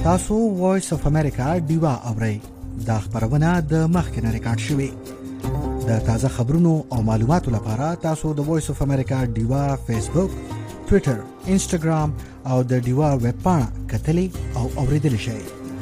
تاسو وایس اف امریکا ډیوا اورئ. دا خبرونه د مخکنه ریکارډ شوې. د تازه خبرونو او معلوماتو لپاره تاسو د وایس اف امریکا ډیوا فیسبوک، ټوئیټر، انسټاګرام او د ډیوا ویب پاڼه کتلې او اوریدل شئ.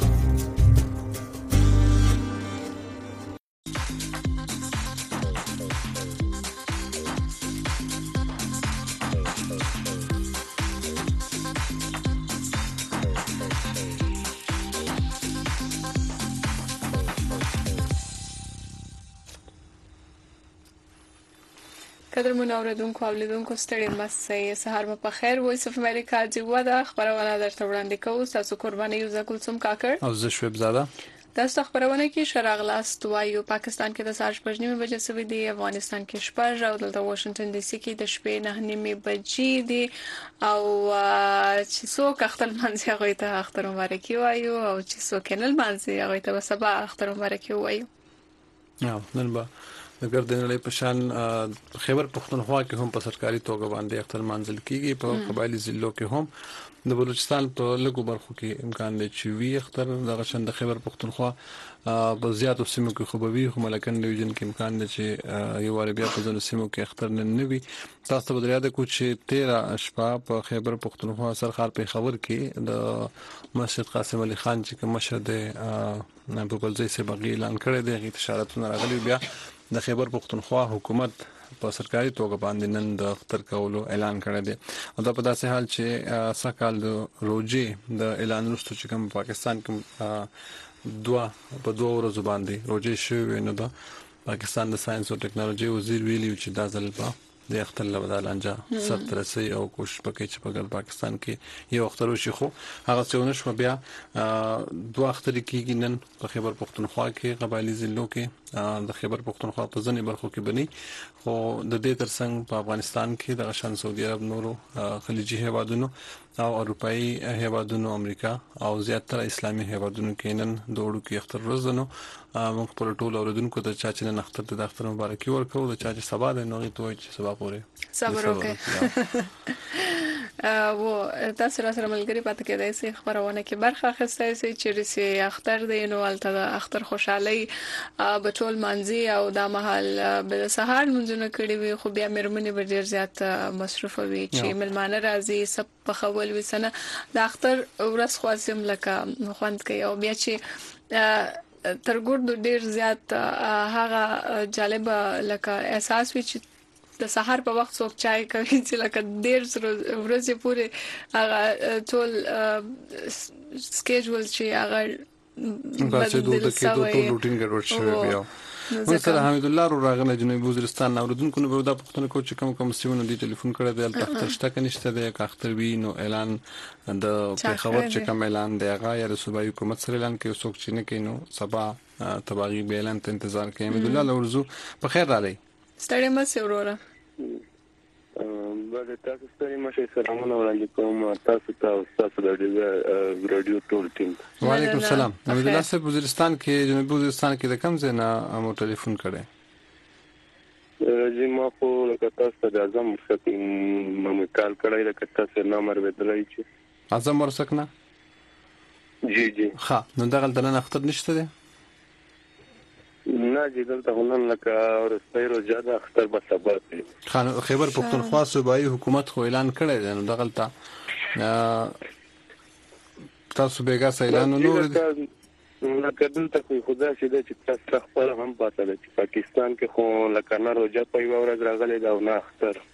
قدرمن اوریدونکو او لیدونکو ستړي مسئ سهار مو په خیر. وایس اف امریکا ډیوا د خبرونه درته وړاندې کوو. تاسو قرباني یو ځکل سم کاکر او زه شویب زاده. تاسو خبرونه کې شراغلاست وایو پاکستان کې د ساعت 8:30 بجې سوي دی، افغانستان کې 8 او د واشنگټن ډي سي کې د شپې 9:30 بجې دی. او چې څوک اختر منځي هغه ته اختر مبارکي وایو او چې څوک نل منځي هغه ته سبا اختر مبارکي وایو. نن به د ګردنلې په شان خیبر پختونخوا کې هم په سرکاري توګه باندې اختر منځل کیږي. په قبایلی ضلعو کې هم د بلوچستان په لږو برخو کې امکان دی چې وی اختر د غشن د خیبر پختونخوا په زیاتو سیمو کې خوبوي، خو ملکن ډیویژن کې امکان دی چې یو واره بیا په ځینو سیمو کې اختر نه وي. تاسو به یاد کو چې 13 شپه په خیبر پختونخوا سرخار په خبر کې د مسجد قاسم علي خان چې کوم مشهد په بلځي سه بغي اعلان کړی دی، غي اشارتونه راغلي. بیا د خیبر پختونخوا حکومت په سرکاري توګه باندې نن د اختر کولو اعلان کړی دی. او دا په داسې حال چې سکهال د روزي د اعلان وروسته چې کوم پاکستان کې په دوه ورځو باندې روزي شوی نو دا پاکستان د ساينس او ټکنالوژي وزیر ویلي چې دا ځل په د اختر له بدلانجا سرترسي او کوشش وکړي چې په پاکستان کې یو اختر وشي. خو هغه څونه شو بیا دوه اختر کېږي نن په خیبر پختونخوا کې قبایلی ضلعو کې د خیبر پختونخوا په ځنې برخو کې بني. خو د دې ترڅنګ په افغانستان کې د غشن سعودي عرب نورو خلیجي هیوادونو او اروپאי هیوادونو امریکا او زیاتره اسلامي هیوادونو کې نن دوړو کې اختر ورځ نو موږ پر ټول اوریدونکو ته چا چې نن اختر ته د اختر مبارکي ورکوو. د چا چې سبا د نوغي توي چې سبا پورې صبر وکړئ. و تاسو سره ملګری پاتې کېدای شي خبرونه کې برخه اخیستای شي چې رسي اختر دی نو الته اختر خوشحالي بچول مانځي او د محل بل سهار منځونه کړی وي. خو بیا مېرمنې به ډیر زیات مصروف وي چې ملمانه راځي سب په خول وسنه د اختر ورځ خاصم لکه خوند کوي. او بیا چې ترګور ډیر زیات هغه جالب لکه احساس وي چې د سحر په وخت څوک چای کوي چې لکه ډیر ورځې پورې هغه ټول سکیجول چې هغه بدل شوی ټول روټین ګډوډ شوی بیا. مثلا حمید الله راغله جنوبي وزیرستان اوردونکو نو دا پښتنه کو چې کوم سیمونه دی ټلیفون کړی دی البته اختر شته کنيشته دی که اختر وی نو اعلان د خبر چې کوم اعلان دی هغه یا د صوبایي حکومت سره اعلان کوي څوک چې نه کوي نو سبا تباغي به اعلان ته انتظار کوي. حمید الله لورزو په خیر راځي. ستړي مې وروره بل تاسو ستړي مشه سلامونه وړاندې کوم تاسو ته او تاسو د رادیو ټول ټیم. وعلیکم السلام. حمید الله صاحب وزیرستان کې جنوبي وزیرستان کې د کوم ځای نه مو ټلیفون کړی؟ راځي ما په لکه تاسو د اعظم ورسک مې کال کړی لکه تاسو نامر ودلای چې اعظم ورسک نه جی ها نو دغه دلته اختر نشته دی نه چې دلته هنن لکه ورستایرو زیاده اختر به سبا دی. خیبر پختونخوا صوبایي حکومت خو اعلان کړی دی نو دغه تاسو بیګا اعلان نو لکه دلته خدا چې د تاسو خپل هم پاتې دی چې پاکستان کې خو لکه نه روزه په یو ورځ راغلی دا نه اختر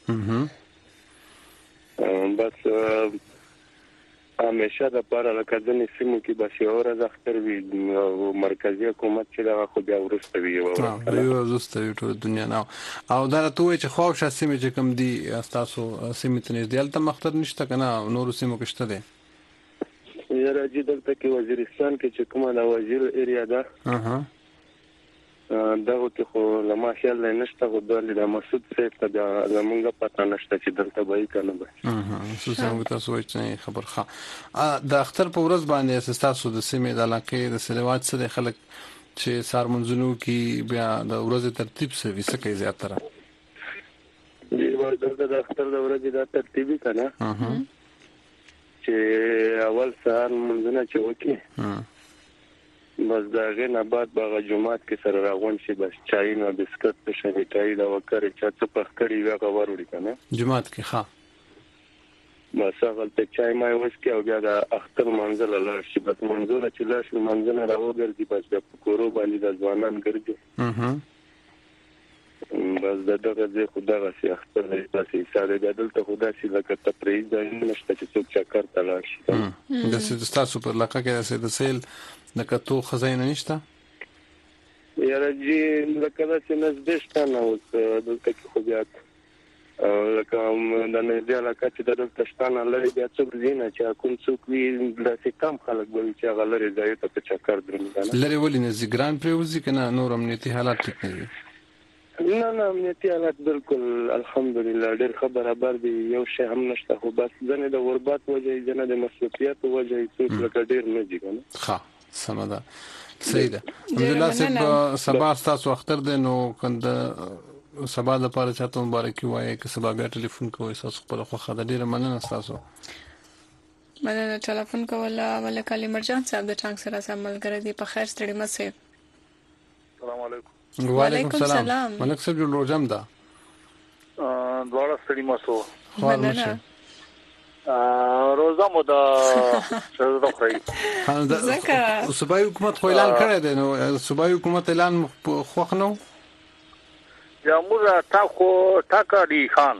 بس همیشه د پاره لکه ځنې سیمو کې بس یو ورځ اختر وي او مرکزی حکومت چې دا خو بیا ورسته وي یو ورسته ټول دنیا نه او دا ته چې خو شې سیمه چې کم دي تاسو سیمه ته نږدې الته مختر نشته کنه نور سیمو کې شته دي. یاره راځي دلته کې وزیرستان کې چې کومه د وزیر ایریا ده دغه کې خو لما خیال نه نشته خو د مسعود صاحب ته زمونږ پته نشته چې دلته به کنه به څه تاسو وایي خبر ښه د اختر په ورځ باندې تاسو د سیمې د علاقې د سلوات سره خلک چې سار منځونو کې بیا د ورځې ترتیب سوي څه کوي زیاتره دی ورته د اختر د ورځې د ترتیبي کنه چې اول سهار منځنه چې وکي بس دا غنه بعد باغ جمعات کې سره راغون شي بس چای نه بسکټ په شریټای دا وکړي چې څه پخ کړی وی هغه وروړي کنه جمعات کې ښه بس هغه ته چای ما وسکي او بیا د اختر منځل لاړ شي بس منځل چې لاړ شي منځنه راوګرځي بس په کورو باندې د ځوانان ګرځي بس دغه ځای خدای سي اختر دې سي ساده دلته خدای سي لکه تپریز د نشته چې څوک چکر ته لاړ شي د ستاسو په لکه کې د سیل د کتو خزینه نشته یاره جی لکه دا چې نزدشته نه اوس دلته کې خو بیا لکه د نږدې علاقه چې دلته شتانه لري بیا څوک زینه چې کوم څوک وي داسې کم خلک به چې هغه لري ځای ته په چکر درنګانه لري ولې نه زیګران پریوزي کنه نور امنیتي حالات ټیک نه دي نه امنیتي حالات بالکل الحمدلله ډېر برابر دي یو شی هم نشته خو بس ځنه د غربت وجه ځنه د مسؤلیت وجه څوک لکه ډېر نه دي کنه ښه سمدا سیده الحمدلله سبا تاسو اختر دي نو کنده سبا د پاره چاته مبارکي وایي که سبا بیا ټلیفون کوی تاسو خپل خو خدای ډیره مننه تاسو مننه ټلیفون کوله ولکه مرجان صاحب د ټانګ سره سمل غره دي په خیر ستړي مسه السلام علیکم وعلیکم السلام ملک صاحب جوړ روزم دا دواړه ستړي مسو مننه روزه مو دا څه د خوري زکه صوبایي حکومت خو اعلان کړی دی نو صوبایي حکومت اعلان خوښ نو یا موږ ټاکا دی خان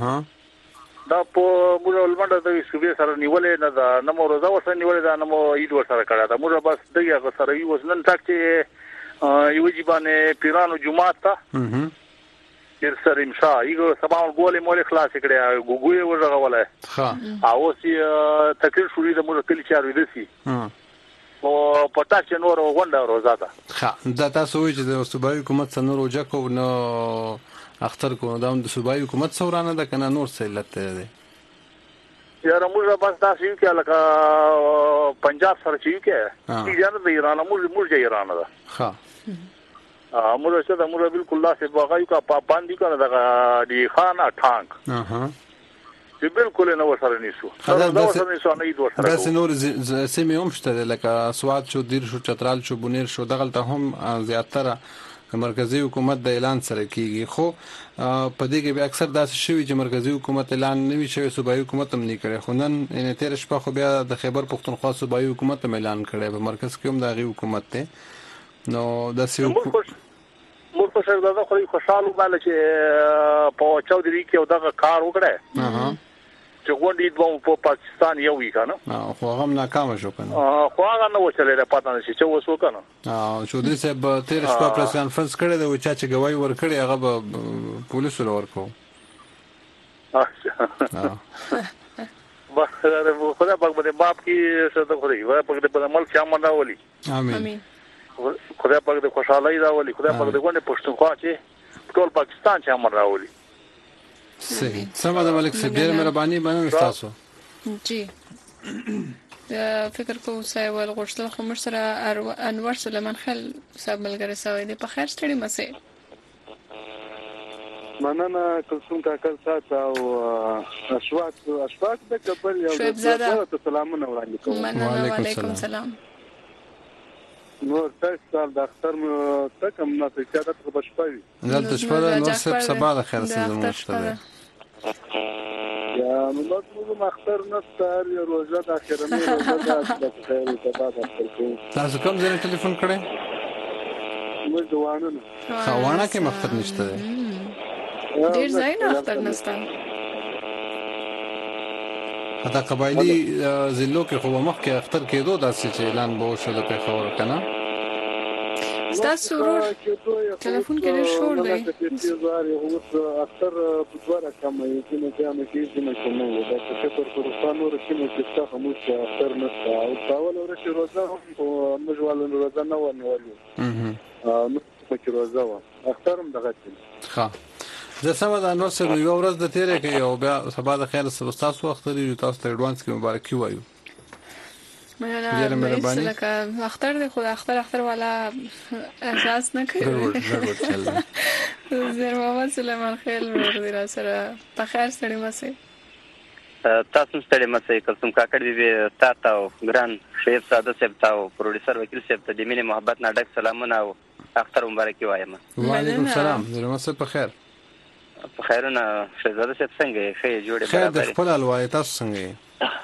دا په موږ ولمنډه د صوبې سره نیولې نه دا نمو روزه ورسره نیولې دا نمو عيد ورسره کړه دا موږ بس دغه سره یو وسنن ټاک چې یو جیبانه پیرانو جمعه تا تر سره امشا یو سبا ګولې مولې خلاص کړه ګوګوي ورغه ولا ها او سي تکلیف شوري د موږ کلی چارو دي سي او پتا چې نور غونډه روزه ده ها دا تاسو وایي چې د صوبایي حکومت څنګه روزه کو نو اختر کو دا د صوبایي حکومت سورانه ده کنه نور څه علت ده یاره موږ بس تاسو یو کې لکه پنجاب سره چې یو کې ایران د ایران موږ ایران ده ها موږ څه د موږ بالکل لا څه باغایو کا پابندي کنه د دی خانه ټانک چې بالکل نه وسره نیسو دا وسره نیسو نه ایدو سره دا نور سیمه هم شته لکه سواد شو دیر شو چترال شو بونیر شو دغلته هم زیاتره مرکزی حکومت د اعلان سره کیږي خو په دې کې به اکثر داسې شوی چې مرکزی حکومت اعلان نه وی شوی صوبایي حکومت هم نه کړي خو نن ان تیر شپه خو بیا د خیبر پختونخوا صوبایي حکومت هم اعلان کړي په مرکز کې هم د غي حکومت ته نو د سیو موږ په سر دا خو خوشاله باندې چې په چودري کې دغه کار وکړي چې غونډې دوه په پاکستان یو وی کنه خو هغه ناکام شو کنه خو هغه نو وچلې ده پاتانه چې وسو کنه چودري صاحب تیر شپه پریس کانفرنس کړی دی چې گواہی ورکړي هغه به پولیسو ورکو خدا پاک باندې باپ کی څه خوري خدا پاک دې په عمل کې امن راولي امين خدا پاک دې خوشحالي راولي خدا پاک دې غونډه پښتونخوا چې ټول پاکستان چې امن راولي صحیح سم د ملک صاحب ډیر مهرباني باندې تاسو جی فکر کوم چې ول غوښتل خو مر سره انور سلیمان خل صاحب ملګری سوي دی په خیر ستړي مسه مننه کوم کاکل سات او اشفاق د کبل یو سلامونه وړاندې کوم مننه وعلیکم السلام نور تاسو د اختر تکم نه څه د بشپوي دلته شپه نور سبا د خیر سره مشته یا نو اختر نه ستار یو روزه د اخرنی روزه د خیر سبا د تاسو کوم ځای ټلیفون کړئ موږ دوانه خوانه کې مختر نشته ډیر ځای نه اختر نشته حتی قبایلی ضلعو کې خو مخ کې اختر کېدو داسې چې اعلان به وشو د پیښور کنه تاسو ټلیفون کې شور دی اختر په دواره کوم یو نه ځم کې نه کوم دا چې په پرستانو رسمي کې څه هم اختر نه او اول ورته روزه او مجوال روزه نه ونیولو نو په روزه اختر هم دغه ښه زه سم د انور سره یو ورځ د تیرې کې او بیا سبا د خیر سره تاسو اختر یو تاسو ته ایڈوانس کې مبارکي وایو مهرباني لکه اختر دی خو اختر والا احساس نه کوي زیر محمد سلیمان خیل ورته را سره په خیر ستړي مسه تاسو ستړي مسئ کلثوم کاکړ بیبي تاسو او ګران شیخ ساده صاحب تاسو پروډوسر وکیل صاحب ته د مینې محبت نه ډک سلامونه او اختر مبارکي وایم. وعلیکم السلام. زه مسئ په خیر. په خیرونه شهزاده صاحب څنګه یې؟ ښه جوړې برابر. خیر د خپل الوای تاسو څنګه یې؟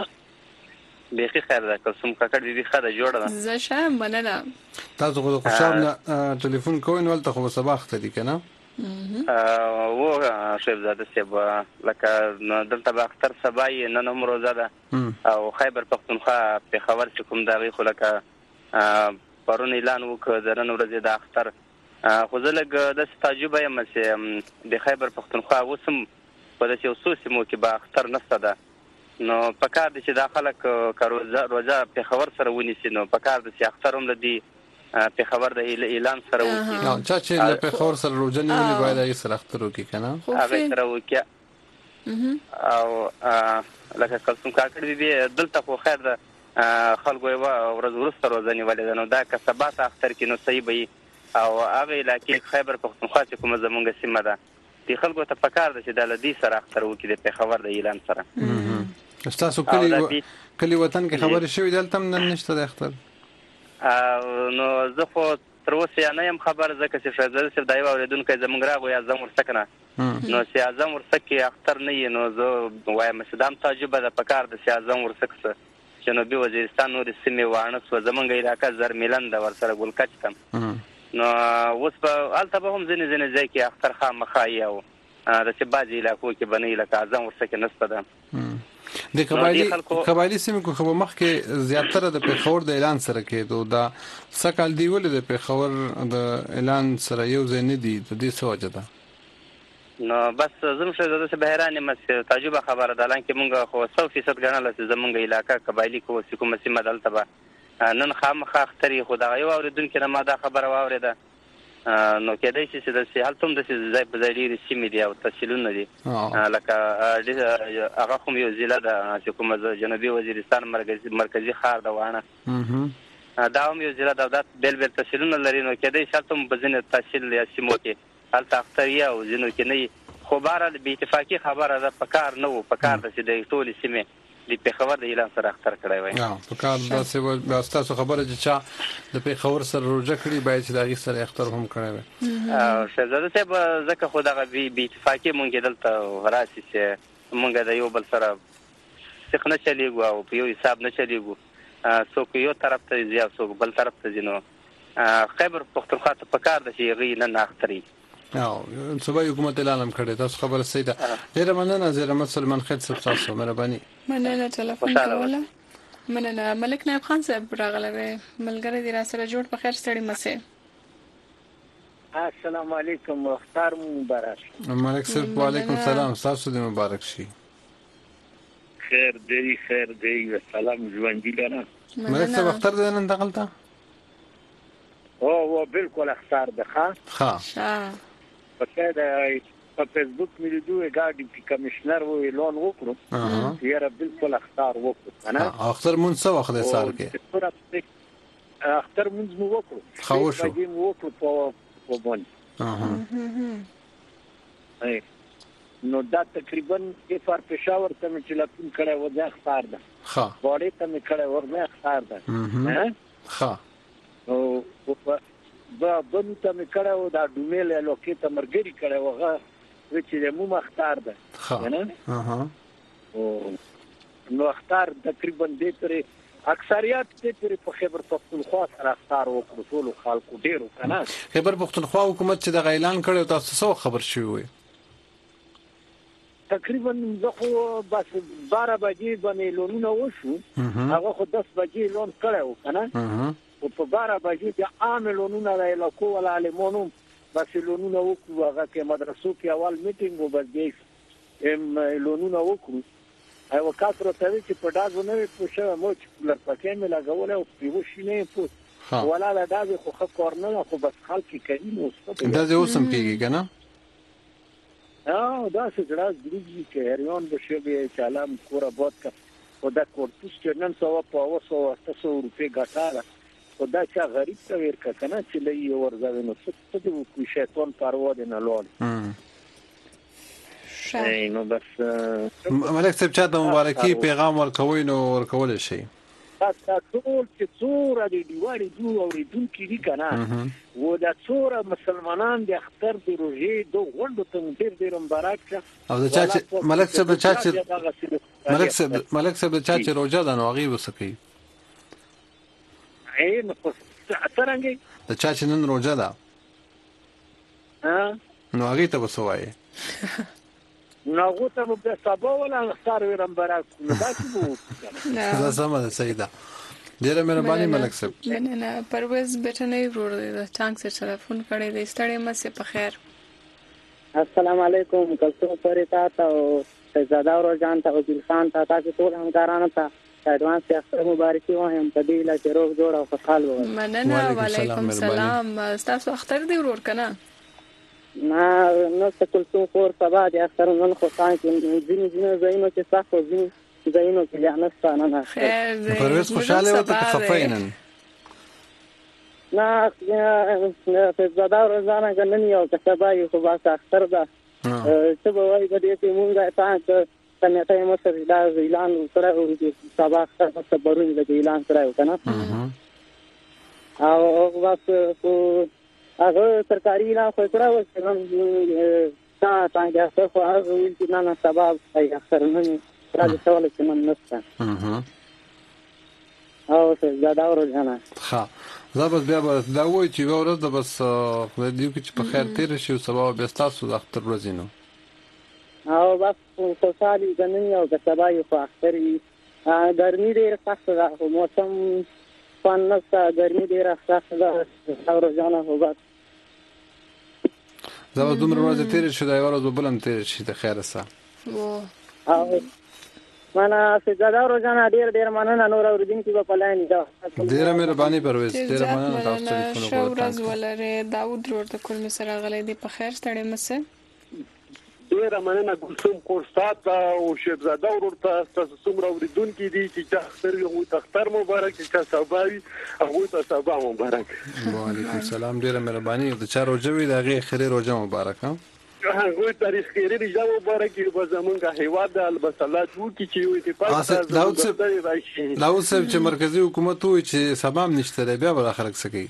بیخي خیر ده. کلثوم کاکړ بیبي ښه ده جوړه ده. زه ښه مننه. تاسو خو خوشحال ټلیفون کوئ نو ولته خو سبا وخت دی کنه؟ و شهزاده صاحب لکه دلته به اختر سبا یې نن هم روزه ده او خیبر پښتونخوا پېښور چې کوم د هغې خو لکه پرون اعلان وکړ د نن ورځې د اختر خو زه لږ داسې تعجبه یم چې د خیبر پښتونخوا اوس هم په داسې یو څو سیمو کې به اختر نشته ده نو پکار دی چې دا خلک که روزه پېښور سره ونیسي نو پکار دی چې اختر هم له دې پېښور د اعلان سره وکړي چا چې له پېښور سره روزه نیولې باید هغې سره اختر وکړي که نه هغې سره وکړي او لکه کلثوم کاکړ بیبي دلته خو خیر ده خلکو یوه ورځ وروسته روزه نیولې ده نو دا که سبا ته اختر کړي نو صحیح به وي او هغه علاقې خیبر پښتونخوا چې کومه زمونږ سیمه ده دې خلکو ته پکار ده چې دا له دې سره اختر وکړي د پېښور د اعلان سره. ستاسو کلي وطن کې خبرې شوې دلته هم نن نشته د اختر؟ نو زه خو تر اوسه نه یم خبر ځکه چې شهزاده صاحب دا یو اورېدونکی زموږ راغی اعظم ورسک نه نو چې اعظم ورسک کې اختر نه وي نو زه وایم چې دا هم تعجبه ده پکار ده چې اعظم ورسک څه جنوبي وزیرستان نورې سیمې واڼه سوه زمونږ علاقه زرمیلن ده ورسره ګلکچ ته نو اوس به هلته به هم ځینې ځای کې اختر خامخا وي او داسې بعضې علاقو کې به نه وي لکه اعظم ورسک کې نشته ده. د قبایلي سیمې خو به مخکې زیاتره د پېښور د اعلان سره کېدو دا سږ کال دی ولې د پېښور د اعلان سره یو ځای نه دي د دې څه وجه ده؟ نو بس زه هم شهزاده صاحب حیران یم چې تعجبه خبره ده حالانکې مونږ خو 100% ګڼله چې زمونږ علاقه قبایلي کومه سیمه دلته به نن خامخا اختر یې خو دغه یو اورېدونکي نه ما دا خبره واورېده نو کېدای شي چې داسې هلته هم داسې ځای په ځای ډېرې سیمې دي او تحصیلونه دي لکه هغه خو یو ضلع ده چې کومه جنوبي وزیرستان مرکزي ښار ده واڼه دا هم یو ضلع ده او دا بېل بېل تحصیلونه لري نو کېدای شي هلته هم په ځینې تحصیل یا سیمو کې هلته اختر یې او ځینو کې نه وي خو بهرحال بې اتفاقي خبره ده پکار نه و پکار ده چې د ټولې سیمې د پېښور د اعلان سره اختر کړی وای. پکار داسې ستاسو خبره چې چا د پېښور سره روژه کړي باید چې د هغې سره اختر هم کړی وای. شهزاده صاحب ځکه خو دغه بې اتفاقي مونږ دلته راسي چې مونږ د یو بل سره سیخ نه چلېږو او په یو حساب نه چلېږو څوک یو طرف ته ځي او څوک بل طرف ته ځي نو خیبر پښتونخوا ته پکار ده چې هغې نن اختر وي. صوبایي حکومت اعلان هم کړی تاسو خبره صحیح ده. ډېره مننه زیر احمد سلمان خیل صاحب تاسو مهرباني. مننه ټلیفون کوله. مننه ملک نایب خان صاحب راغلی دی ملګری دی راسره جوړ په خیر ستړي مسئ. السلام علیکم اختر مبارک. ملک صاحب وعلیکم السلام تاسو دې مبارک شي. خیر دی سلام ژوندي لره. ملک صاحب اختر دی نن دغلته؟ او بالکل اختر ده ښه په فیسبوک مې لیدو ګاډي کې کمشنر و اعلان وکړو یاره بالکل اختر وکړو کنه اختر مونږ څه وخت دی سال کې اختر مونږ مو وکړو خو شو په باندې نو دا تقریبا افار پېښور ته مې چې لپون کړه و دا اختر ده ښه باندې ته مې کړه ورنه اختر ده ښه او با بنو ته مې کړه و دا ډومېل لوکې ته مرګري کړه وغه چې مو مختار ده نه او نو اختر تقریبا دې پرې اکثریت دې پرې په خیبر پښتونخوا سره اختر وکړو ټول خلکو ډیرو کنه خیبر پښتونخوا حکومت چې د اعلان کړو تاسو څه خبر شوی تقریبا زه خو بس 12 بجې باندې لونونه وشو هغه خو 10 بجې لون کړو کنه او په 12 بجې د عام لونونه لا علاقو ولا علمونو بس لونونه وکړو هغه کې مدرسو کې اول میټینګ وبدې لونونه وکړو او کاثر ته چې په داغ نه پوښه مو چې لپاره مې لګول او په وشي نه پوښ ولا لا داغ خو خور نه خو بس خلک کوي نو دا زه اوسم کېږي کنه دا څه جراز دیږي چې هریان بشه به چالم کور آباد کا او دا کورتوس چې نن سو په 200 روپے ګټاره او دا چې غریب ته ورکا کنه چې لې ورځو نو څه د شیطان پروا دي نه لول نو بس ملک صاحب چا د مبارکي پیغام ورکوي نو ورکول شي تاسو ټول چې څوره د دیوالي دوه اوریدونکو دي کنه و دا څوره مسلمانان د اختر د روزي دوه غونډو ته ډېر مبارک شه او د چا ملک صاحب د چا ملک صاحب د چا چې روزه ده نو هغه وسکي نو څنګه د چا چې نن روزه ده نو هغه ته وسوایي نو غوته په سبا ولا اختر ورم برک نو دا څه وو دا سم ده سیدا ډیره مهرباني ملک صاحب نه پرويز بټنې ورور د چانګ سره ټلیفون کړی د ستړي مسه په خیر السلام علیکم کلثوم پرې تا او زاده ور جان ته او ګل خان ته تاسو ټول همکارانو ته اډوانس اختر مبارکي وایم په دې لا چې روغ جوړ او خوشحال وو مننه وعلیکم السلام تاسو اختر دی ورور کنه نه نو څه کلثوم فور سبا د اختر نن خو څنګه ځینې زینو چې تاسو ځینې زینو کې لا نستانه نه پرويز خوشاله وته خفاینن نه په زاده روزانه کنن یو کسبا یو خو واسه اختر ده څه به وایي د دې مونږه تاسو څنګه ته مو سره دا اعلان کړو چې سبا اختر په برون د اعلان کړو کنه او واسه هغه سرکاري اعلان کړو چې نن څنګه تاسو هغه ویل چې نن سبا اختر نه راځي ټول چې نن نشته او څه زاده روزانه ها زه بس بیا دا وای چې ورځ د بس دیو کې په خیر تیر شي او سبا بیا تاسو د اختر ورځ نو او بس خوشالي غننی او د سبا یو اختري ګرمي ډېر سخت ده او موسم فنسته ګرمي ډېر سخت ده او روزانه هو بس زه دومره ورځ تیر شي دا ورځ بلم تیر شي د خیر سره او مانا سجاده روزانه ډېر مننه نور اوریدونکو په پلاین دا ډېر مهرباني پرويز ډېر مننه تاسو ته شو ورځ ولره داوود ورته کول مسره غلې دی په خیر ستړي مسه ډېر مننه ګلسوم کورستات او شهزاده ورته تاسو څومره اوریدونکو دي چې اختر یو اختر مبارک چې سباوي او ته سبا مبارک وعلیکم السلام ډېر مهرباني د چا روزوي دغه خیر روزه مبارک هغه تاریخ خیری رجا مبارک په زمونږه هیواد د البصلات وو کی چې وي اتفاق داود صاحب چې مرکزی حکومت وو چې سبب نشته بیا به خلک سکی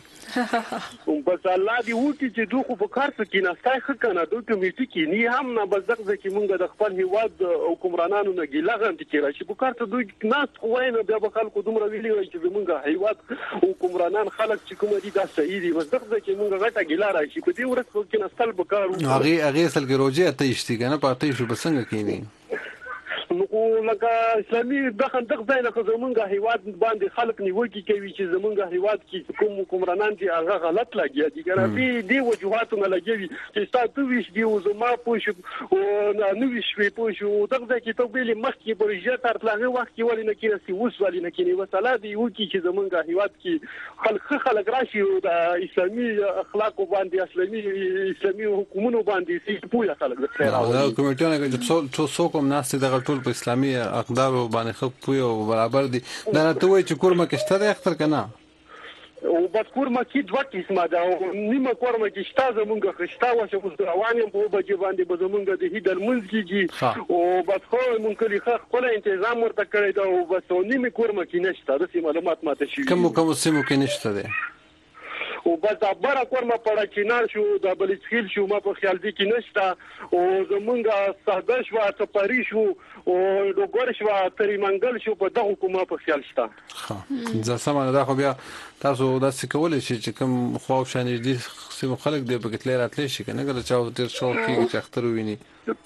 بس الله دی وو چې دوی په کار څه کې نستای خکنه دوی کمیټه کې نه هم نه بزغه چې مونږ د خپل هیواد حکمرانانو نه ګیله غند کې راشي په کار ته دوی ناس خوینه بیا به خلکو دومره ویلي وي چې مونږه هیواد حکمرانان خلک چې کوم دي دا صحیح دي بزغه چې مونږه غټه ګیله راشي په دې ورځ کې نستل به کار هغه اصل کې روزه ته یشتي کنه پاتې شو بسنګ کینی نو لکه اسلامي دغه ځای نه زمونږه هیواد باندې خلک نیوکه کوي چې زمونږه هیواد کې کوم حکمرانان دي هغه غلط لګیا دي ګره دي وجوهاتونه لګوي چې تاسو ویش دی او زما پوښ او نو ویش په شو دغه ځای کې ته ویل مخکې پروژه تر لغه وخت کې ولې نه کېږي اوس ولې نه کېږي وساله دی یو کې چې زمونږه هیواد کې خلک راشي او د اسلامي اخلاق باندې اسلامي حکومتونو باندې سي پوهه خلک د خیر او دا کمیټونه چې څو کوم ناس دغه ټول په اسلامي اقدار باندې خو پوي او برابر دي دا ته وای چې کورمه کې شته اختر کنه او بس کورمه کې دوه قسمه ده او نیمه کورمه کې شته زمونږه خشتا وشه خو روانم په بجې باندې به زمونږه د هیدل منځ کېږي او بس خو مونږ کلی خپل تنظیم ورته کړی دا او بس نیمه کورمه کې نشته د معلومات ماته شي کوم سیمو کې نشته ده او بس ابره کورمه پړه چینار شو د بلچخیل شو ما په خیال دي کې نشته او زمونږه ساده شو ته پری شو او دوګور شو تری منګل شو په دغه کومه په خیال شته ځکه سمانه دا خو بیا تاسو داسې کولای شئ چې کوم خو شان دي سیمو خلک دی په کتلې راتلی شي کنه ګل چاو تیر شو کې چې اختر ویني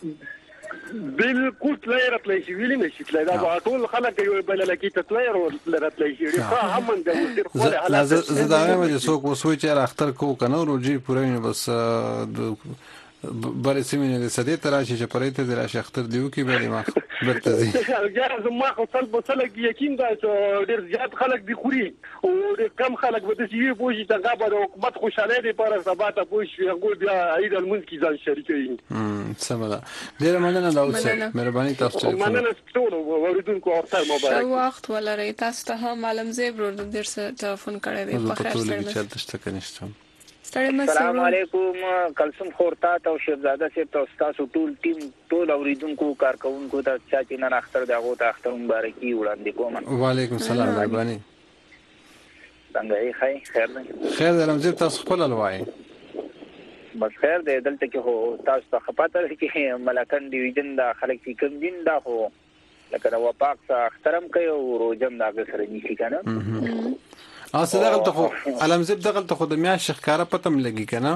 بالکل تلای راتلی شي ویلې نشي تلای دا ټول خلک یو بل لکې تلای راتلی شي ښه هم د وسیر خو حالات زه دا وایم چې څوک وسوي چې اختر کو کنه روجي پوره بس بل سیمینه د سدې تراشي چې پرېته د راشه اختر دیو کې به ما برته دي یا زما خو څل په څل کې یقین دا چې ډېر زیات خلک دی خوري او ډېر کم خلک به د سی پوجي څنګه به حکومت خوشاله دي پر سبا ته پوښي هغه بیا عيد المنځ کې ځان شریکوي سمه ډېر مننه دا اوسه مهرباني تاسو ته مننه ټول اوریدونکو اختر مبارک وخت ولري تاسو ته هم عالم زیب ور د درس ټلیفون کړی دی په خیر سره السلام علیکم کلثوم خورتا او شهزاده صاحب ته تاسو ټول ټیم ټول اوریدونکو کارکونکو ته چې نن اختر دغه ته اختر مبارکي وړاندې کوم. وعلیکم السلام مهرباني. څنګه خیر دی؟ خیر دی رمزي تاسو خپل الوای. بس خیر دی دلته کې هو تاسو ته خپاته کې ملکن ډیویژن دا خلک چې کوم دین دا هو لکه دا وپاک څخه اخترم کوي او روزم دا سره نیسی کنه. صدق ته خو علمزب دغه ته خو د میاش ښکارا پتم لګي کنه.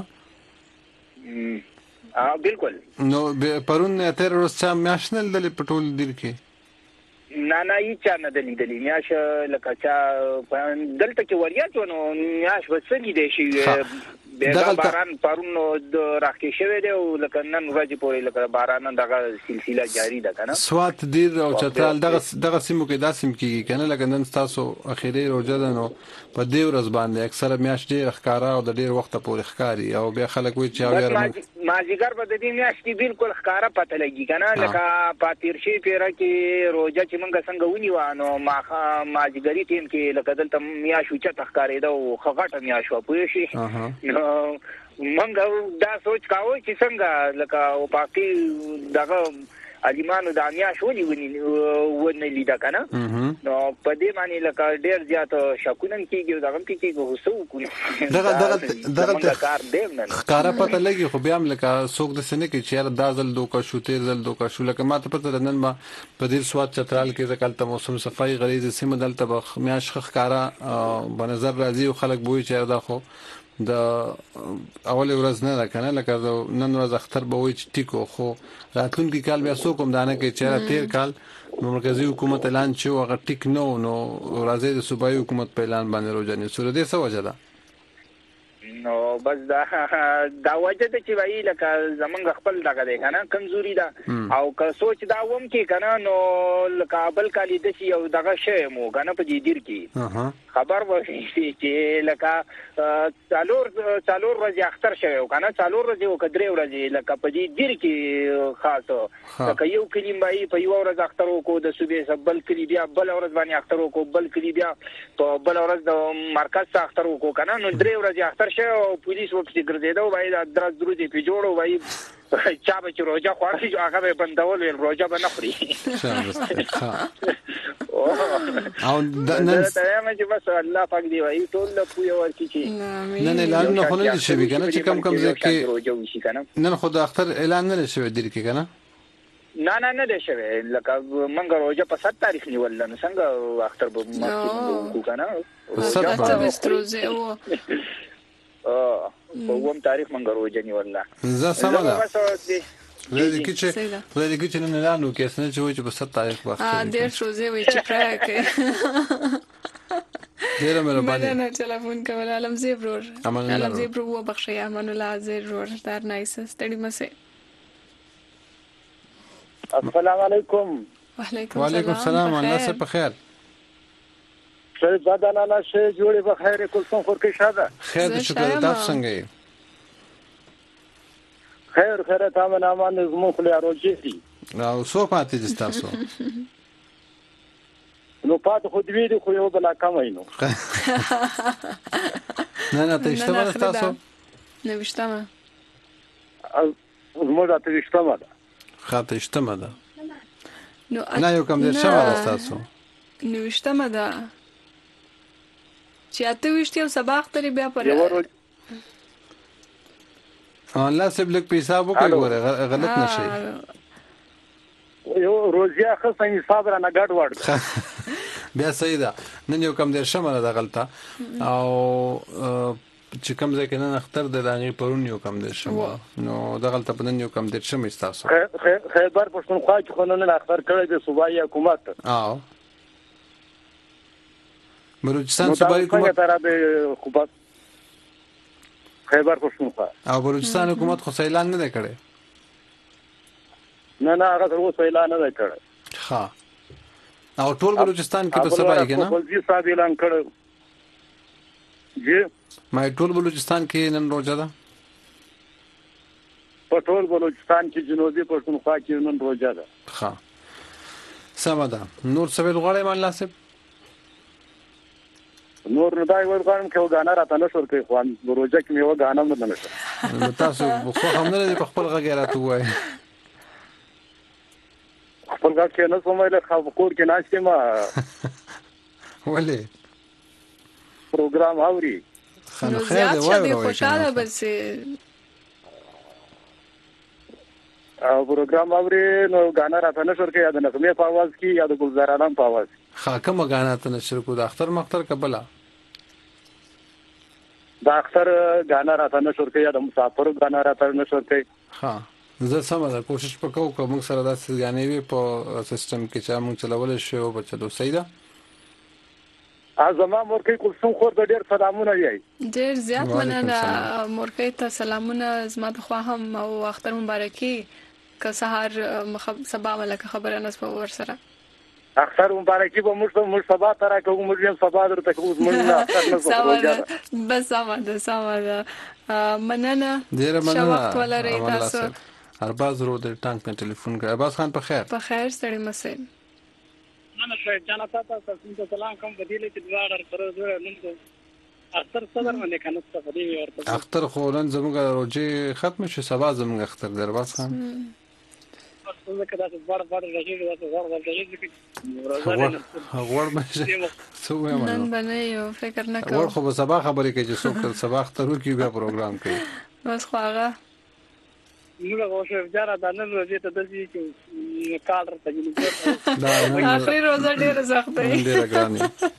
بالکل. نو پرون تر روز چا میاش نه دل پټول دیر کې. نه یې چا نه دلی میاش لکه چا دلته کې وریا چونو میاش وسنی دی شي دغه باران پرون د راکې شوی دی او لکه نن ورځې پورې لکه باران دغه سلسله جاری ده کنه. سوات دیر او چترال دغه سیمو کې داسم کیږي کنه لکه نن تاسو اخیری روزه ده نو په دې ورځ باندې اکثره میاش ډیر ښکارا او د ډیر وخت پورې ښکاری او بیا خلک وایي چې اویر ماجیګر په دې میاش کې بالکل ښکارا پته لګي کنه لکه پاتیرشي پیرا کې روزه چې موږ څنګه ونیو نو ماجیګری ټیم کې لکه دلته میاش چې تخکارې ده او خغټه میاش و پوه شي منګه دا سوچ کاوه چې څنګه لکه او پاکي دغه الیمانو د میاش ونی لیدا کنه نو په دې معنی لکه ډیر زیات شکونن کیږي دغه کې هوسو کوي دغه کار دی نه ښکارا پته لګي خو بیا هم لکه څوک د سنې کې چې دازل دوکا شو تیر زل دوکا شو لکه ماته پته نن ما په دې سواد چترال کې ځکه موسم صفای غریزه سیمه دلته میاش ښکارا بنظر راځي او خلک بوي چې دا خو د اول ورځ نه کنه لکه نن ورځ اختر به وي چې ټیکو خو راتلونکي کال بیا څوک هم دانه کې چې تیر کال مرکزی حکومت اعلان چې هغه ټیک نو راځي د صوبایي حکومت په اعلان باندې روزانه سره دې څه وجه ده نو بس دا وجه ته چې وایي لکه زمونږ خپل دغه دی کنه کمزوري ده او که سوچ دا وم کې کنه نو لکه بل کالی د شي او دغه شی مو کنه په دې دیر کې خبر وشي چې لکه څالور ورځې اختر شوی کنه څالور ورځې او کدرې ورځې لکه په دې دیر کې خاصه لکه یو کلیم بای په یو ورځ اختر وکړو د صوبې سبل کلی بیا بل ورځ باندې اختر وکړو بل کلی بیا په بل ورځ د مرکز څخه اختر وکړو کنه نو درې ورځې اختر شوی او پولیس وکړي ګرځیدو وای د درز درودي په جوړو وای چا به چې روزه خوړی هغه به بندول روزه به نه خوري او نن ته چې بس الله پاک دی وای ټول پوی ورکی چې نن اعلان نه خلل شي کنه چې کم ځکه نن خو د اختر اعلان نه شوی دی کنه نه دی شوی لکه منګ روزه په 7 تاریخ نیول نو څنګه اختر به مو کنه 7 روزه او په ووم تاریخ منګ روزه نیول زه سم ده ولې کې چې نن اعلان وکړ چې وایي چې په 7 تاریخ وخت ډېر روزه وي چې پرای کوي ډېر مهرباني نه ټلیفون کول علم زیبرور علم زیبرور و بخشي امان الله زیبرور در نایس ستړي مسه السلام علیکم وعلیکم السلام الله سه په خیر شي بدل الله شي جوړي په خیر کلثوم خور کې شاده خیر شکر تاسو څنګه یې خیر تامن امان زمو خلیا روجي دي نو سو پاتې دي تاسو نو پات خو دی خو یو بلا کم وینو نه ته اشتباه تاسو نه وشتمه زمو ته اشتباه ده خاطر اشتباه ده نو نه یو کم دې شوه تاسو نو اشتباه ده چې اته وشتي او سبا اختر بیا پر الله سب لک په حساب وکړي غلط نشي یو روزیا خصه حساب را نه ګډ وړ بیا صحیح ده نن یو کم دې شمه ده غلطه او چې کم ځکه نن اختر د دغه پرون یو کم دې شمه نو د غلطه په نن یو کم دې شمه تاسو خیبر پښتونخوا چې خو نن اختر کړی د صوبایي حکومت بلوچستان صوبایي حکومت حکومت خیبر پښتونخوا او بلوچستان حکومت خو اعلان نه کړي نه هغه اوس اعلان نه کړي ها او ټول بلوچستان کې په سبا کې نه ولزي صاحب اعلان کړو جی ما ټول بلوچستان کې نن روزه ده په ټول بلوچستان کې جنوبي پښتونخوا کې نن روزه ده ها سم ده نور څه ویل غواړم الله سب نور نه دای ول غواړم چې غانا راته نشور کوي خو روزه کې مې و غانا نه نشو تاسو خو هم نه په خپل غږ راته وای خپل غږ کې نه سمایله خو کور کې ناشته ما ولې پروګرام اوري خنو خیر دی وای خوشاله بس پروګرام اوري نو غانا راته نشور کوي یا د نغمه په आवाज کې یا د ګلزارانم په आवाज خاکه مغانا ته نشر کو د اختر مختر قبلا دا اختر غانا راته نشور کوي یا د مسافر غانا راته نشور کوي ها زه سم ده کوشش وکاو کوم سره دا یعنی وی په سیستم کې چې موږ چلول شو او چلو سیدا ازما مورکې کوم خور د ډیر سلامونه یې ډیر زیات مننه مورکې ته سلامونه زما د خوا هم او اختر مبارکي که سحر سبا ملک خبره نس په ور سره اختر مبارکي به موږ سبا تر کوم موږ سبا درته کوم موږ نه اختر نه بس سمه مننه ډیر مننه وخت ولرئ تاسو ارباز رو د ټانک نه ټلیفون کوي ارباز خان په خیر سړی مسئ انا شاید جانا تاسو ته سلام کوم بدیله چې دوار سره زوړ نن اختر صدر باندې کنه استفادې ورته اختر خو نن زموږ روزي ختم شي سبا زموږ اختر د ارباز خان څنګه کدا چې بار راځي غوړ مشه څو وایم نن باندې یو فکر نه کوم غوړ خو به سبا خبرې کوي چې څوک سبا اخترو کې بیا پروګرام کوي بس خو هغه موږ غوښه جاره د نن ورځې ته د دې چې کال راته جوړ اخري روزه ډیره سخت دی ډیره ګرانه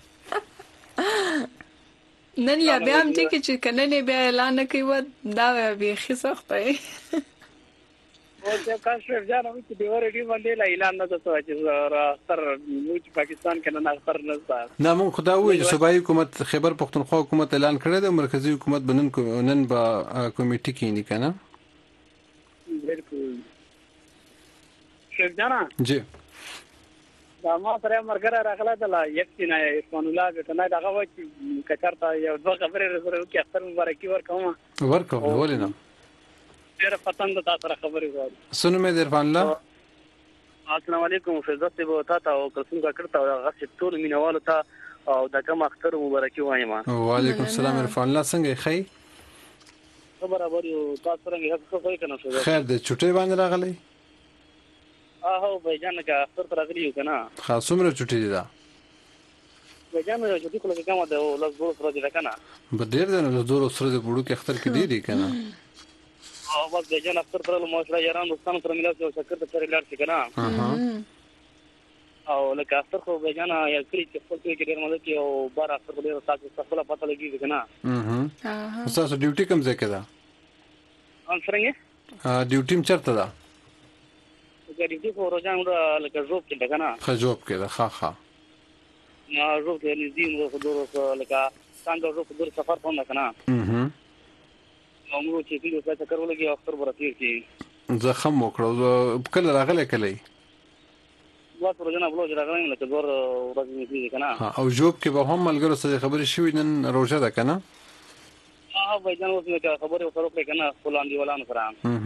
نن یا بیا هم چې کنه نه بیا اعلان کوي دا به خي سخت دی او چې کاشف جاره چې دی ورې باندې اعلان نه تاسو چې اختر موږ پاکستان کې نه اختر نه ځه نه مون خدا وایي چې صوبایي حکومت خیبر پختونخوا حکومت اعلان کړی دی مرکزی حکومت بنن با کمیټه کې نه کنه بالکل شیخ جانا جی دا ما سره مرګره راغله د یک سینه اسمان الله به نه دغه و چې کچارته یو دوه خبرې سره کې اختر مبارکي ورکوم ولې نه ډیره پسند تاسو سره خبرې غواړم سنو مې درفان الله السلام علیکم فیضات به تاسو او قسم کا کړتا او غس ټول مینوالو ته او د کوم اختر مبارکي وایم وعلیکم السلام عرفان الله څنګه خی برابر یو تاسو څنګه څه کوي کنه خیر د چټي باندې راغلی بھائی جان کا اختر پر اگلی ہو کنا خاصومره چټي دي دا بھائی جان جو دي کوله کومه ده او لاس بول سره دي کنه بدیر ده لاس دور سره د بډو کې اختر کې دي کنه او بس بھائی جان اختر پر مو سره یاران دوستان سره ملاو او شکر ته سره لاړ شي کنه او لکه اختر خو بھائی جان یا کلی چې خپل کې ډیر مزه کې او بار اختر په ډیر تاسو خپل پته لګي کنه تاسو ډیوټي کوم ځای کې ده ان څنګه ډیوټي چرته ده ډیوټي په روزان لکه جوب کې ده کنه خجوب کې ده ها نه جوب کې نږدې مو په دورو لکه څنګه جوب په دور سفر کوم کنه موږ چې دې څه کارول کې اختر براتیر کې زخم وکړو کله راغله کله واه روزانه بلوج راغلم لکه دور ورځې کې کنه او جوب کې به هم ملګرو سره خبرې شوې نن روزه ده کنه بھائی جان اوس نو خبرې وکړو کنه فلان دی ولان سره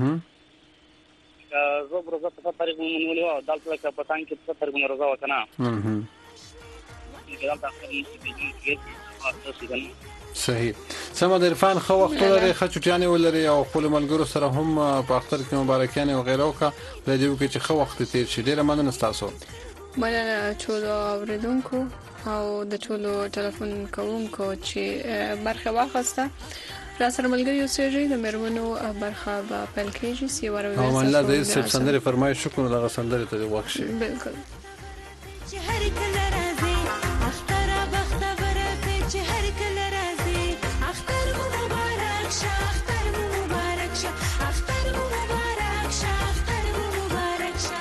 زه روزه په تاریخ مونږ ولې او دالته کې پټان کې په تاریخ مونږ روزه وکنه صحیح سم د عرفان خو وخت لري خچټیانه ولري او خپل ملګرو سره هم په اختر کې مبارکانه او غیره وکړه د دې کې چې خو وخت تیر شي ډیره مننه تاسو مننه چولو اوریدونکو او د چولو ټلیفون کوونکو چې برخه واخسته را سره ملګری اوسېږي د مېرمنو برخه په پل کېږي سی وروي او الله دې سب سندره فرمایش شکر دغه سندره ته وښه بالکل چې هر کله راځي اختر بختور چې هر کله راځي اختر مبارک شه اختر مبارک شه اختر مبارک شه اختر مبارک شه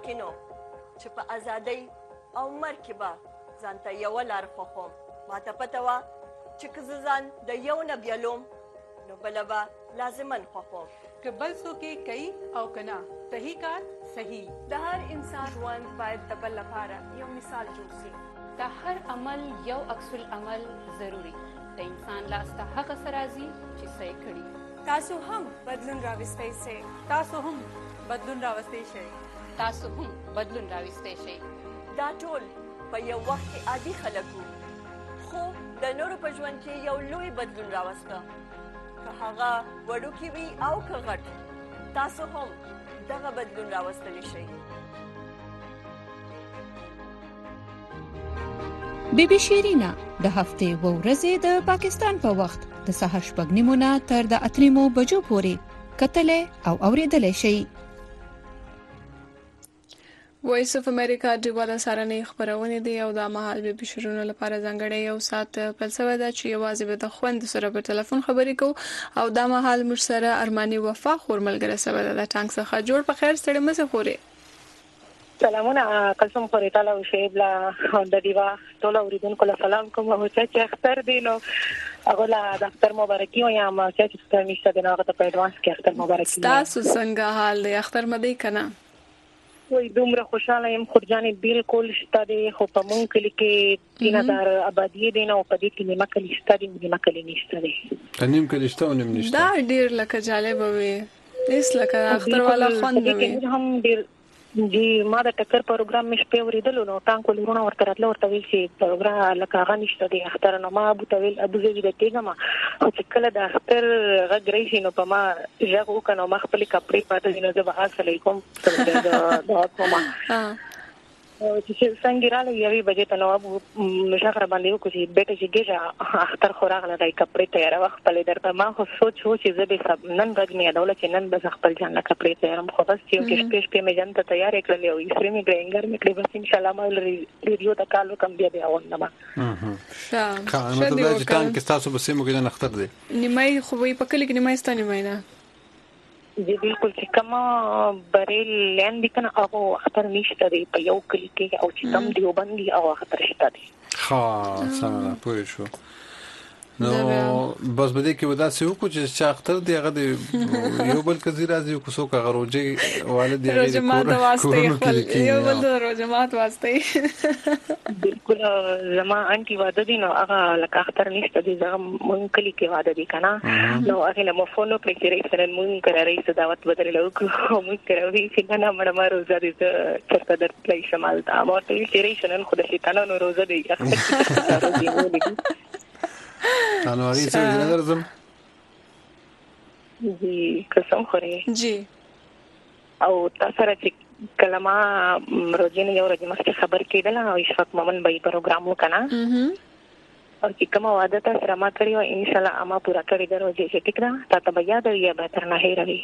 ممکنو چې په ازادۍ او مرګ کې به ځان ته یوه لار خوښوم. ماته پته وه چې که زه ځان د یو نه بیلوم نو بله به لازماً خوښوم. که بل څوک یې کوي او که نه صحیح کار صحیح. د هر انسان ژوند باید د بل لپاره یو مثال جوړ شي. د هر عمل یو عکس العمل ضروري. د انسان لاس ته هغه څه راځي چې څه یې کړي. تاسو هم بدلون راوستی شئ. تاسو هم بدلون راوستی شئ. تاسو هم بدلون راوستی شئ. دا ټول په یو وخت کې عادي خلک وو، خو د نورو په ژوند کې یو لوی بدلون راوسته. که هغه وړوکی وي او که غټ، تاسو هم دغه بدلون راوستلی شئ. بی بی شیرینا د هفتې و ورځې د پاکستان په وخت د سهار 8:30 نه تر د 8:30 بجو پورې کتلې او اوریدلې شي. وایس اف امریکا ډیوا د سارنې خبرونه دی او د مهال بي بي شیرونو لپاره ځانګړی یو سات فلسفه ده چې یوازې به د خوند سره په ټلیفون خبرې کوو او د مهال مر سره ارماني وفا خورملګره سره د ټانک څخه جوړ په خیر ستړي مزه خوري. سلامونه قسم خوري تعالی او شیب لا د دیوا ټول اوریدونکو له سلام کوم او چې اختر دینو هغه لا د اختر مبارکي او یا ما چې اختر نشته دینو هغه ته په اډوانس کې اختر مبارکي. تاسو څنګه حال دی؟ اختر مده کنه وای دومره خوشاله يم خورجانې بالکل شته دی خو په مونږ کلی کې 3000 آبادی دینو په دې کې نیمه کلی شته دی نیمه کلی نشته دی. تنیم کلی شته او نیم نشته. دا ډیر لکه جالب وي هیڅ لکه اختر والا خوند وي. هم ډیر جی ما د ټکر پروګرام مې شپه ورېدل نو ټانکو لورونه ورته راتله ورته ویل چې پروګرام لکه هغه نشته دی اختر نو ما ابو تویل ابو زوی د کېګما او چې کله د اختر غږ راشي نو په ما ژغ وکنو ما خپل کپڑے پاتې دي نو زه به السلام علیکم دا کومه چې څنګه رااله یوې بجې ته نو ابو مشاغره باندې وکړي چې بیٹه چې ګیجا اختر خوراغله دای کپڑے تیار وخت په درته ما خو سوچ و چې زه به سب نن غږ مې ادول چې نن به خپل ځان کپڑے تیارم خو بس چې کې شپې مې ځان ته تیار کړل او یې مې ګرینګر مې کړی بس ان شاء الله ما ریډیو ته کالو کم بیا بیا ونه مطلب دا چې تان کې تاسو به سیمو کې نه اختر دی نیمه خو په کلی کې نیمه ستانه مې نه جی بالکل چې کما بریل لاندې کنه هغه اختر نشته دی په یو کلی کې او چې کم دیوبندي او اختر شته دی. ها سمه پوه شو. نو بس بده کې ودا سې وکړو چې اختر دی هغه دی یو بل کزي راځي کو څوک غروجي والد دی روزه مات واسطه یو بل روزه مات واسطه بالکل زما انټي واده دي نو هغه لکه اختر نشته دی زما مونږ کلی کې واده دي کنه نو هغه له مفونو کې چې رئیس مونږ کرارې دعوت بدلې لوکو مونږ کراوي چې نه مړه ما روزه دي چې در پلی شمال تا مو ته چې رئیس نن خو د شیطانانو روزه دی انو هغه څه نه درځم جی قسم خوري جی او تاسو راځي کلمه روزنه یو ورځ مخکې خبر کېدل او اشفاق مومن به پروګرام وکنا او چې کومه وعده تاسو را ما کړی او ان شاء الله اما پورا کړی درو چې ټیک ده تاسو به یاد وي به تر نه هېروي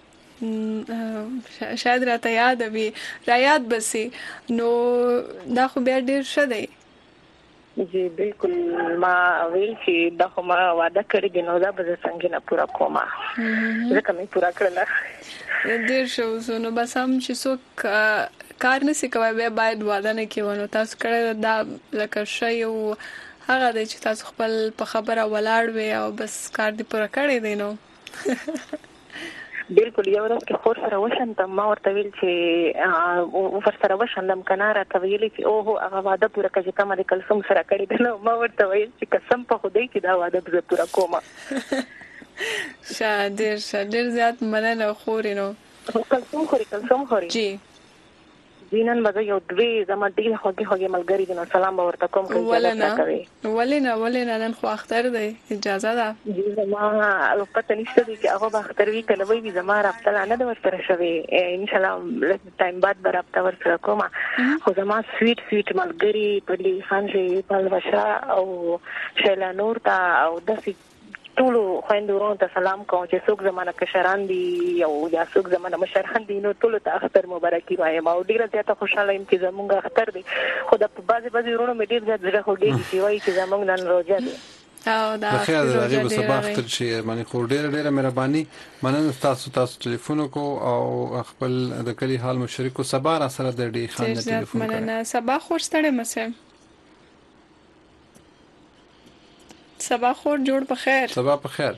شاید راته یاد وي را یاد بسي نو دا خو بیا ډیر ښه دی. جی بالکل ما ویل چې دا خو ما وعده کړی دی نو دا به څنګه نه پورا کوم ځکه مې پورا کړل ډیر شو نو بس هم چې څوک کار نسی کوي به باید وعده نه کوي نو تاسو کړه دا لکه شی او هغه د چې تاسو خپل په خبره ولاړ وي او بس کار دی پورا کړی دی نو بالکل یو ورځ کې خور سره وشندم ما ورته ویل چې او ور سره وشندم کنه راته ویل چې اوه هغه وعده پوره کړي کومه د کلسم سره کړی دی نو ما ورته ویل چې قسم په خدای کې دا وعده به پوره کومه ډیر زیات مننه خورینو کلسم خوري جی دینن مزه یو دوی زما ډیر خوږی ملګری دي نو سلام به ورته کوم ولنه نن خو اختر دی اجازه ده جی زما پته نشته چې هغه به اختر وی کله وی زما رابطه نه د ورسره شوی ان شاء الله ټایم بعد به رابطه ورسره کوم خو زما سویټ ملګری په دې خانجه په بشرا او شیلا نور تا او داسې ټول خويندورو ته سلام کوم چې څوک زمانه کشران دي او یا څوک زمانه مشران دي نو ټول ته اختر مبارکي وایم او ډیره زیاته خوشاله یم چې زمونږ اختر دی خو د بعضي ورونو مې ډیر زیات زړه خوږي چې وایي چې زمونږ نن روزه دی او دا خیر دغه په سبا اختر شي باندې خو ډیره مهرباني مننه تاسو ټلیفون کو او خپل د کلی حال مشرکو سبا را سره د ډی خان ټلیفون کړه مننه سبا خور ستړي مسه سبا خور جوړ په خیر سبا په خیر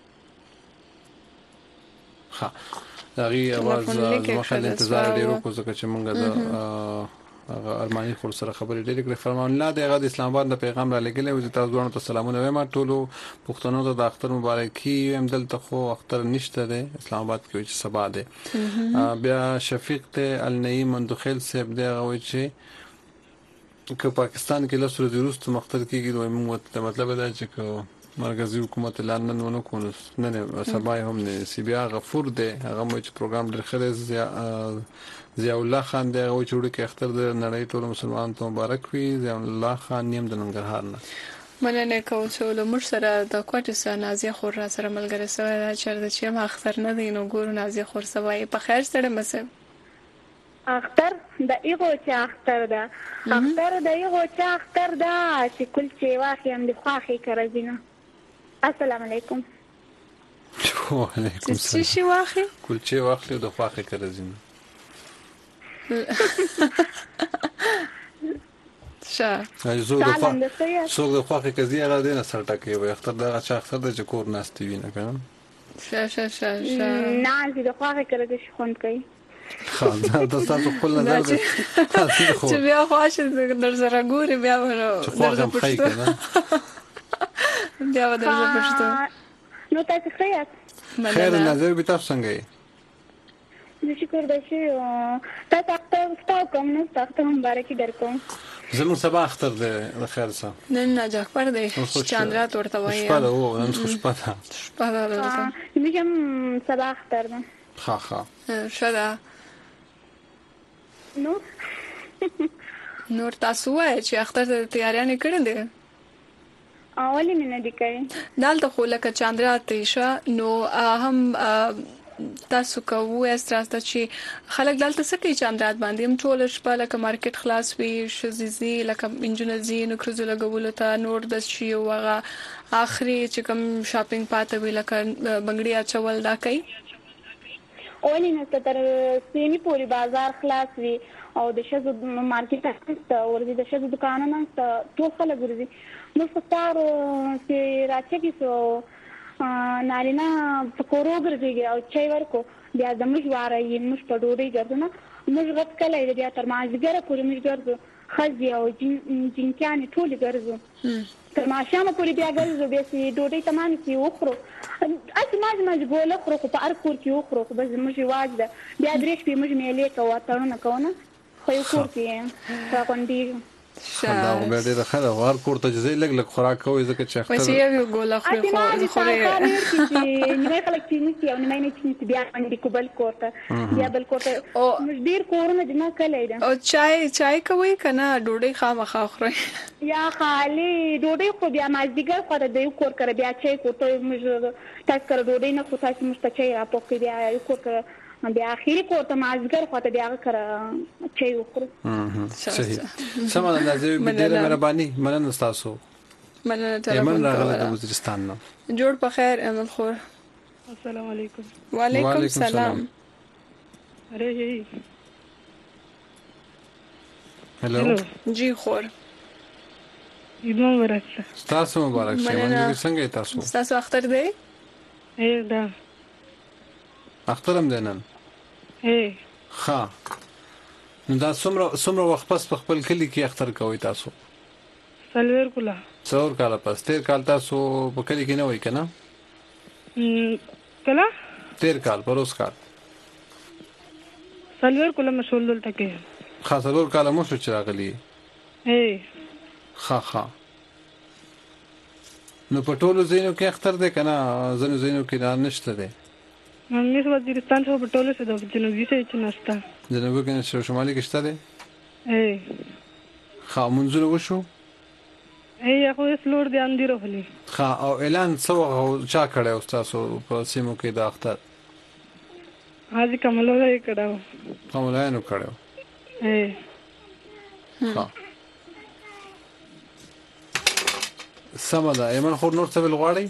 ها دغه आवाज مخه انتظار ډیرو کو ځکه چې مونږ د ارماني خور سره خبرې ډېرې کړې فرمان الله د غد اسلام آباد د پیغام را لګلې او تاسو دوه ته سلامونه وایم ټولو پښتنو ته د اختر مبارکي هم دلته خو اختر نشته ده اسلام آباد کې چې سبا ده بیا شفیق ته النعیم مندخیل صاحب دی هغه چې که پاکستان کې لسره د روس مختل کېږي دوی موږ مطلب دا چې مرکزی حکومت لاندې ونه کول نه سبا هم نه سی بیا غفور دی هغه مو چې پروګرام ډېر خره ضیاء الله خان دی او چې وړي کې اختر د نړۍ ټول مسلمانانو ته مبارک وي ضیاء الله خان نیم د ننګرهار نه مننه کوم چې له مر سره د کوټه سره نازي خور را سره ملګری سره دا چیرته چې ما اختر نه دی نو ګورو نازي خور سوای په خیر سره مسه اختر د ایغو چې اختر ده اختر د ایغو چې اختر ده چې کل چې واخی هم د خواخي کرزینه السلام علیکم وعلیکم السلام چې واخی کل چې واخی د خواخي کرزینه شه څوک د خواخي کزي هغه دینه سر ټکي وي اختر دا چې اختر د چکور ناشتي وینه کنه شه نه د خواخي کرزي خوند کوي خا دا تاسو خپل نظر ده چې بیا خواشه در سره ګوري بیا ورو پښتو بیا ودرځه پښتو نو تاسو خیر نظر به تاسو څنګه یې د شکر د شي تاسو اختر کوم نو تاسو مبارکي درکوم زموږ سبا اختر د خیر سره نن نه جاکبر دی چاندرات ورته وایي شپه ده او نن خو شپه ده میگم سبا اختر ده ها شدا نور تاسو وای چې اختر ته تیاریاں کړې دي اولی مې نه دی کړی دالته خو لکه چاندرات شه نو هم تاسو کوو استراسته چې خلک دلته څه کوي چاندرات باندې هم ټول شپه لکه مارکیټ خلاص وي شزيزي لکه انجنزي نو کروزو لګول ته نور د شي وغه اخري چې کوم شاپینګ پاته وی لکه بنگړي اچول دا کوي اولی نه تر سیمي پوری بازار خلاص وي او د شزو مارکیټ ته ورته د شزو دکانونه ته ټول خلک ورځي نو ستاره چې راځي کې نارینا پکورو ګرځي او چای ورکو بیا د موږ واره یې موږ په ډوډۍ ګرځو موږ غت کله بیا تر مازیګر پورې موږ ګرځو خزي او جنکان ټول ګرځو تر ماشامه پورې بیا ګرځو بیا چې ډوډۍ تمام شي وخورو اته ماج ګوله خورو په ار کور کې وخورو بس موږ واجده بیا درېش په موږ میلې کوو ترونه کوونه خو یو کور کې راغونډي دا به ډېر خره ور کوړه چې زې لګ خوراک کوي ځکه چې اختر وایي یو ګوله خو نه خلک چې نشي او نه چې بیا باندې کوبل کوړه بیا بل کوړه او ډېر کورونه د نه کله ده او چای کوي کنه ډوډۍ خامخا خوري یا خالي ډوډۍ خو بیا مازدیګر خو د یو کور کړ بیا چای کوته موږ تاسو کړ ډوډۍ نه خو تاسو مست چای را پوکې بیا یو کور کړ بیا اخیری کوته مازدیګر خو ته بیا کړ چای وخورو صحیح سمه اندازې به ډېر مهرباني مننه تاسو مننه ټلیفون من راغله د وزیرستان نه جوړ په خیر امل خور السلام علیکم وعلیکم السلام اره هلو جی خور عید مبارک تاسو مبارک شه منګي څنګه تاسو تاسو اختر دی دا اخترم دینن ها نو دا څومره وخت پس په خپل کلی کې اختر کوي تاسو سلور کلا څور کال پس تیر کال تاسو په کلی کې نه وای کنه کلا تیر کال پروس کال سلور کلا مشول دلته کې خاصلور کال مو شو چراغلی ها نو په ټولو زینو کې اختر ده کنه زنو زینو کې نه نشته ده مې وزیرستان څخه په ټولو څه د جنوبي څخه چې نشته جنوبي کې شمالي کې شته ده ها منځره وشو هغه فلور دی اندیرو هلي ها او اعلان څو چا کړه تاسو په سیمو کې د اختر حاجی کملوای کړه کملوای نو کړه ها سمدا ایمن خور نور څه ویل غواړي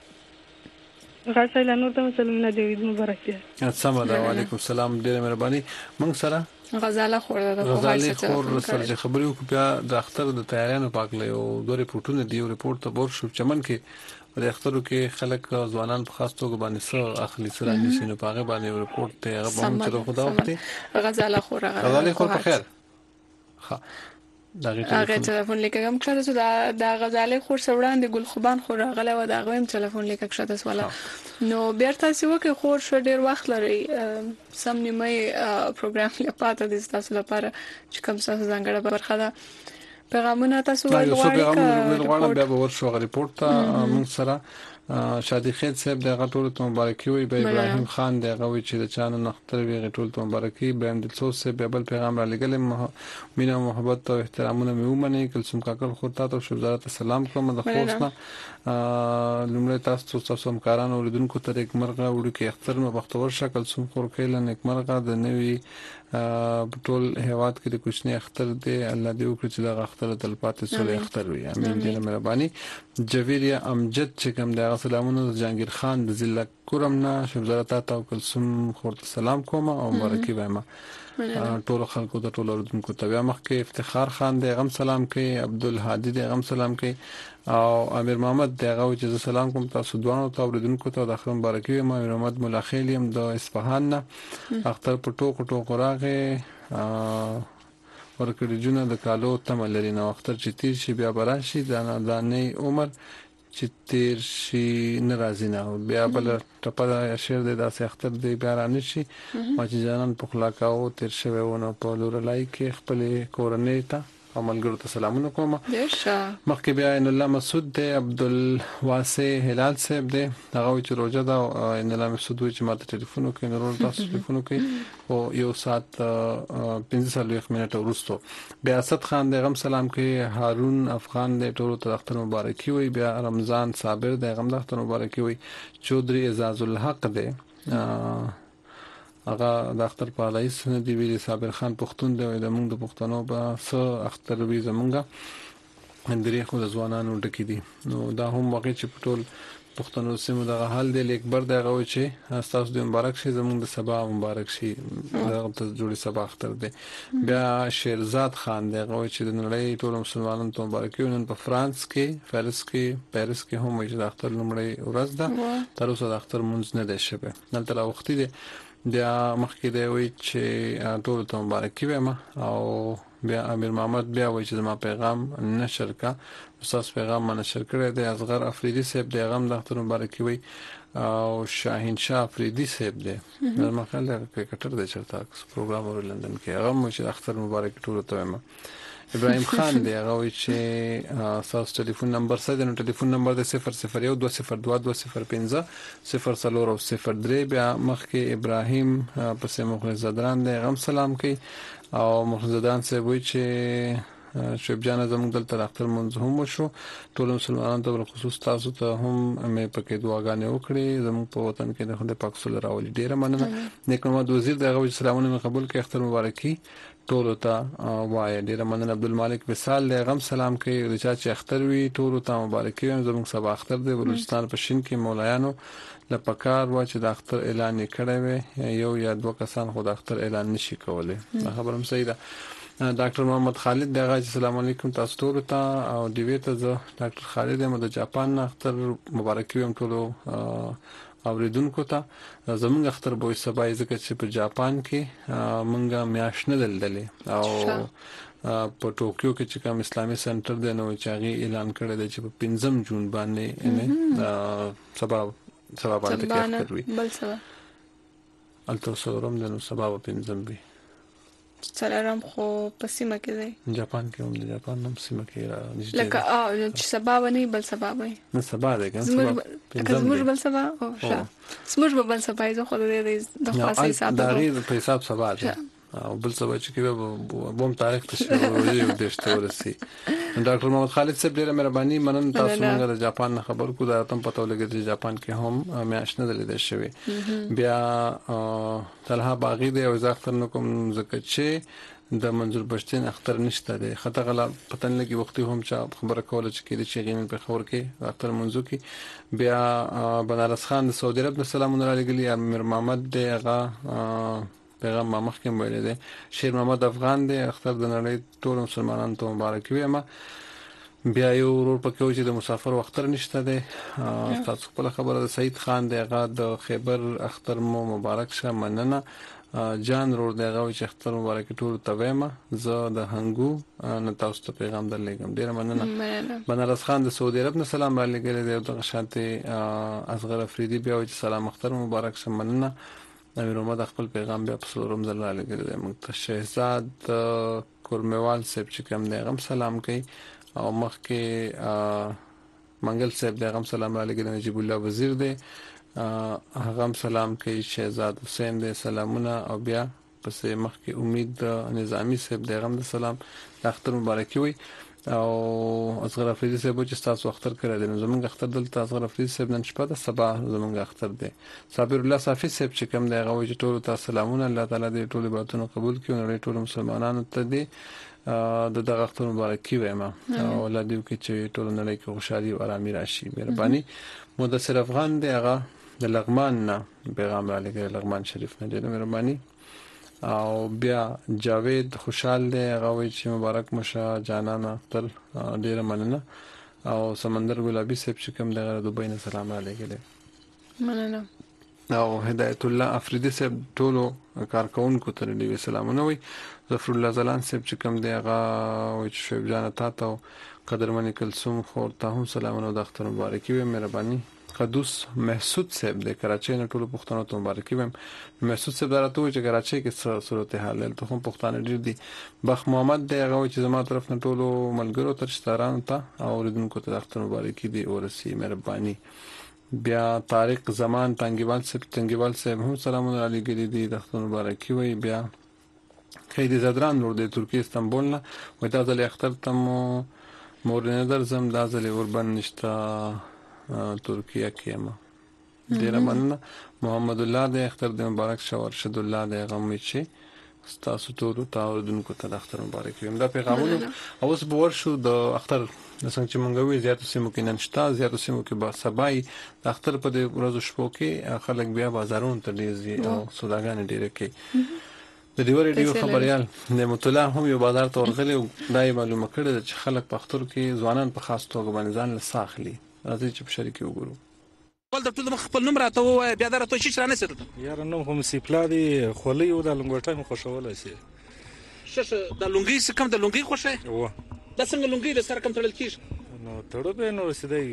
غاښه نور ته سلامونه دی مبارک دی سمدا وعلیکم السلام ډیره مهرباني موږ سره غزاله خور د غزاله خور سره خبرې وکړو بیا د اختر د تیاریانو پاکله او دوه ریپورتونه دی او ریپورت ته بور شو چمن کې د اخترو کې خلک ځوانان په خاص توګه باندې سره اخلي سره نشي نو پاغه باندې ریپورت ته هغه به هم چلو خدا وختي غزاله خور په خیر ها هغه ټلیفون لیکم کړه چې دا غزاله خور سوړان دی ګل خوبان خور غله و دا غویم ټلیفون لیکک شته سواله نو بیرته سی وکي خور شو ډیر وخت لري سم نیمه پروګرام لپاره د تاسو لپاره چې کوم څه څنګه برخه ده پیغامونه تاسو ولغواړم بیا به ورشو ریپورت ته موږ سره شادي خیر صاحب دغه ټول ته مبارکي وي به ابراهيم خان دغه وی چې د چانو نختر وی ټول ته مبارکي ابراهيم دلسوس صاحب بل پیغام را لګل مینا محبت او احترامونه مې ومني کلثوم کاکل خورتا ته شبزارت سلام کوم د خوښنه لمړی تاسو همکارانو اوریدونکو ته یک مرغه وړو کې اختر مو بختور شکل سوم خور کله یک مرغه د نوي ټول هیواد کې د کوچنی اختر دی الله دې وکړي چې د اختر تل پاتې سولې اختر وي امين دې مهرباني جویریا امجد چې کوم د سلامونو جهانگیر خان د ضلع کورمنا شبزارت او کلثوم خور سلام کوم او مبارکي وایم ټول خلکو ته ټول اوریدونکو ته بیا مخکې افتخار خان دې غم سلام کوي عبدالهادي دې غم سلام کوي او امیر محمد دغه چې سلام کوم تاسو دوانو ته اوریدونکو ته د اخر مبارکي وایم امیر محمد مولا خیلیم د اصفهان نه اختر پټو راغې ورکړي جون د کالو تم لري نو اختر چې تیر شي بیا براشي د نه عمر چې تیر شي ناراضي نه بیا بل ټپه شعر د داسې اختر دی بیا رانه شي ما چې جانان په خلاقاو تیر شوی ونه په لور لای کې خپل کورنۍ ته عملګرو ته سلامونه کوم مخکې بیا ان الله مسعود دی عبدالواسع هلال صاحب دی هغه چې روزه دا ان الله مسعود چې ماته ټلیفون کوي نور تاسو ټلیفون کوي او یو سات 15 منټه ورستو بیا اسد خان دی غم سلام کوي هارون افغان دی ټول ته اختر مبارکي وي بیا رمضان صابر دی غم اختر مبارکي وي چودري اعزاز الحق دی هغه د اختر په لایس نه دی ویلي صابر خان پښتون دی د موږ د پښتنو په څه اختر وی زمونږه اندري خو د ځوانانو ډکی دي نو دا هم واقع چې په ټول پښتنو سیمو دغه حال دی لیکبر دغه و چې تاسو د مبارک شي زمونږ د سبا مبارک شي دغه ته جوړي سبا اختر دی بیا شیرزاد خان دغه و چې د نړۍ ټول مسلمانانو ته مبارکي ونن په فرانس کې پاریس کې هم چې د اختر لمړی ورځ ده تر اوسه د اختر مونږ نه دی شوی دلته لا وخت دی بیا مخکې دی وی چې ټول ته مبارکي وایم او بیا امیر محمد بیا وی چې ما پیغام نشر کا استاد پیغام ما نشر کړی دی اصغر افریدی صاحب دی غم د اختر مبارکي وی او شاهین شاه افریدی صاحب دی ما خلک کرکټر دی چرته پروګرام ور لندن کې هغه مو چې اختر مبارکي ټول ته وایم ابراهيم خان دی هغه وی چې تاسو ټلیفون نمبر سره د ټلیفون نمبر د 00120220500 بیا مخکې ابراهيم پسې مخلص زدران دی غم سلام کوي او مخلص زدران سه وی چې شیب جان زموږ دلته اختر منځ هم وشو ټول مسلمانانو ته خصوص تاسو ته هم مې پکې دعاګانې وکړې زموږ په وطن کې د خدای پاک صلی الله علیه ډیره مننه نیک محمد وزیر دغه سلامونه قبول کړي اختر مبارکي ټول ته وای ډیره مننه عبدالمالک وصال غم سلام کوي د چا چې اختر وی ټول ته مبارکي وایم زموږ سبا اختر دی بلوچستان په شین کې مولایانو لپکار و چې د اختر اعلان کړی وي یو یا دوه کسان خو د اختر اعلان نشي کولای خبرم صحیح ده ډاکټر محمد خالد دغه السلام علیکم تاسو ټول ته او دی وی ته ډاکټر خالد هم د جاپان اختر مبارکي وایم ټول اوریدونکو ته زمونږ اختر به سبا ځکه چې په جاپان کې مونږه میاش نه دلدلې او په ټوکیو کې چې کوم اسلامي سنټر دی نو چې هغه اعلان کړی دی چې په 5 جون باندې سبا باندې کې اختر وي بل سبا الته سورم د نو سبا په 5 وي سلام خو په سیمه کې دی جاپان کې هم د جاپان هم سیمه کې راځي لکه چې سبا ونی بل سبا وي نه سبا دی زموږ بل سبا او زموږ بل سبا زه خو د خاصه حساب دا غیر په حساب سبا دی او بل سبا چې کې بوم تاریخ ته شو یو دشته ورسي ډاکټر محمد خالد صاحب ډیره مهرباني مننه تاسو موږ د جاپان خبر کو دا تم پته ولګی چې جاپان کې هم میاشنه دلې شوی بیا طلحه باغی دی او زاختر نو کوم زکه چې د منظور بشتین اختر نشته دی خطا غلا پتن لګي وختي هم چې خبره کوله چې کېږي چې غین په خبر کې اختر منځو کې بیا بنارس خان د سعودي عرب سلام علیکم امیر محمد دی هغه پیغام ما مخکې ویل دی شیر محمد افغان دی اختر د نړۍ ټول مسلمانانو ته مبارک وي ما بیا یو ورور پکې چې د مسافر اختر نشته دی تاسو خپل خبره د سعید خان دی هغه د خیبر اختر مو مبارک شه مننه جان رور دغه چې اختر مبارک ټول ته وایم زه د هنګو نه تاسو ته پیغام درلېږم ډیر مننه بنارس خان د سعودي عرب نه سلام را لګل دی دغه شانته اصغر افریدي بیا چې سلام اختر مبارک شه مننه امیر محمد خپل پیغام بیا په سلام الله لګل دی موږ ته شهزاد کورموال صاحب چې کوم دی غم سلام کوي او مخکې منګل صاحب دی غم سلام را لګل نجیب الله وزیر دی هغه سلام کوي شهزاد حسین دې سلامونه او بیا پسې مخکې امید نظامی صاحب دې غم د سلام اختر مبارک وي او اصغر افریدي صاحب چې تاسو اختر کړی دی زمونږ اختر دلته اصغر افریدي صاحب نن شپه د صبح زمونږ اختر دی صابر الله صافي صاحب چې کوم دی هغه چې ټول تاسو سلامونه الله تعالی دې ټول عبادتونه قبول کړي او ټول مسلمانانو ته دې د دغه اختر مبارک وي ما او الله دې وکړي چې ټول نړۍ کې خوشحالي او آرامي راشي مهرباني مدثر افغان دی هغه د لغمان نه پیغام را لګي لغمان شریف نه ډېر مهرباني او بیا جاوید خوشحال دی هغه چې مبارک مشه جانان اختر ډېر مننه او سمندر ګلابي صاحب چې کوم دغه دوبۍ نه سلام علیکم مننه او هدایت الله افریدي صاحب ټولو کارکونکو ته ډېر سلامونه وي ظفر الله زلان صاحب چې کوم دی هغه چې شعیب جان تاسو قدرمن کلثوم خور ته هم سلامونه د اختر مبارکي وي مهرباني قدوس محسود صاحب د کراچۍ نه ټولو پښتنو ته مبارکي وایم محسود صاحب درته وایي چې کراچۍ کې صورتحال ته هم پښتانه ډیر دي بخ محمد دی هغه چې زما طرف نه ټولو ملګرو تر شتارانو ته او اوریدونکو ته د اختر مبارکي دی ورسي مهرباني بیا طارق زمان تنګیوال صاحب هم سلامونه علیکم دي د اختر مبارکي وي بیا خیدی زدران نور د ترکیه استانبول نه وای دا ځل اختر تم مورنه درزم دا ځل اوربن نشتا ترکیه کې ما ډیر مننه محمد الله د اختر د مبارک شو ارشد الله د غمې چې تاسو ټول ته اوردونکو ته د اختر مبارک ویم دا پیغامونه اوس به ورشو د اختر څنګه چې مونږ وی زیاتو سیمو کې نن شتا زیاتو سیمو کې با سبای د اختر په د ورځو شپو کې خلک بیا بازارونو ته ډیزي او سوداګان ډیر کوي د دیو ریډیو خبريال نعمت الله هم یو بازار ته ورغلی او دای معلومه کړی چې خلک په اختر کې ځوانان په خاص توګه باندې ځان له ساخلي راځي چې په شریک وګورو ول د ټول خپل نوم راته وای بیا درته شي چرانه سره یار نو هم سیپلا دی خولي او د لنګوټه مخ خوشوله سي شش د لونګي څخه د لونګي خوشه و د څنګه لونګي د سره کم تړل کیږي نو تړو به نو سیدای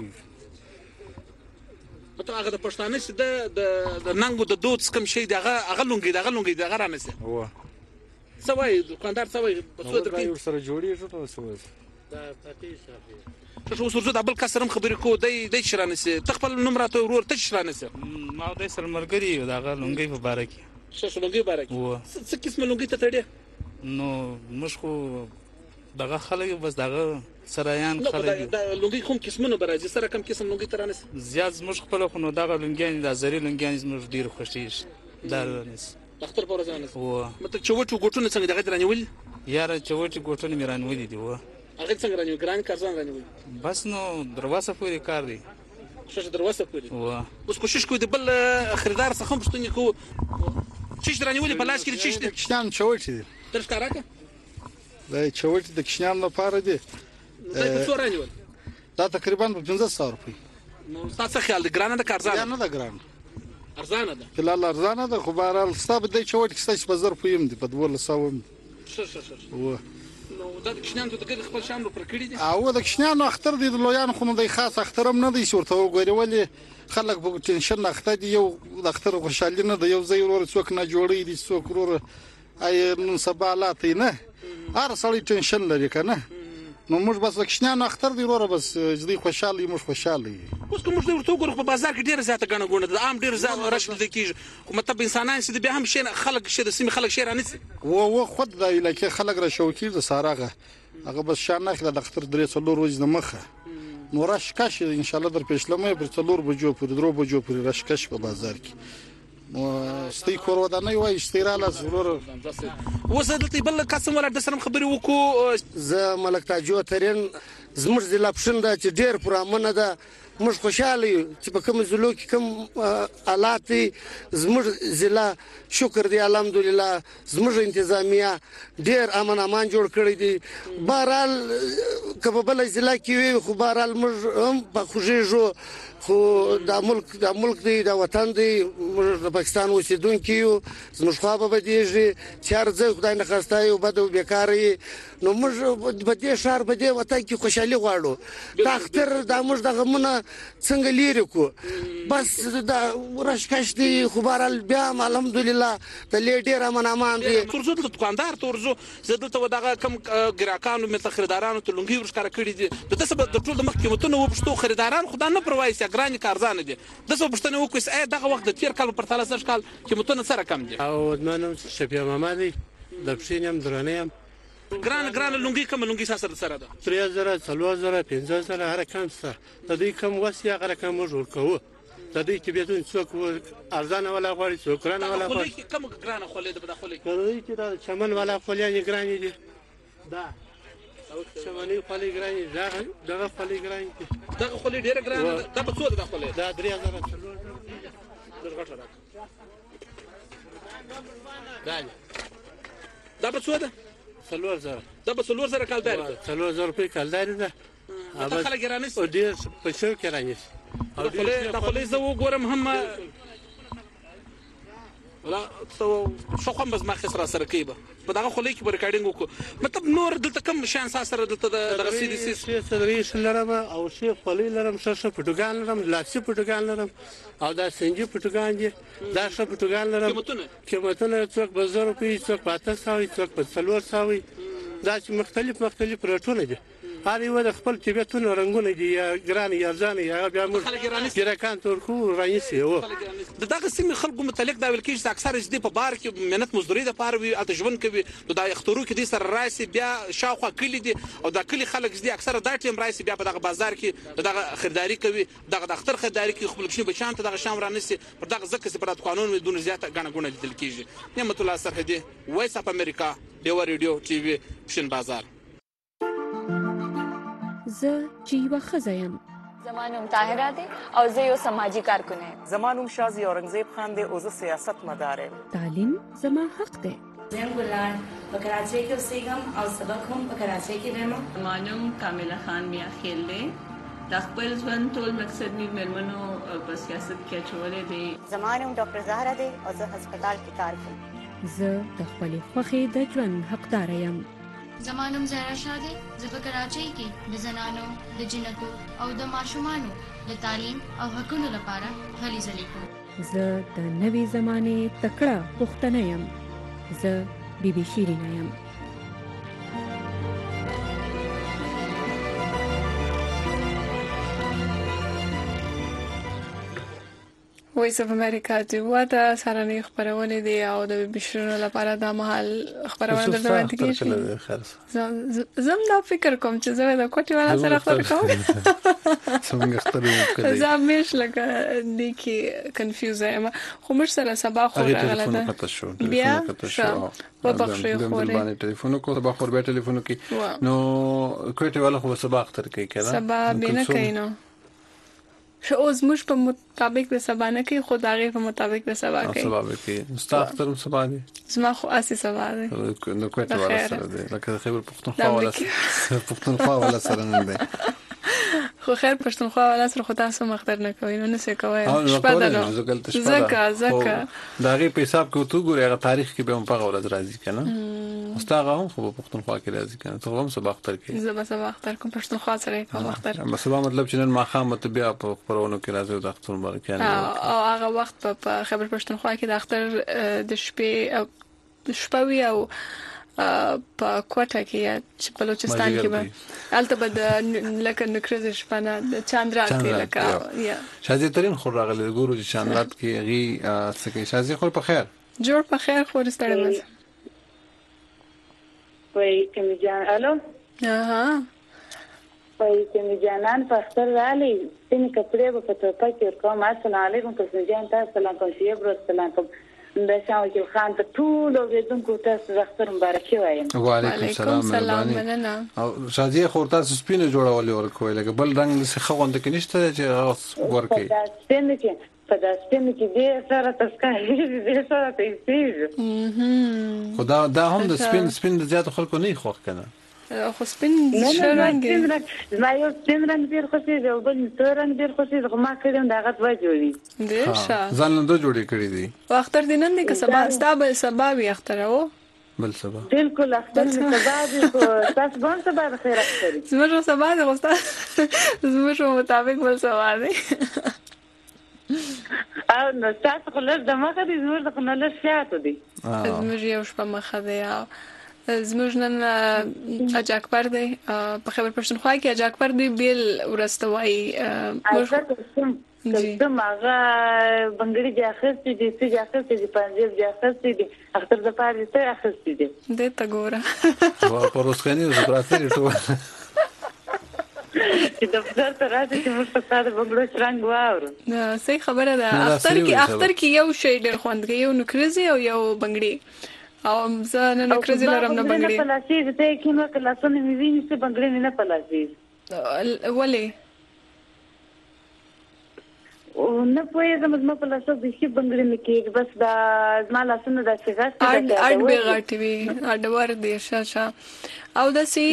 ته هغه د پښتانه سي د ننګو د دوت کم شي دغه لونګي دغه رانه سي و سوي دکاندار سوي په څو درې سره جوړیږي نو سوي دا پاتې صافي شو ورته د بل کسرم خبرې کو د شرانه سي تخپل نمبر ته ورور ته شرانه سي ما د سر مرګري دغه لونګي په باره کې شش لونګي باره کې څه قسم لونګي ته تړي نو مشخو دغه خلک بس دغه سرایان خلک د لونګي کوم قسمونه برازي سره کم قسم لونګي ترانه سي زیات مش خپل خو نو دغه لونګي د زری لونګي مش ډیر خوشیږي دارنس اختر پر ځانس و مته چوټو ګټونه څنګه دغه درنیول یار چوټي ګټونه میرانولې دی و هغه څنګه رانیو ګران کارزان رانیو بس نو دروازه پوری کار دی شش دروازه پوری و اوس کوشش کوي د بل خریدار څخه پښتني کو چیش رانیول په لاس کې چیش دي کشنان چوټي دي تر ښکاراکه دا چوټي د کشنان لپاره دي دا څو رانیول دا تقریبا 1500 روپۍ نو تاسو خیال د ګران د کارزان نه د ګران ارزانه ده فلال ارزانه ده خو بهرال ستاب د چوټي کې څه بازار پویم دي په 1200 شش و نو دا د کشنان ته د خپل شامل پر کړی دي او د کشنان اختر دي د لویان خو نه دی خاص اخترم نه دی صورت وګوري ولی خلک په ټینشن اختر دی یو د اختر خوشحالي نه دی یو ځای ورور څوک نه جوړی دي څوک ورور اي نن سبالات نه هر سړی ټینشن لري کنه نو موږ بس کشنان اختر دی ورور بس ځدی خوشحالي موږ خوشحالي اوس کوم موږ ورته وګورو په بازار کې ډیر زیاته غنه غونه د عام ډیر زیات رشد د کیږي خو مطلب انسانان چې به هم شي خلک شه د سیمه خلک شي رانسي و خود د لکه خلک را شوکیر د سارغه هغه بس شان نه د اختر درې څلور ورځې د مخه نو راشکش ان شاء الله در پښلمه پر څلور بجو پر درو بجو پر راشکش په بازار کې ستې کور ودانۍ وای اشتراله ضرور وسه دلته بل قسم ولا د سره خبري وکړو زه ملک تاجو ترين زموږ ضلع پښند چې ډېر پرامنه ده موږ خوشاله یو چې په کوم ضلع کې کوم حالات زموږ ضلع شکر دی الحمدلله زموږ انتظامیه ډېر امن امان جوړ کړی دی بهرحال کله بل ضلع کې وي خو بهرحال موږ هم په خوشیږو خو د ملک دی د وطن دی موږ د پاکستان اوسیدونکو یو زموږ خوا به دیږي چې ارزه خدای نه خواسته یو بده بیکاری نو موږ په دې شهر په دې وطن کې خوشحالي غواړو د اختر د موږ د غمونه څنګه لري کو بس د ورشکش دی خو بهرحال بیا الحمدلله د لیډر امان دی ترزو د دکاندار ترزو زدلته ودغه کم ګراکانو مت خریدارانو ته لونګي ورشکاره کړی دي د تاسو د ټول د مخ قیمتونو وبشتو خریداران خدای نه پروايي ګراني کارزانه دي د څه پښتنه وکړي دغه وخت د تیر کال په پرتله سر کال قیمتونه سره کم دي او منم شفیع محمدي د پښینم درنیم ګران لونګي کوم لونګي سره ده 3000 4000 5000 هر کم څه د دې کم وسیا هر کم جوړ کوو د دې کې به څوک ارزانه ولا غواړي څوک رانه ولا غواړي کوم ګرانه خولې د بدخولې کوي چې دا چمن ولا خولې ګرانې دي دا چمنې خولې ګرانې دغه خولې ګرانې دغه خولې ډېر ګرانه دا په څو ده خولې دا 3000 دا په څو ده 3000 دا په 3000 کالدار ده 3000 روپۍ کالدار ده دا خلک ګرانې او ډېر په څو کې رانیس او دا خولې زه وګورم هم ولا شو کوم بس ما خسر سره کیبه په دغه خولې کې ریکارډینګ وکړو مطلب نور دلته کم شان سره دلته د سی دي سی صدرې لرم او شی خولې لرم شش پټوګان لرم لاسی پټوګان لرم او دا سنجي پټوګان دي دا ش پټوګان لرم قیمتونه څوک په 1000 روپۍ څوک په 800 څوک په 400 دا چې مختلف رټونه دي هر یو د خپل طبيعتونو رنگونه دي یا ګران یا ځان یا بیا موږ ګرکان تورکو رئیس یو دغه سیمه خلکو متعلق دا ویل کیږي چې اکثر دې په بار کې مهنت مزدوري د پاره وي اته ژوند کوي نو دا اخترو کې دې سره راسي بیا شاوخوا کلی دي او دا کلی خلک دې اکثر دا ټیم راسي بیا په دغه بازار کې دغه خریداري کوي دغه د اختر خریداري کې خپل کښې بچان ته دغه شام رانسي پر دغه ځکه چې پر قانون دونه زیاته غنغونه لیدل کیږي نعمت الله سرحدي وایس اپ امریکا دیو ریډیو ټي وي پښین بازار زه چې یوه ښځه یم زمانوم طاهره دی او زه یو سماجی کارکن یم زمانوم شازي اورنګزیب خان دی او زه سیاست مدار یم تعلیم زما حق دی زم ګلان په کراچۍ کې اوسېږم او سبق هم په کراچۍ کې وایم زمانوم کامله خان میا خیل دی د خپل ژوند ټول مقصد می مېرمنو په سیاست کې اچولې دی زمانوم ډاکټر زهرا دی او زه هسپتال کې کار کوم زه د خپلې خوښې د ژوند حقدار یم زمانوم زهرا شاه دی زه په کراچۍ کې د زنانو د جنکو او د ماشومانو د تعلیم او حقوقو لپاره هلې ځلې کوم زه د نوې زمانې تکړه پښتنه یم زه بیبي شیرینه یم وایس اف امریکا دی واده سارنې خبرونه دي او د بشرونو لپاره د محل خبرونه درته کیږي زم دا فکر کوم چې زه د کوټي والا سره خبر کوم څنګه ستړي وکړي زه مش لکه د کی کنفیوز یم خو مش سره سبا خو راغله بیا په بخښه خو باندې ټلیفون کو سبا خو به ټلیفون کې نو کوټي والا خو سبا اختر کوي کړه سبا بینه کینو شو اوس مش په مطابق د سبا نه کې خدای په مطابق د سبا کې سبا کې مستاختر سبا دي زما خو اسی سبا دي نو کوټه والا سره دي لکه خبر پښتونخوا والا سره نه دي خو خیر پښتونخوا والا سره خو تاسو مختار نه کوي نو څه کوي شپه ده زکه دا غي په حساب کې تو ګورې هغه تاریخ کې به هم په ورځ راځي کنه مستاغه هم خو پښتونخوا کې راځي کنه ته هم سبا اختر کې زه به سبا اختر کوم پښتونخوا سره کوم اختر سبا مطلب چې نن ما خامت بیا په خبرونو کې راځي د اختر مبارک او هغه وخت په خبر پښتونخوا کې د اختر د شپې وی او په کوټه کې چې بلوچستان کې به البته به لکه نکرز شپانه د چاندرات کې لکه یا شازي ترين خو راغله ګورو چې چاندرات کې غي څه کې شازي خو په خیر جوړ په خیر خو رستړی مز وای کوم جان الو فاطمه جانان په اختر رالی سپین کپڑے په توپه کې ورکوم. السلام علیکم قسم جان تاسو سلام کوم شیخ برو سلام کوم د شاوکل خان ته ټول اوریدونکو تاسو د اختر مبارکي وایم. وعلیکم السلام مننه. او شادیه خور تاسو سپین جوړولې ورکوي لکه بل رنگ څه خوند کې نشته چې ورکي سپین کې په داسې سپین کې دې سره تاسو دې سره تېږي. خدا هم د سپین د زیات خلکو نه خوښ کنه. خو سپین رنګ ما یو سپین رنګ ډیر خوښیږي او بل تور رنګ ډیر خوښیږي. خو ما کړم دا غت وجوړي ډیر ښه ځان له دوه جوړې کړې دي. اختر دینن دي که سبا وي اختر او بل سبا بالکل اختر سبا دي. خو تاسو به سبا د خیر اختر زموږ سبا د غوستا زموږ مطابق بل سبا دی. او نو تاسو خلک د مخه دي زموږ د خلک شاته دي. زموږ یو شپه مخه دی. زموږ نن اجاکبر دی په خیبر پښتونخوا کې اجاکبر دی بیل ورستوي. کوم هغه بنګړي جاخستې دي چې جاخستې دي پنځه جاخستې دي اختر د پاره ته اخستې دي د تا ګوره په روسخاني زبراتري ټول چې د بازار ته راځي چې موږ په ساده بنګړو رنگ واورو. صحیح خبره ده. اختر کې یو شی ډېر خوند کوي یو نکریزي او یو بنګړي او زه نه نکریزي لرم نه بنګړي. په لاسي دې کې نو کله څنګه مې ویني چې بنګړي نه په لاسي ولې او نه پوهېږم زما په لاسو بېخي بنګړي نه کېږي. بس دا زما لاسونه داسې غټ اډ به غټ وي اډور دي شاشه او داسې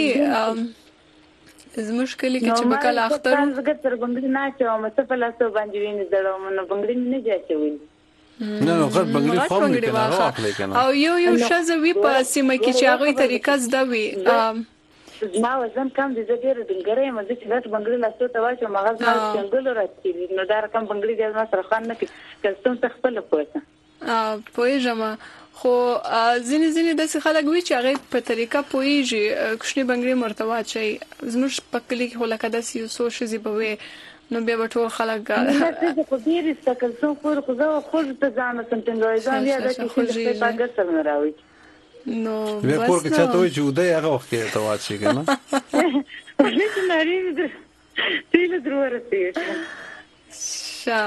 زموږ کلی کې چې بکل اختر زګر تر بنګړي نه چوم څه په لاسو باندې ویني دړم نو بنګړي نه جاچوي. نه غټ بنګړي خو نه کنه او یو شزوی په سیمه کې چې هغه طریقه زده وي. ما وزن کم دي زه ډېر ډنګرې یم چې غټ بنګړي لاسو ته واچوم هغه زما څنګه راځي نو دا رقم بنګړي د ما سره خان نه کې کله څه خپل پوهه پوهېږم. خو ځینې داسې خلک وي چې هغه په طریقه پوهېږي کوچني بنګړي مرته واچي. زموږ په کلي کې خو لکه داسې یو څو ښځې به وي نو بیا به ټول خلک خو ډېر استقل څو خو ته ځان سنټنګوي ځان یا د چې په سر نه راوي نو بیا کور کې چاته وي چې ودی هغه وخت کې ته واچي کنه هیڅ ناری دې تیل درورته شا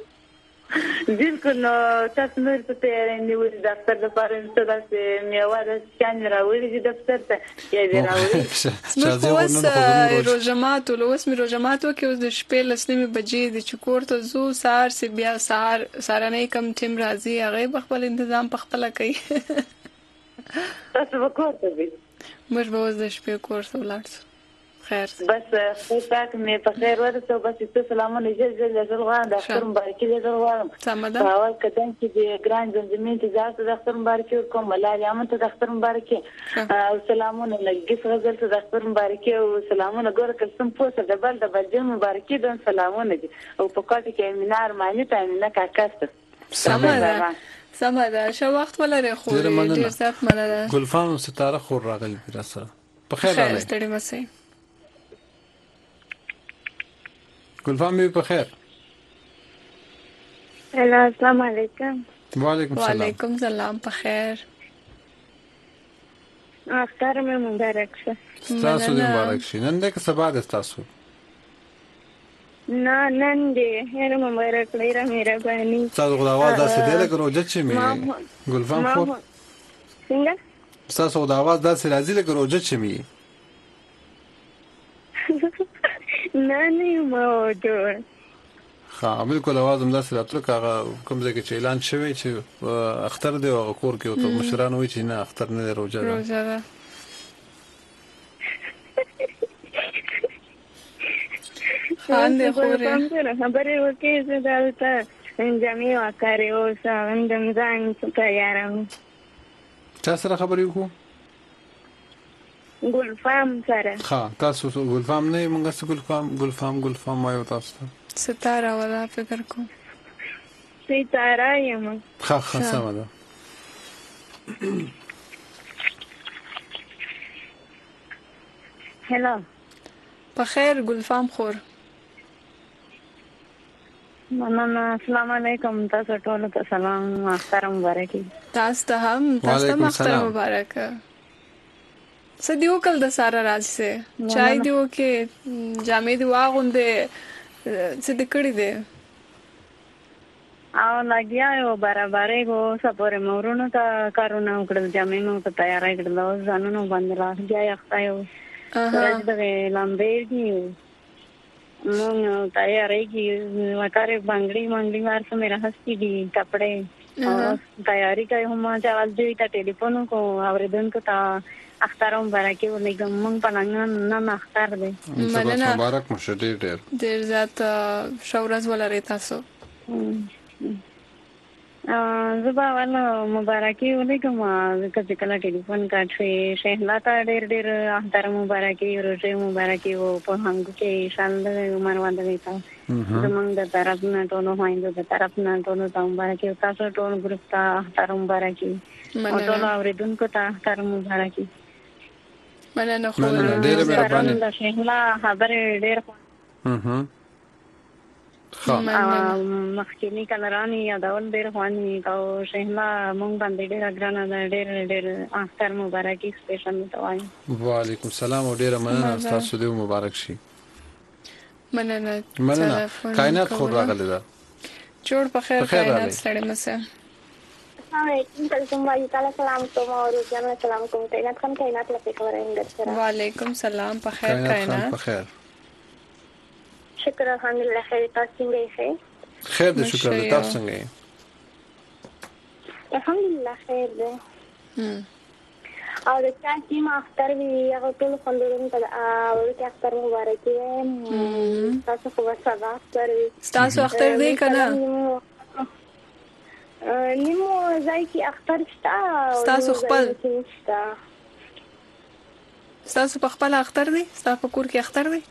بالکل تاسو نور څه ته نیول دفتر لپاره څه داسې میوه د سکان راوړي دي دفتر ته یا دې راوړي. اوس روزمات اوس می روزمات کې اوس د شپې لسنیمه بجې د چکور ته زو سار سی بیا سارنې کم ټیم راځي هغه خپل تنظیم په خپل کوي. تاسو وکړئ موږ به اوس د شپې کور ته ولاړو. خیر بس خدای مې په خیر ورته بس ته سلامونه جزل غواړم د اختر مبارکي دې غواړم. سمده په اول قدم کې د ګران زمزمین ته ځاته د اختر مبارکي ورکوم. ملال یامن ته د اختر مبارکي او سلامونه لګیس غزل ته د اختر مبارکي او سلامونه ګور کلسم پوسه د بل جن مبارکي د سلامونه دي او په کاټ کې مینار معنی ته نه کاکاسته. سمده شو وخت ولري خو ډیر زیات مننه. ګلفام ستاره خور راغلی پر سره په خیر راغلی. ستړي مسئ ګلفام می په خیر. هلا السلام علیکم. وعلیکم السلام. وعلیکم السلام په خیر. اختر مې مبارک شه. تاسو دې مبارک شي. نن دې که سبا ده تاسو؟ نه نن دې هر مبارک لري مهرباني. تاسو خو د आवाज داسې دی لکه روزه چې می ګلفام خو څنګه؟ تاسو خو د आवाज داسې راځي لکه روزه چې می نه موجود. ها بالکل आवाज هم داسې راتلو کاغه کوم ځای کې چې اعلان شوی چې اختر دی او کور کې او مشران وایي چې نه اختر نه دی روزه ده. خان دې خورې خبرې وکړې چې دلته جمعي وکړې اوس هم ځان تیارم. چا سره خبرې وکړو؟ ګلفام سره. ها تاسو ګلفام نه موږ څه ګلفام وایو تاسو ته؟ ستاره ولا فکر کوم ستاره یم. ها سم ده. هلا په خیر ګلفام خور. مننه. السلام علیکم. تاسو ټول ته سلام. اختر مبارک. تاسو ته هم اختر مبارک. سدیو کل د سارا راج سے چای دیو کې جامې دی واغوندې څه د کړی دی او لګیا یو برابرې کو سپورې مورونو ته کارونه وکړل جامې نو ته تیارای کړل ځانونو باندې راځي ښه یو راځي د لامبې دی نو تیارای کی وکړې بنگړي مار سره میرا هستی دی کپڑے تیاری کوي هم چاول دی ته ټلیفون کو اوریدونکو ته اختر مبارکي ولګم مونږ په نن اختر دی مننه مبارک مشه ډېر زیات شورز ولري تاسو زبا والا مبارکي ولګم چې کله ټلیفون کاټوي شهلا ته ډېر اختر مبارکي روزه مبارکي وو په هغه کې شاند عمر باندې تا زمونږ د طرف نه ټولو هايندو د طرف نه ټولو ته مبارکي تاسو ټول ګروپ ته اختر مبارکي او ټول اوریدونکو ته اختر مبارکي مننه خو ډېر مهرباني د شهلا خبره ډېر مخکینی کلرانی یادول ډېر خواني او شهلا مونږ باندې ډېر ګرانه ده ډېر اختر مبارکي سپیشل توای وعلیکم السلام او ډېر مننه تاسو دې مبارک شي مننه کائنات خور راغله ده جوړ په خیر کائنات سره مسه سلام کوم او روزانه سلام کوم کائنات لپاره خبره وعلیکم السلام په خیر کائنات په خیر شکر الحمدلله خیر تاسو څنګه یې خیر دې شکر دې تاسو څنګه یې الحمدلله خیر دې او د چا ما اختر وی هغه ټول خوندورم ته او د اختر مبارکي تاسو خو وسه تاسو اختر دې کنه نیمو ځای کې اختر شته تاسو خپل تاسو په خپل اختر دي تاسو په کور کې اختر دي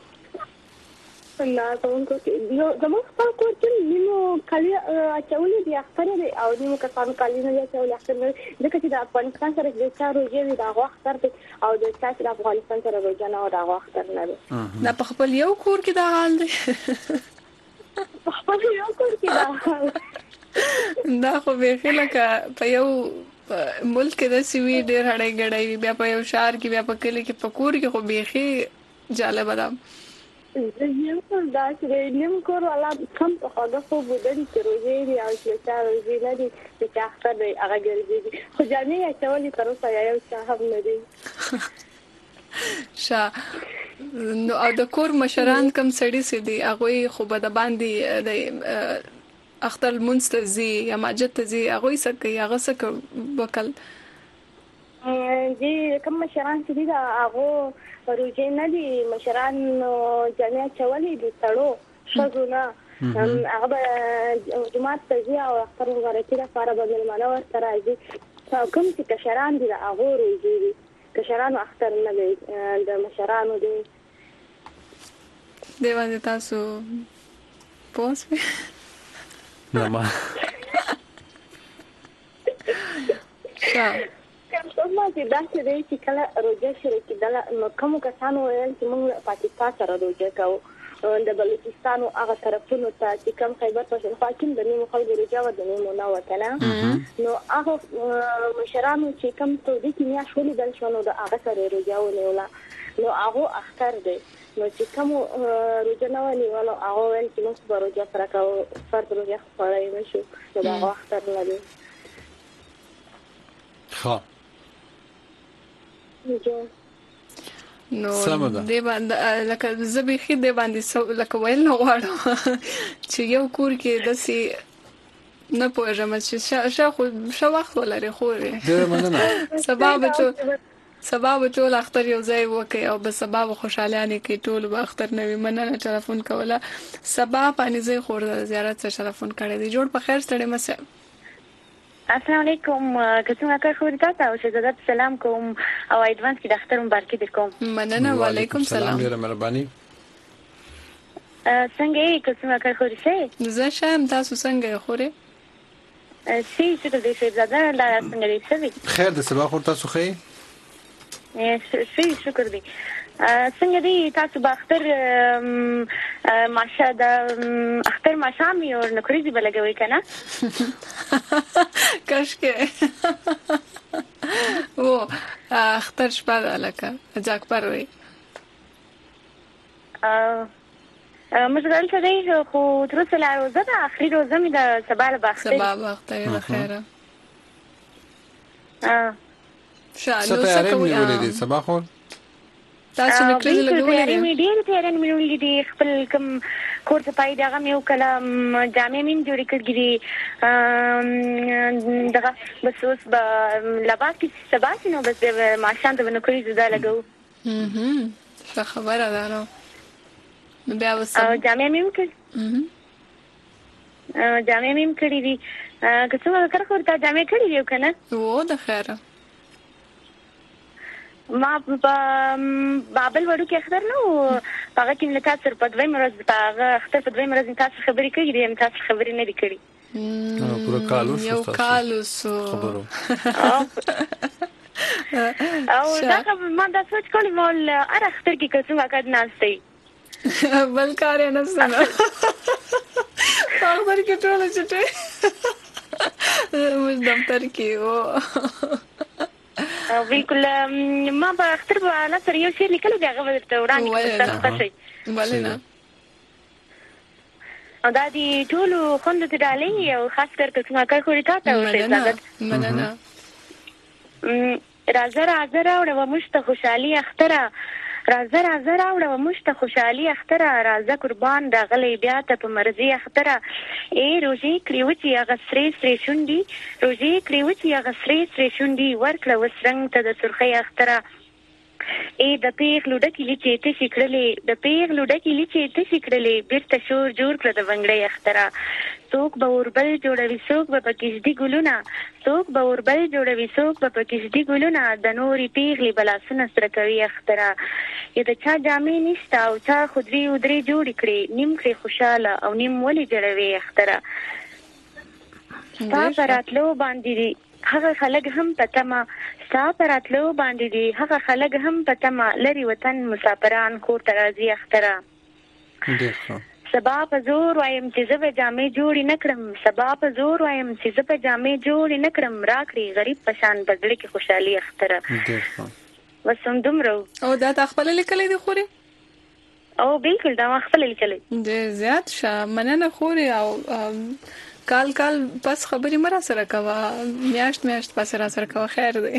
نه څنګه یو زموږ خپل کور کې نیمو کلی اچولې دي اختر دي او نیمو کسانو کلی نه اچولې اختر دي ځکه چې د افغانستان سره د چارو یوې د اختر دي او د تاسو د افغانستان سره روزانه او د اختر نه دي دا په خپل یو کور کې دا حال دی په خپل یو کور کې دا حال دا خو به لکه په یو ملک د سوي ډېر هړې غړې بیا په یو شهر کې بیا په کلی کې په کور کې خو بيخي جالب ده یو دا چې نیم کور ولا کم په خاطر خو بدن کې روزي دی او چې تاسو روزي نه دي چې اختر دی هغه ګرځي خو ځانې اچولې تر اوسه یو څه هم نه دي نو او د کور مشران کم سړي سي دي هغه خو به د باندې د اختر منستزي یا ماجد تزي هغه سکه هغه سکه وکل دي کوم مشران چې دا هغه روزي نه دي مشران جامع چولې دي تړو شګونه هغه جمعه تزي او اختر مبارکي لپاره به ملمانه ورته راځي کوم چې کشران دي هغه روزي دي کشران اختر نه دي د مشرانو دي دیوانه تاسو پوس نه ما کومه چې داسې دی چې کله روزه شروع کېدل نو کوم کسانو ویل چې موږ پاکستان سره روزه کوو د بلوچستان او هغه طرفونو ته چې کوم خیبر پښتونخوا کې د نیمو خلکو روزه و د نیمو نه وکنه نو هغه مشرانو چې کوم ته د کیمیا شولې دل شنو د هغه سره روزه ونیوله نو هغه اختر دی نو چې کوم روزه نه ونیوله هغه ویل چې موږ به روزه سره کوو فرض روزه خورای نشو نو دا اختر نه دی ها نو دې باندې لکه زبې خې دې باندې لکه ویل نو غواړم چې یو کور کې دسي نه پوهېږم چې شا وخت ولري خو ډېر مننه سبا به ټول اختر یو ځای وکي او به سبا خوشالانه کې ټول به اختر نوي مننه ټلیفون کوله سبا باندې زه خور د زیارت سره ټلیفون کړی دی جوړ په خیر ستړي مسه السلام علیکم کڅوړه کار خو تاسو او شهزاده سلام کوم او ایڈوانس کې د اختر مبارکي درکوم مننه وعلیکم السلام ډیره مهرباني څنګه یې کڅوړه کار خو سي زه شام تاسو څنګه خوري سي چې د شهزاده لا څنګه دې سوي خیر د سبا خور تاسو خې سي شکر دې څنګه دې تاسو باختر ماشه د اختر ماشام یو نکريزي بلګوي کنه کاشکه او اختر شپه ده لکه جاکبر وي مشغل څه دی خو تر اوسه لا روزه ده اخري روزه مې د سبا له باختې سبا باختې د خیره څه تیارې مې ولې دي سبا خو تاسو نو کړی لګولې دي مې ډېر تیارې مې ولې دي خپل کوم کور ته پای دغه مې وکړه جامې مې جوړې کړې دي دغه بس اوس به لباس کې سبا نو بس ماشان ته نو کوي زده لګو څه خبره ده نو بیا وسه جامې مې وکړې دي که څنګه کار کوته جامې کړې دي کنه و د خیره ما بابل وړو کې اختر نو هغه کې ملي تاسو په دوی مرز هغه اختر په دوی مرز تاسو خبرې کوي دي تاسو خبرې نه دي کړې پورا کالو یو کالو سو خبرو او دا ما دا سوچ کوم مول اره اختر کې څنګه کډ ناشته بل کار نه سره خبر کې ټول چټه مې دفتر کې و بالکل ما په اختر په اړه سره یو شی لیکلو دی هغه ورته وړاندې کړم ولنه او دا دی ټول خوند ته ډالې او خاص کر څنګه کار کوي تاسو مننه راځه راوړو موږ ته خوشحالي اختره راځه راوړو موږ ته خوشحالي اختره راځه قربان راغلی بیا ته په مرزي اختره روزي کړیو چې هغه سری شونډي روزي کړیو چې هغه سری شونډي ورکړه وسرنګ ته د سرخي اختره د پیغ لوډکی لچې ته شکړلې بیرته شور جوړ کړ د ونګړې اختره څوک به اوربل جوړوي څوک به پکېږدي ګلونه د نوري پیغلې بلاسونه سره کوي اختره د چا جامې نشته او چا خودري ودري جوړ کړي نیم کړي خوشاله او نیم ولې جوړوي اختره ستا پراتلو باندې دي هغه خلک هم پتما لري وطن مسافران کور ته راځي اختره سبا په زور وایم چې زه به جامې جوړې نکړم راکړي غریب پشان بدړ کې خوشحالي اختره وسم دومره او دا خپل لیکلې دي خوري او بالکل دا خپل لیکلې دي زیات شه مننه خوري او کال پس خبرې مرا سره کوا میاشت پس را سره کوا خیر دی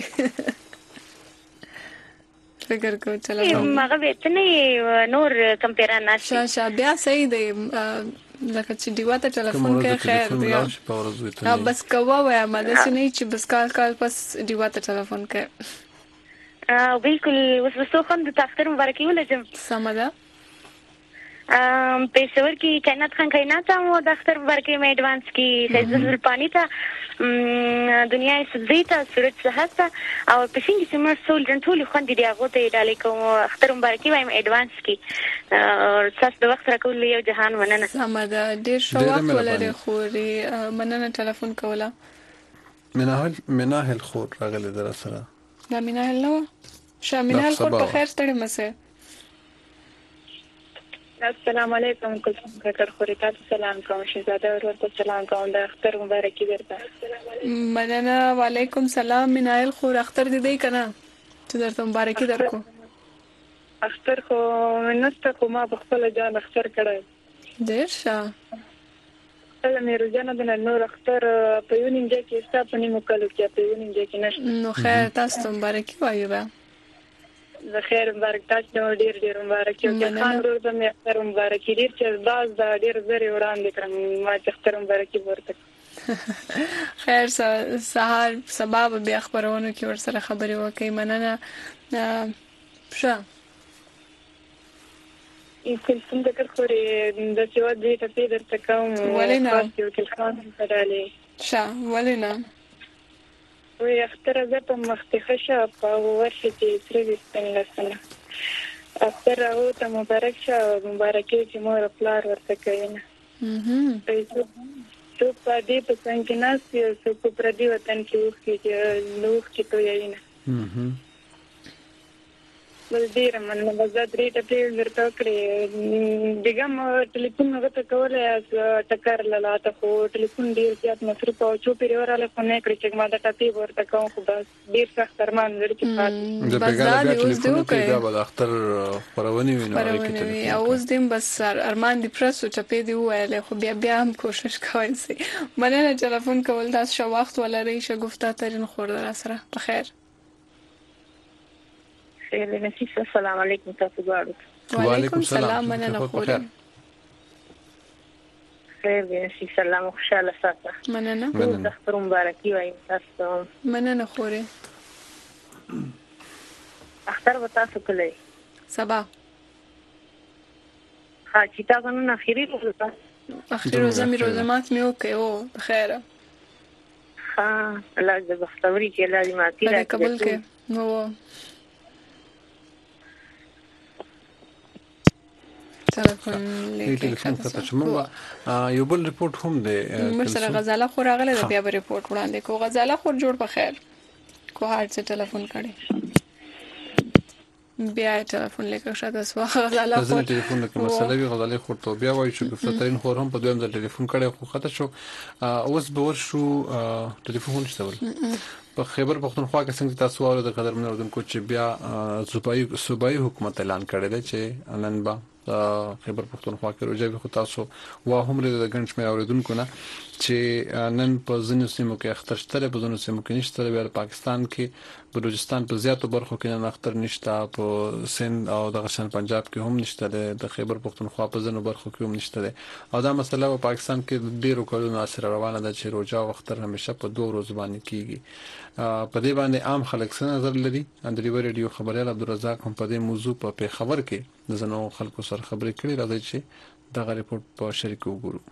فکر کو چلا ماغه وته نور کمپیران ناشي شا بیا صحیح دی لکه چې دیواته ټلیفون کې خیر دی بس کوا وای ما د سنې چې بس کال پس دیواته ټلیفون کې بالکل وسو خو د تختر مبارکي ولجم سمدا पेशेवर की कायनात खान कायनात मो दफ्तर वर के में एडवांस की सैजुल पानी था दुनिया सुधी था सूरज सहत था और पेशिंग सिमर सोल जंतुल खन दि दियागोते डाले को अख्तर मुबारकी वाइम एडवांस की और सास د وخت راکول یو جهان مننه سمدا ډیر شواق ولري خوري مننه ټلیفون کوله مناهل خور راغله در سره دا مناهل نو شامنال خور په خیر ستړي مسه السلام علیکم کوم کار خوري تاسو سلام کوم شهزاده ورته سلام کوم د اختر مبارکي درته مننه وعلیکم سلام منایل خو اختر دې کنه چې درته مبارکي درکو اختر خو نسته خو ما بخپل جان اختر کړی ډیر ښه کله مې روزانه د نور اختر په یو نیمه کې ستاسو نیمه کلو کې په یو نیمه کې نشته نو خیر تاسو مبارکي وایو به زه خیر مبارک تاسو ډیر مبارک یو چې خان ورته مې اختر مبارک ډیر چې باز دا ډیر زری وړاندې کړم ما چې اختر مبارک ورته خیر سهار سبب بیا خبرونه کې ور سره خبرې وکي مننه ښه یکل څنګه کار خوري د څو دې ته پیډر تکوم ولینه یو کل خان پدالې ښه ولینه وی اختر زه په مختخشه په ورشي چې تریستن لسنه اختر او ته مبارک شه مبارکي چې مور پلار ورته کوي نه څو په دې په څنګه ناس یو څو په دې وطن کې وخت کې نوښت کې تو یې نه بل ډیر مننه بس دا درې ټپې ورته کړې دغه ټلیفون هغه کولای ټکر لاله خو ټلیفون ډیر زیات مصرف او چو پیراله خو نه کړی چې ما دا ټپې ورته کوم خو بس ډیر سخت ارمان لري چې پات بس دا اوس دوه کوي دا اختر خبرونه ویني او اوس دیم بس ارمان دی پرسو ټپې دی وایله خو بیا هم کوشش کوي سي مننه ټلیفون کول دا شو وخت ولري شګفتا ترين خور در سره بخیر خیر نصیب السلام علیکم تاسو ډیر وعلیکم السلام مننه خور خیر نصیب سلام خوشاله ساته مننه اختر مبارکي وایم تاسو مننه خور اختر وتا تاسو کله سبا چې تاسو نن اخیری روزه روزه می روزه مات می اوکي او بخیر الله دې بختوري کې الله دې ماتي راکړي قبول کړي نو ټلیفون ته چې موږ یو بل ریپورت هم دی مثلا غزاله خو راغله د بیا ریپورت وړاندې کو غزاله خو جوړ په خیر کو هر څه ټلیفون کړي بیا ټلیفون لیکه شاده سو غزاله خو ټلیفون کې مسله وی غزاله خو ته بیا وایي چې فترین خور هم په دویم ځل ټلیفون کړي خو خطر شو اوس به ورشو ټلیفون نشته ول په خیبر پختونخوا کې څنګه تاسو اورئ د قدر منو دن کو چې بیا صوبایي حکومت اعلان کړی دی چې نن با خیبر پختونخوا کې روزه خو تاسو وا هم لري د ګنج مې اوریدونکو نه چې نن په ځینو سیمو کې اختر شته په ځینو سیمو کې نشته بیا پاکستان کې بلوچستان په زیاتو برخو کې نه اختر نشته په سند او د غشن پنجاب کې هم نشته د خیبر پختونخوا په ځینو برخو کې هم نشته او دا مسله په پاکستان کې ډیرو کلونو اثر روانه ده چې روزه او اختر همیشه په 2 ورځې باندې کیږي په دې باندې عام خلک څه نظر لري اندري ریډیو خبريال عبدالرزاق هم په دې موضوع په خبر کې د زنو خلکو سره خبرې کړې راځي چې دا ریپورت په شریک وګورو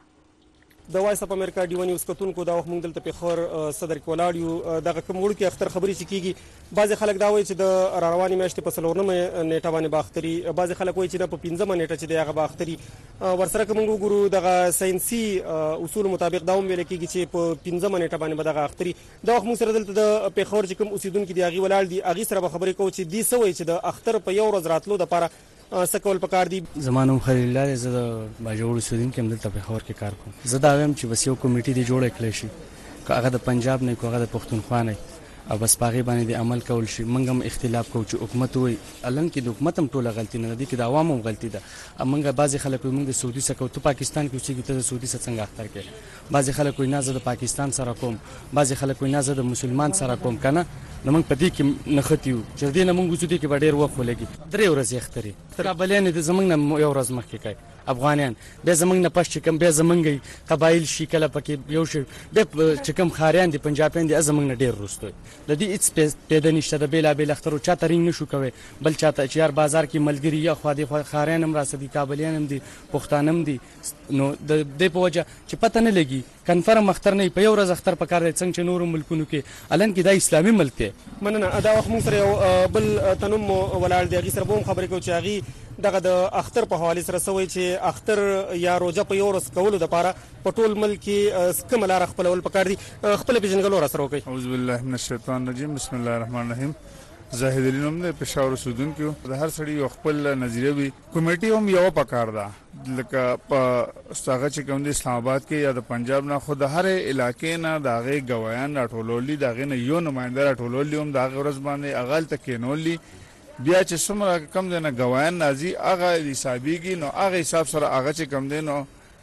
د وایس اپ امریکا ډیو نیوز کتونکو دا وخت موږ دلته په خور صدر کولاډیو دغه کوم وړ کې اختر خبري چې کیږي بعض خلک دا وایي چې د رواني میاشتې په سلورنه نیټه باندې باختري بعض خلک وایي چې نه په 15 نیټه چې دغه باختري ورسره کوم وګورو دغه ساينسي اصول مطابق دا هم ویل کیږي چې په 15 نیټه باندې بدغه اختري دا وخت موږ سره دلته د په خور چې کوم اوسیدونکو دی هغه ولال دي هغه سره خبرې کوو چې دی سوي چې د اختر په یو ورځ راتلو د لپاره سکول پکار دي زمانو خلیل الله زه د باجوړ سودین کې دلته په خبر کې کار کوم زه دا وایم چې بس یو کمیټه دی جوړه کړی شي که هغه د پنجاب نه کوغه د پښتونخوا نه او بس پاغي باندې د عمل کول شي منګ هم اختلاف کوو چې حکومت وي الان کې د حکومت هم ټوله غلطي نه دي کې د عوامو غلطي ده منګ بعضي خلک موږ د سعودي سره ته پاکستان کې اوسېږي ته د سعودي سره څنګه اختر کې بعضي خلک وي نه زه د پاکستان سره کوم بعضي خلک وي نه زه د مسلمان سره کوم کنه نو موږ پدې کې نختیو چې دې نه موږ وځو دې کې ډېر وخت ولګي 3 ورځې اختري تر بلین د زمنګ نه یو ورځ مخکې کوي افغانان به زمنګ نه پښ کم به زمنګي قبایل شي کله پکې یو شي به چې کم خاریان دي پنجابیان دي زمنګ نه ډېر روستوي د دې اټس پیدا نشته د بیلا بیل اخترو چا ترینګ نشو کوي بل چاته چې یار بازار کې ملګری یا خو دې خاریان هم راسدي کابلیان هم دي پښتانم دي نو د دې په وجه چې پته نه لګي کنفرم اختر نه په یو ورځ اختر پکار دي څنګه چې نور ملکونو کې الان کې د اسلامي ملک دی مننه دا وخت موږ سره بل تنم ولال دی هغه سره به خبرې کوو چې هغه دغه د اختر په حواله سره سوي چې اختر یا روزه په یو ورځ کولو د لپاره په ټول ملک کې سکم لار خپلول پکار دي خپل پیژنګلو را سره کوي اعوذ بالله من الشیطان الرجیم بسم الله الرحمن الرحیم زاهد علم د پېښور سودون کې د هر سړي خپل نظریه وي کمیټي هم یو پکار ده لکه په ستاغه چې کوم د اسلام آباد کې یا د پنجاب نه خود هر علاقې نه داغه غوایان راټولولي داغه نه یو نمائنده راټولولي هم داغه ورځ باندې اغال تکینولي بیا چې څومره کم دینه غوایان نازي هغه حسابيږي نو هغه حساب سره هغه چې کم دینو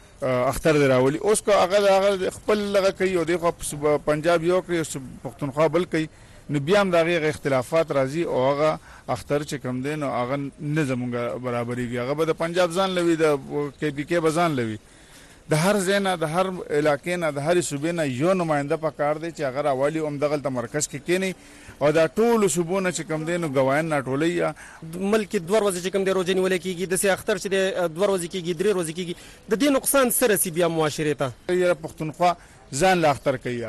اختر دراولي اوس کو هغه خپل لغه کوي او د پنجاب یو کوي پښتونخوا بل کوي نو بیا هم دغه اختلافات راځي او هغه اختر چې کم دین او هغه نظمونګه برابرېږي هغه به د پنجاب ځان لوي د کې پی کې بزان لوي د هر ځای نه د هر علاقې نه د هر صوبې نه یو نماینده پکار دی چې هغه راولي هم دغه مرکز کې کینی او دا ټول صوبونه چې کم دین او غوایان ناټولې ملک 2 ورځې چې کم دی روزه نیول کېږي د سي اختر چې 2 ورځې کېږي 3 ورځې کېږي د دې نقصان سره سی بیا معاشره ته یې پښتونخوا ځان لا اختر کوي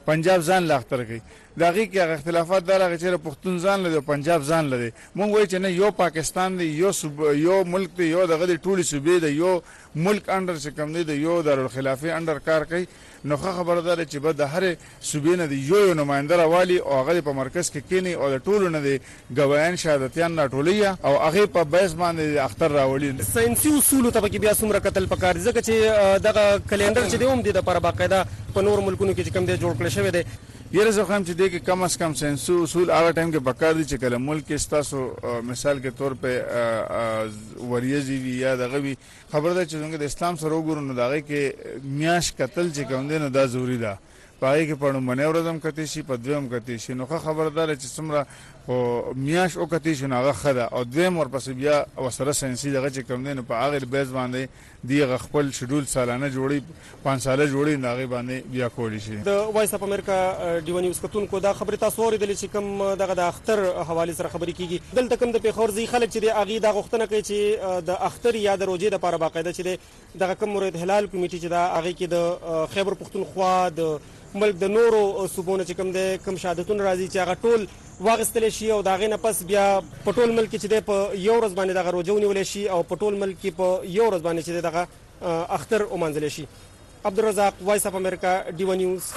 پنجاب ځان لا اختر کوي دغه کې هغه اختلافات دغه چې پښتون ځان لري پنجاب ځان لري مونږ وایو چې نه یو پاکستان دی یو ملک دی یو دغه ټولي صوبې دی یو ملک انډر چې کوم دی یو دارالخلافه انډر کار کوي نو خبردار چې به د هر صوبې نه دی یو نمائنده راوالي او هغه په مرکز کې کینی او د ټولو نه دی ګوايان شهادتيان راټولي او هغه په بیس باندې اختر راولي ساينسي اصول ته کې بیا څومره قتل پکار ځکه چې دغه کلندر چې دی هم د لپاره باقاعده په نور ملکونو کې کوم دی جوړ کړی شوی دی یره زه هم چې دی کې کم از کم ساينسي اصول هغه ټایم کې پکار دي چې کله ملک کې ستاسو مثال کې طور په وریځي وی یا دغه وی خبر ده چې څنګه د اسلام سره وګورو نو دغه کې میاش قتل چې کوم دی نو دا ضروری ده پای کې پړو منې ورځم کتی شي په دویم کتی شي نو خبردار چې څومره او میاش او کتی شي هغه خده او دویم ورپسې بیا وسره ساينسي دغه چې کوم دی نو په هغه بیس باندې دی خپل شډول سالانه جوړي 5 ساله جوړي ناغي باندې بیا کولی شي د وایس اپ امریکا ډیو نیوز کتونکو دا خبره تاسو اوریدل چې کوم دغه د اختر حواله سره خبرې کیږي دلته کوم د پیښور ځای خلک چې د اغي د غوښتنه کوي چې د اختر یا د روزې لپاره باقاعده چې دغه کوم مرید هلال کمیټي چې دا اغي کې د خیبر پختونخوا د ملک د نورو صوبونو چې کوم د کم شهادتون راځي چې هغه ټول واغستل شي او داغه نه پس بیا پټول ملک چې د په یو ورځ باندې دغه روزه ونیول شي او پټول ملک په یو ورځ باندې چې دغه اختر ومنځل شي عبدالرزاق وایس اپ امریکا ډیو نیوز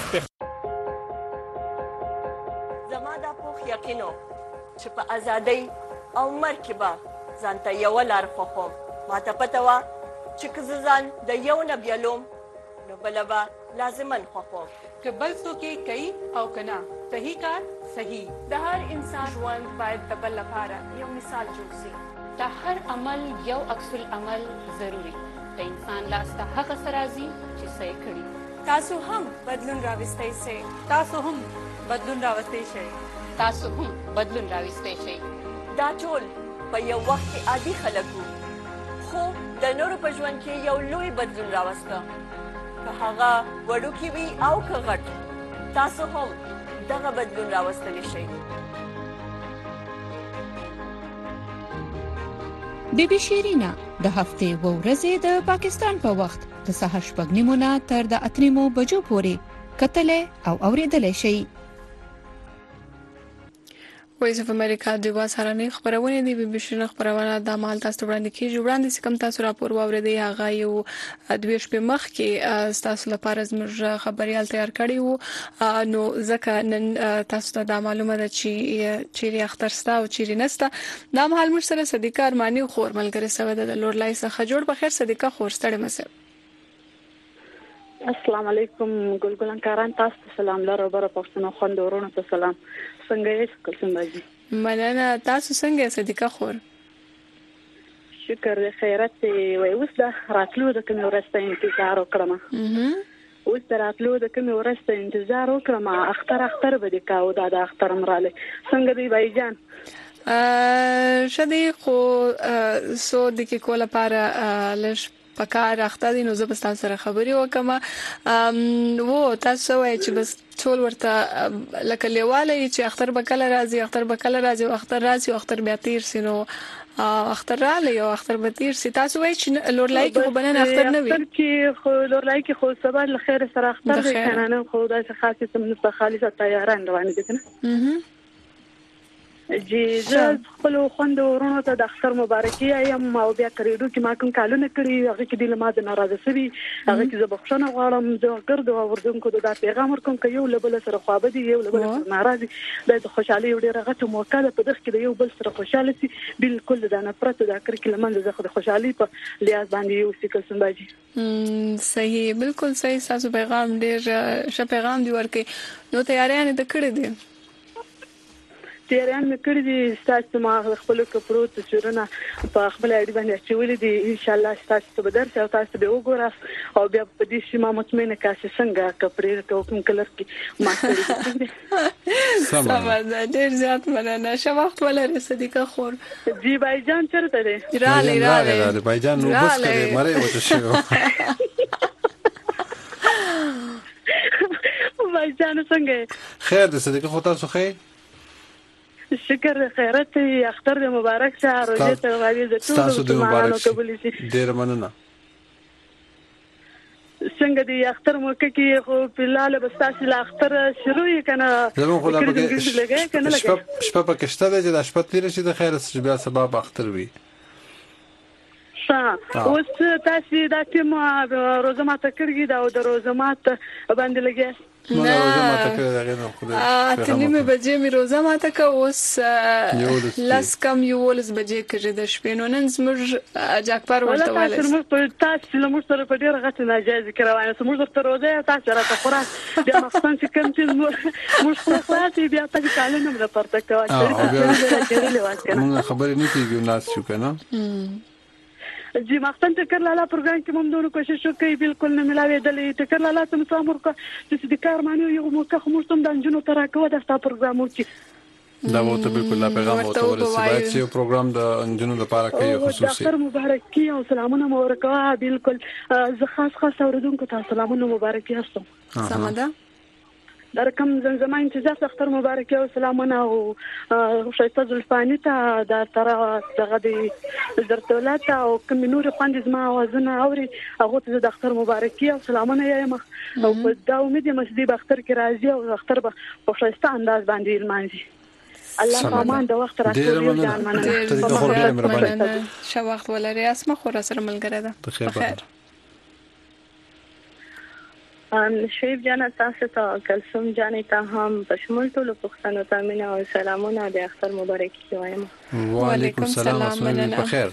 زما د پوخ یقینو چې په ازادۍ او مرکبه ځانته یو لار خوخم ماته پته وا چې کزان د یو نه بیلوم نو بلبا لازمن خوخم که بل څوک کوي او کنا صحیح کار صحیح د هر انسان ژوند باید د بل لپاره یو مثال جوړ شي د هر عمل یو عکس العمل ضروری د انسان لاس ته هغه سرازي چې صحیح کړي تاسو هم بدلون راوستئ شئ تاسو هم بدلون راوستئ شئ تاسو هم بدلون راوستئ شئ دا ټول په یو وخت کې عادي خلک وو خو د نورو په ژوند کې یو لوی بدلون راوسته که هغه وړوکی وي او که غټ تاسو هم دغه بدلون راوستلی شئ بی بی شیرینا د هفته و ورځې د پاکستان په وخت د سهار 8:30 تر د 8:00 بجو پورې کتل او اوریدل شي وایس اف امریکا د واسرانه خبرونه دی بي بي شنه خبرونه د مال تاسو وړاندې کیږي وړاندې کوم تاسو راپور واوریدي هغه یو دویش په مخ کې تاسو لپاره زموږ خبريال تیار کړی وو نو ځکه نن تاسو ته د معلومه ده چې چیرې اخترستا او چیرې نستا دا مهال مر سره صدیقه ارمانی خور ملګری سوي د لور لای څخه جوړ په خیر صدیقه خور ستړي مسه السلام علیکم ګلګلان کاران تاسو سلام لاره بر پښتنو خوندورونو ته سلام څنګه یې کوم باجی مننه تاسو څنګه صدیقه خور شکر دې خیرت وي اوس دا راتلو د کوم ورسته انتظار وکړم اوس دا راتلو د کوم ورسته انتظار وکړم اختر به د کاو دا د اختر مراله څنګه دی بایجان شدي خو سو د کې کوله لپاره لږ پکار اخته دي نو زه به تاسو سره خبري وکم وو تاسو وایي چې بس ټول ورته لکه لیواله چې اختر بکله راځي اختر راځي اختر بیا تیر سينو اختر را لې او اختر به تیر سي تاسو وایي چې لور لای کې وبنن اختر نه وي اختر کې خو لور لای کې خو سبا له خیر سره اختر دی کنه خو دا څه خاصه سم خالصه تیاران روان دي کنه جی زه خپل خوند ورونو ته د اختر مبارکي ایم او بیا کړیدو چې ما کوم کالونه کړی هغه کې د لماده ناراضه سوي هغه کې زه بخښنه غواړم زه ګرځو اوردونکو د پیغام ورکوم چې یو لبل سره خوابدي یو لبل سره ناراضي د خوشحالي ډیره غټه موقع ده په دغه کې د یو بل سره خوشاله سي بالکل د نفرت د اخر کې لمنځه زه د خوشحالي په لیاز باندې یو سیکل سمباجي صحیح بالکل صحیح تاسو پیغام ډیر ښه پیغام دی ورکې نو تیاریان د کړې دي تیاران مې کړی دي ستاسو ما خپل کپړو ته چورنه په خپل اړې باندې چولې دي ان شاء الله ستاسو به درس او تاسو به وګورئ او بیا په دې شی ما مطمئنه کاسه څنګه کپړې کوم کلر کې ما کړی سم ډیر زیات مننه شو وخت ولري صدیقه خور جی بایجان چرته دی رااله بایجان نو بس کړي مړې وته شو بایجان څنګه خیر دې صدیقه خو تاسو خیر شکر خیرت اختر دې مبارک شه روزه ته غوړي د ټول مسلمانانو قبول شي ډیر مننه څنګه دی اختر موقع کې خو بلال بس تاسو لا اختر شروع کنه زمون خو لا شپه پکې شته چې د شپه تیر شي د خیر بیا سبب اختر وي اوس تاسو دا ټیم روزه ماته کړی دا او د روزه ماته باندې لګي نه اته نیمه بجې مې روزه ماته که اوس لاس کم یولس بجې کېږي د شپې نو نن زموږ جاکپار ورته وایي تاسو موږ سره په ډېره غټه ناجایزه کې روانه موږ درته روزه تاسو راته خوراک بیا مخکې چې کوم چې موږ خلاص بیا تاسو کالو نه پرته کوي موږ خبرې نه کیږو ناس شو کنه जी मख्तन तकर लाला प्रोग्राम के हम दोनों कोशिश कई बिल्कुल न मिलावे दली तकर लाला तुम सामर का जिस दिकार मानियो यो मौका खमुस्तम दंजनो तरह का दस्ता प्रोग्राम की دا وو ته بالکل لا پیغام او ته ورسېږي چې یو پروګرام د انجونو لپاره کوي خصوصي ډاکټر مبارک کی او سلامونه مورکا بالکل زه خاص اوردونکو ته سلامونه مبارک یاستم سمدا در کوم زمزمه انتظار اختر مبارک او سلامونه او شایسته زلفانی ته د تر دغه د زرتولات او کوم نور خوند زما اوازونه اوري هغه ته د اختر مبارک او سلامونه یم او دا امید یم چې د اختر کې راځي او اختر به په شایسته انداز باندې المانځي الله پامان د وخت راځي جان مننه شو وخت ولري اسمه خو سره ملګری ده بخیر شریف جانا تاسو ته کلثوم جانې ته هم په شمول ټولو پښتنو ته مینه او سلامونه د اختر مبارک وایم وعلیکم السلام اسمه بخیر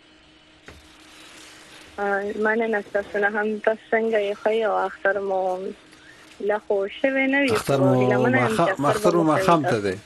مننه تاسو نه هم تاسو څنګه یې خو اختر مو لا خو شوه نه وي اختر مو خامته ده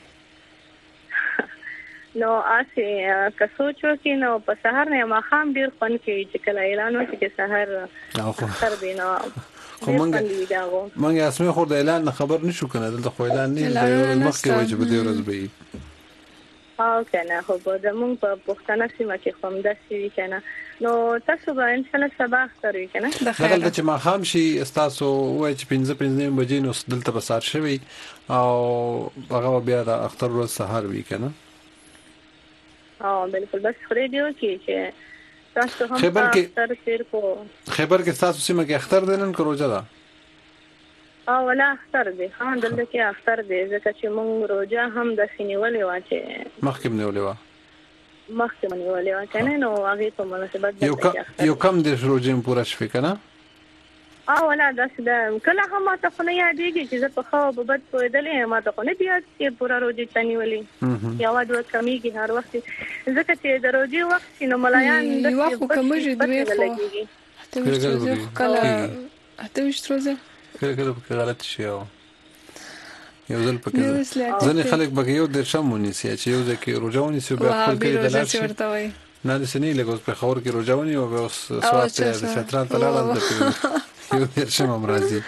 نو آسه که سوچو کې نو په سحر نه ما خام ډیر فن کې چې کله اعلان وشي چې سحر اختر دینا خو مونږه اسمه خو د اعلان خبر نشو کنه دلته خو اعلان نه مخکې وایي چې په دې ورځ به او کنه خو به مونږ په پښتنه سیمه کې کوم داسې کنه نو تاسو به ان شاء الله سبا اختر وي کنه دغه چې ما خام شي تاسو وای چې 5 بجې نو دلته به سار شوي او هغه بیا د اختر ورځ سحر وي کنه بالکل بس خوري دیو چې تاسو هم اختر شیر کو خبر کې تاسو سیمه کې اختر دینن کو روزه ده ولا اختر دی خان دلته کې اختر دی ځکه چې مونږ روزه هم د سینولې واچې مخکې نیولې وا کنه نو هغه په مناسبت یو کم د روزه پورا شوي کنه ولا داس دا کله هم ته خو نه یادېږي چې زه په خو به بد پوهېدلې ما ته خو نه بیا چې پورا روزه تنیولې یا وادو کمیږي هر وخت ځکه چې د روزه وخت نو ملایان د وخت کومږي دوی خو کله اته وشتروزه کله غلط شي یو ځل پکې ځنې خلک به یو د شمونی سي چې یو ځکه روزهونی سي به خپل کې دلارشي نه د سنې لګوس په خور کې روزهونی او به سوات د ستران تلاله د یو د شمم راځي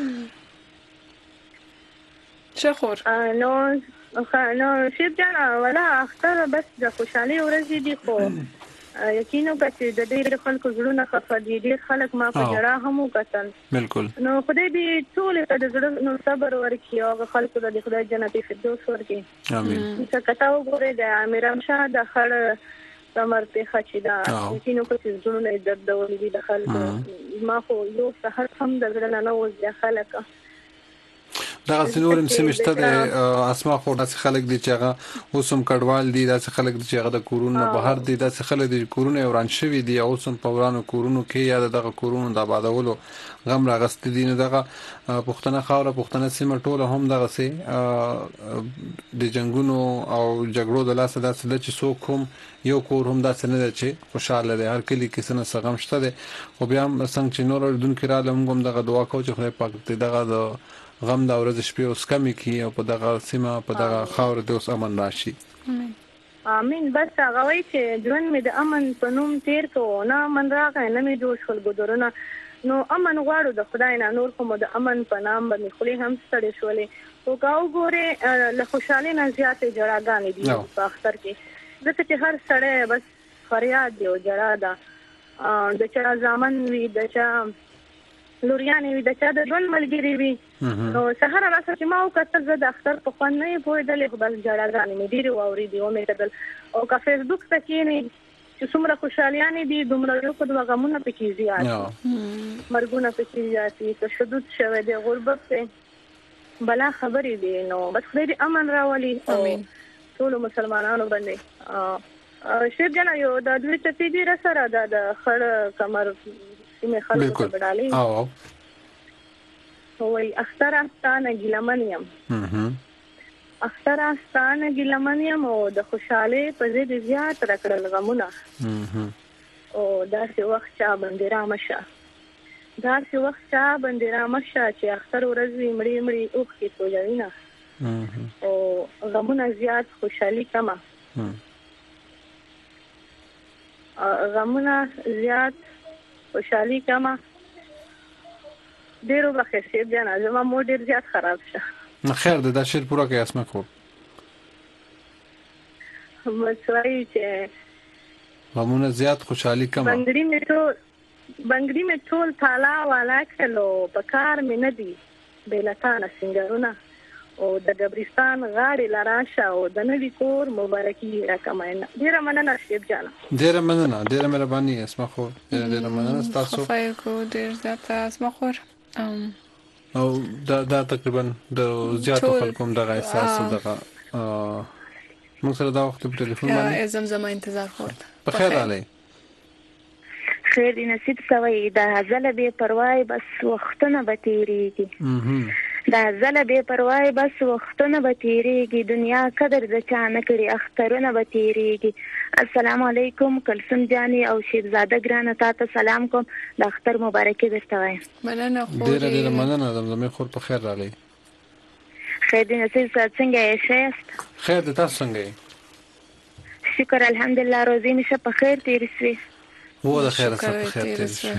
شخور نو شیب جانا ولا اختر بس د خوشحالي ورځې دي خو یقینو چې د ډېر خلکو زړونه خفه دي ډېر خلک ما په جړه هم وکتل بالکل نو خدای دې ټول ته د زړه نو صبر ورکړي او خلکو ته د خدای جنتي فردوس ورکړي امين چې کتاو ګوره د امیرام شاه د خړ سمر په خچدا یقینو چې زړونه درد ولې د خلکو ما خو یو سحر هم د زړه نه وځي خلک دا سنورم سمشته د اسما خو داسې خلک دي چې هغه اوسم کډوال دي داسې خلک دي چې هغه د کورونو بهر دي داسې خلک دي کورونه وران شوی دي اوسم په ورانو کورونو کې یا دغه کورونو د آبادولو غم راغست دي نو دغه پښتنه خاوره پښتنه سیمه ټوله هم دغه سي د جنگونو او جګړو د لاسه داسې چې څوک هم یو کور هم داسې نه دی چې خوشاله دی هر کلی کې څنګه غم شته دي خو بیا څنګه چې نور دونکو را لمغم دغه دعا کوي چې خدای پاک دې دغه غم دا ورځ شپې اوس کمی کی او په دغه سیمه په دغه خاور د اوس امن راشي امين بس هغه وایي چې ژوند مې د امن په نوم تیر کو نه امن راغی نه مې جوړ شول ګذرونه نو امن غواړو د خدای نه نور کوم د امن په نام باندې خولي هم ستړي شولې او کاو ګوره له خوشالۍ نه زیاتې جړاګانې دي په اختر کې ځکه چې هر سړی بس فریاد دی او جړا ده د چا ځامن وي د چا لوريانې وي د چا د ژوند ملګری وي نو سهار راځه چې ما وکړل زه د اختر په خوان نه پوهېدلې خو بس جړاګانې مې ډېرې واورېدې او مې کتل او که فیسبوک ته کښېنې چې څومره خوشحالیانې دي دومره یو په دوه غمونه پکې زیات مرګونه پکې زیات دي تشدد شوی دی غربت دی بلا خبرې دي نو بس خدای دې امن راولي ټول مسلمانانو باندې شیب جنا یو د دوی ته دې را سره د خړ کمر سیمه خلکو ته بدالي وای اختر استانه ګلمنیم اختر استانه ګلمنیم او د خوشاله په دې زیات راکړل غمونه او دا څه وخت چا باندې رامشه چې اختر ورځې مړی اوخ کې سوځوینه او غمونه زیات خوشحالي کما ډیرو بخیر شیب جانا زما مو ډیر زیات خراب شه خیر ده دا شیر پورا کې اسمه خور مسوي چې غمونه زیات خوشحالي کما بنگړی می ټول تالا والا کلو پکار می ندی بیلتانه سنگرونه او د غبرستان غاړي لراشه او د نوی کور مبارکي راکماینه ډیره مننه شیب جانا ډیره مهرباني اسمه خور ډیره مننه تاسو خفای کو ډیر زیات اسمه خور او دا تقریبا د زیاتو خلکو دغه احساس دغه موږ سره دا وخت په ټلیفون باندې زمزمه انتظار خور په خیر علي خیر دې نصیب سوي دا زله به پروايي بس وختونه به تیریږي دنیا قدر د چا نه کړي اخترونه به تیریږي السلام علیکم کلثوم جانی او شیبزاده ګرانه تاسو سلام کوم د اختر مبارکي درته وایم مننه خو ډیره مننه زمزمه خور په خیر راغلی خیر دې نصیب څنګه یې خیر دې تاسو څنګه یې شکر الحمدلله روزي مشه په خیر تیر شي هو د خیر سره په خیر تیر شي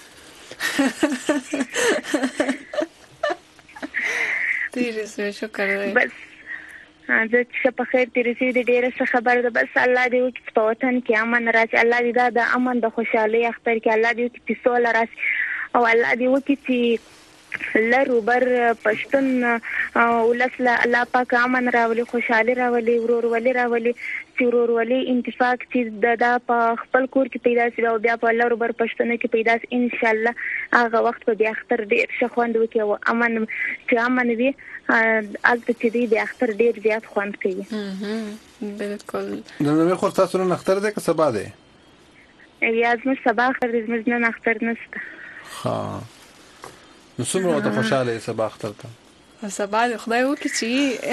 تیر شي شکر بس زه چې په خیر تیر شي د ډیره څه خبر ده بس الله دې وکړي په وطن کې امن راشي الله دې دا د امن د خوشحالي اختر کې الله دې وکړي سوله راشي او الله دې وکړي چې لرو بر پښتون ولسله الله پاک امن راولي خوشحالي راولي ورورولي راولي ورورولي انتفاق چې د په خپل کور کې پیدا شي او بیا په لرو بر پښتون کې پیدا شي ان شاء الله هغه وخت به اختر ډیر خوند وکړي او امن وي البته چې د اختر ډیر زیات خوند کوي بالکل نو خو تاسو نن اختر ده که سبا ده یا زموږ سبا اختر زموږ نن اختر نشته ها نو څومره د خوشاله سبا اختر ته سبا خدای وکړي چې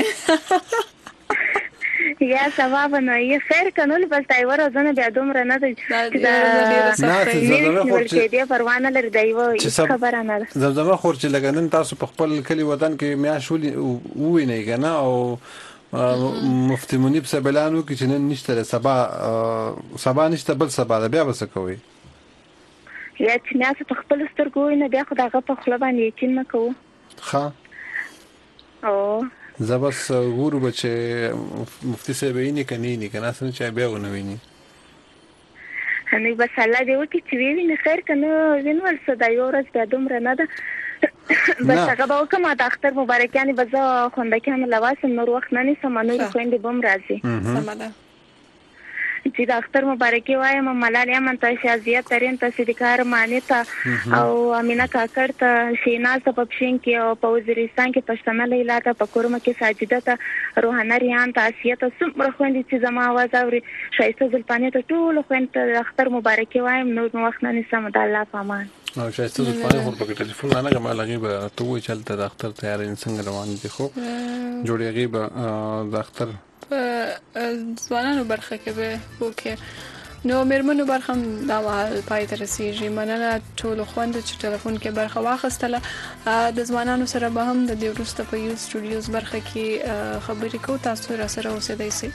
یا سبا بنوي خیر کنول بس تایور ځنه بیا دومره نه ده چې دې پروانه لري دایو خبره نه ده زمزمه خور چې لګنن تاسو په خپل کلی وطن کې میاشولې ویني کنه او مفتی منیب سبلانو کې چې نن نشته سبا نشته بل سبا ده بیا وسه کوي یا چې ناس په خپل سترګو نه بیا خدای په خپل باندې یقین نه کوو ها او زبس ګورو بچي مفتی صاحب یې نه کني کنه څنګه چې بیا ونویني هني بس الله دې وکړي چې ویني خیر کنه وینول صدا یو ورځ بیا دومره نه ده بس هغه به کوم د اختر مبارکانه بزا خوندکانه لواسم نور وخت نه نسم نور خويندې بم راځي سماده چې د اختر مبارکي وایم ملالیا منته شازیه ترين ته صدیقار مانیتا او امینا کاکړ ته شیناز په پښین کې او په وزیرستان کې پښتنه لیلا ته په کورمه کې ساجده ته روحانه ریان ته اسیه ته څومره خويندې چې زما आवाज اوري شایسته زلپانې ته ټول خويند ته اختر مبارکي وایم نور وخت نه نسم د الله پامان او شایسته زلپانې خو په ټلیفون نه کومه لګي به ته وې چلته د اختر تیار څنګه روان دي خو جوړیږي به د اختر ځوانانو برخه کې به وکړي نو مېرمنو برخه هم دا پای ته رسیږي مننه ټول خوند چې ټلیفون کې برخه واخیستله د ځوانانو سره به هم د دې وروسته په یو سټوډیوز برخه کې خبرې کوو تاسو را سره اوسېدئ شئ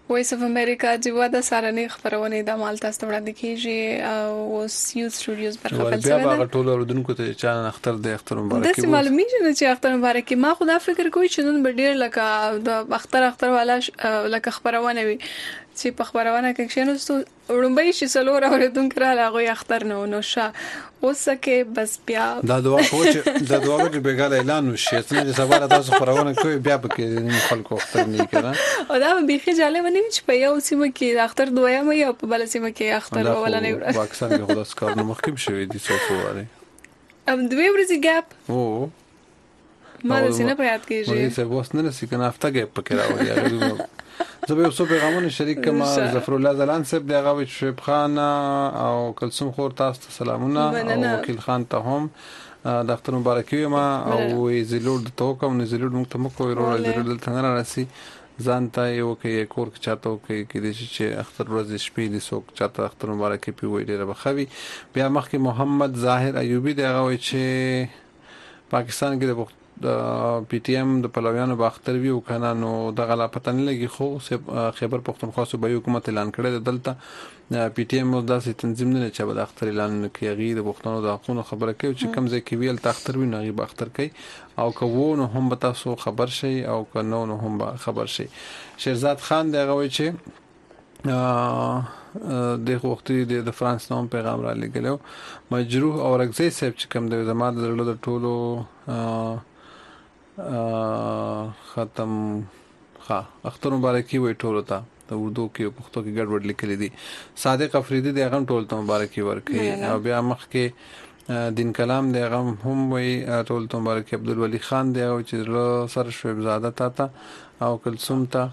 وایس اف امریکا چې واده سارنې خبرونه د مال تاسو وړاندې کیږي او یو سټوډیوز برخه بل څه بیا ټول اوردونکو ته چې اختر د اختر مبارک د معلومی چې اختر مبارک ما خدا فکر کوي چې نن به ډیر لکه د اختر والا لکه خبرونه وي چې په خبرونه کې شنوستو وړمبې چې سلور اوردونکو را لاغوي اختر نو شا اوسکه بس بیا دا دوا چې بیګاله اعلان وشي چې سبا تاسو خبرونه کوي بیا پکې خلکو اختر نه کړه او دا به جالب نه چې په یو سیمه کې اختر دویم یا په بل سیمه کې اختر اولنې ورځ پاکستان کې خلاص کار نو مخکې شوی دي څو واره دوی ورځې ګاپ او ما د سینه په یاد کېږي مې څه وس نه لسی کنه هفته ګاپ پکې راوړی زه به اوسو پیغامونه شریک کما ظفر الله زلان صاحب دی هغه شعیب خان او کلثوم خور تاسو ته سلامونه او وکیل خان ته هم د اختر مبارکي ما او زیلور د توکم نه زیلور موږ ته مو کوی ورو زیلور دلته نه راسي ځان ته یو کې کور کې چاته کې چې اختر ورځ شپې دي څوک چاته اختر مبارکي پی وې ډیره بخوي بیا مخکې محمد ظاهر ایوبی دی هغه چې پاکستان کې د پی ټی ایم د پلویانو باختر ویو کنه نو د غلا پته نه لګي خو خیبر پختونخوا صوبایي حکومت اعلان کړی دلته پی ټی ایم داسې تنظیم نه چې د اختر اعلان کوي غي د پښتنو د حقوقو خبره کوي چې کم ځای کې ویل تختر وی نه غي باختر کوي او کوو نو هم به تاسو خبر شي او کنو نو هم خبر شي شهرزاد خان دغه وی چې د وخت د فرانس نوم پیغام را لګلو مجروح او رغزي صاحب چې کوم د زماد د ټولو ختم اختر مبارکي وي ټولو ته د اردو کې پښتو کې ګډوډ لیکل دي صادق افریدي د غم ټولو ته مبارکي ورکړي او بیا مخ کې دین کلام د غم هم وي ټولو ته مبارکي عبدالولي خان دی او چې سر شعیب زاده تا او کلثوم ته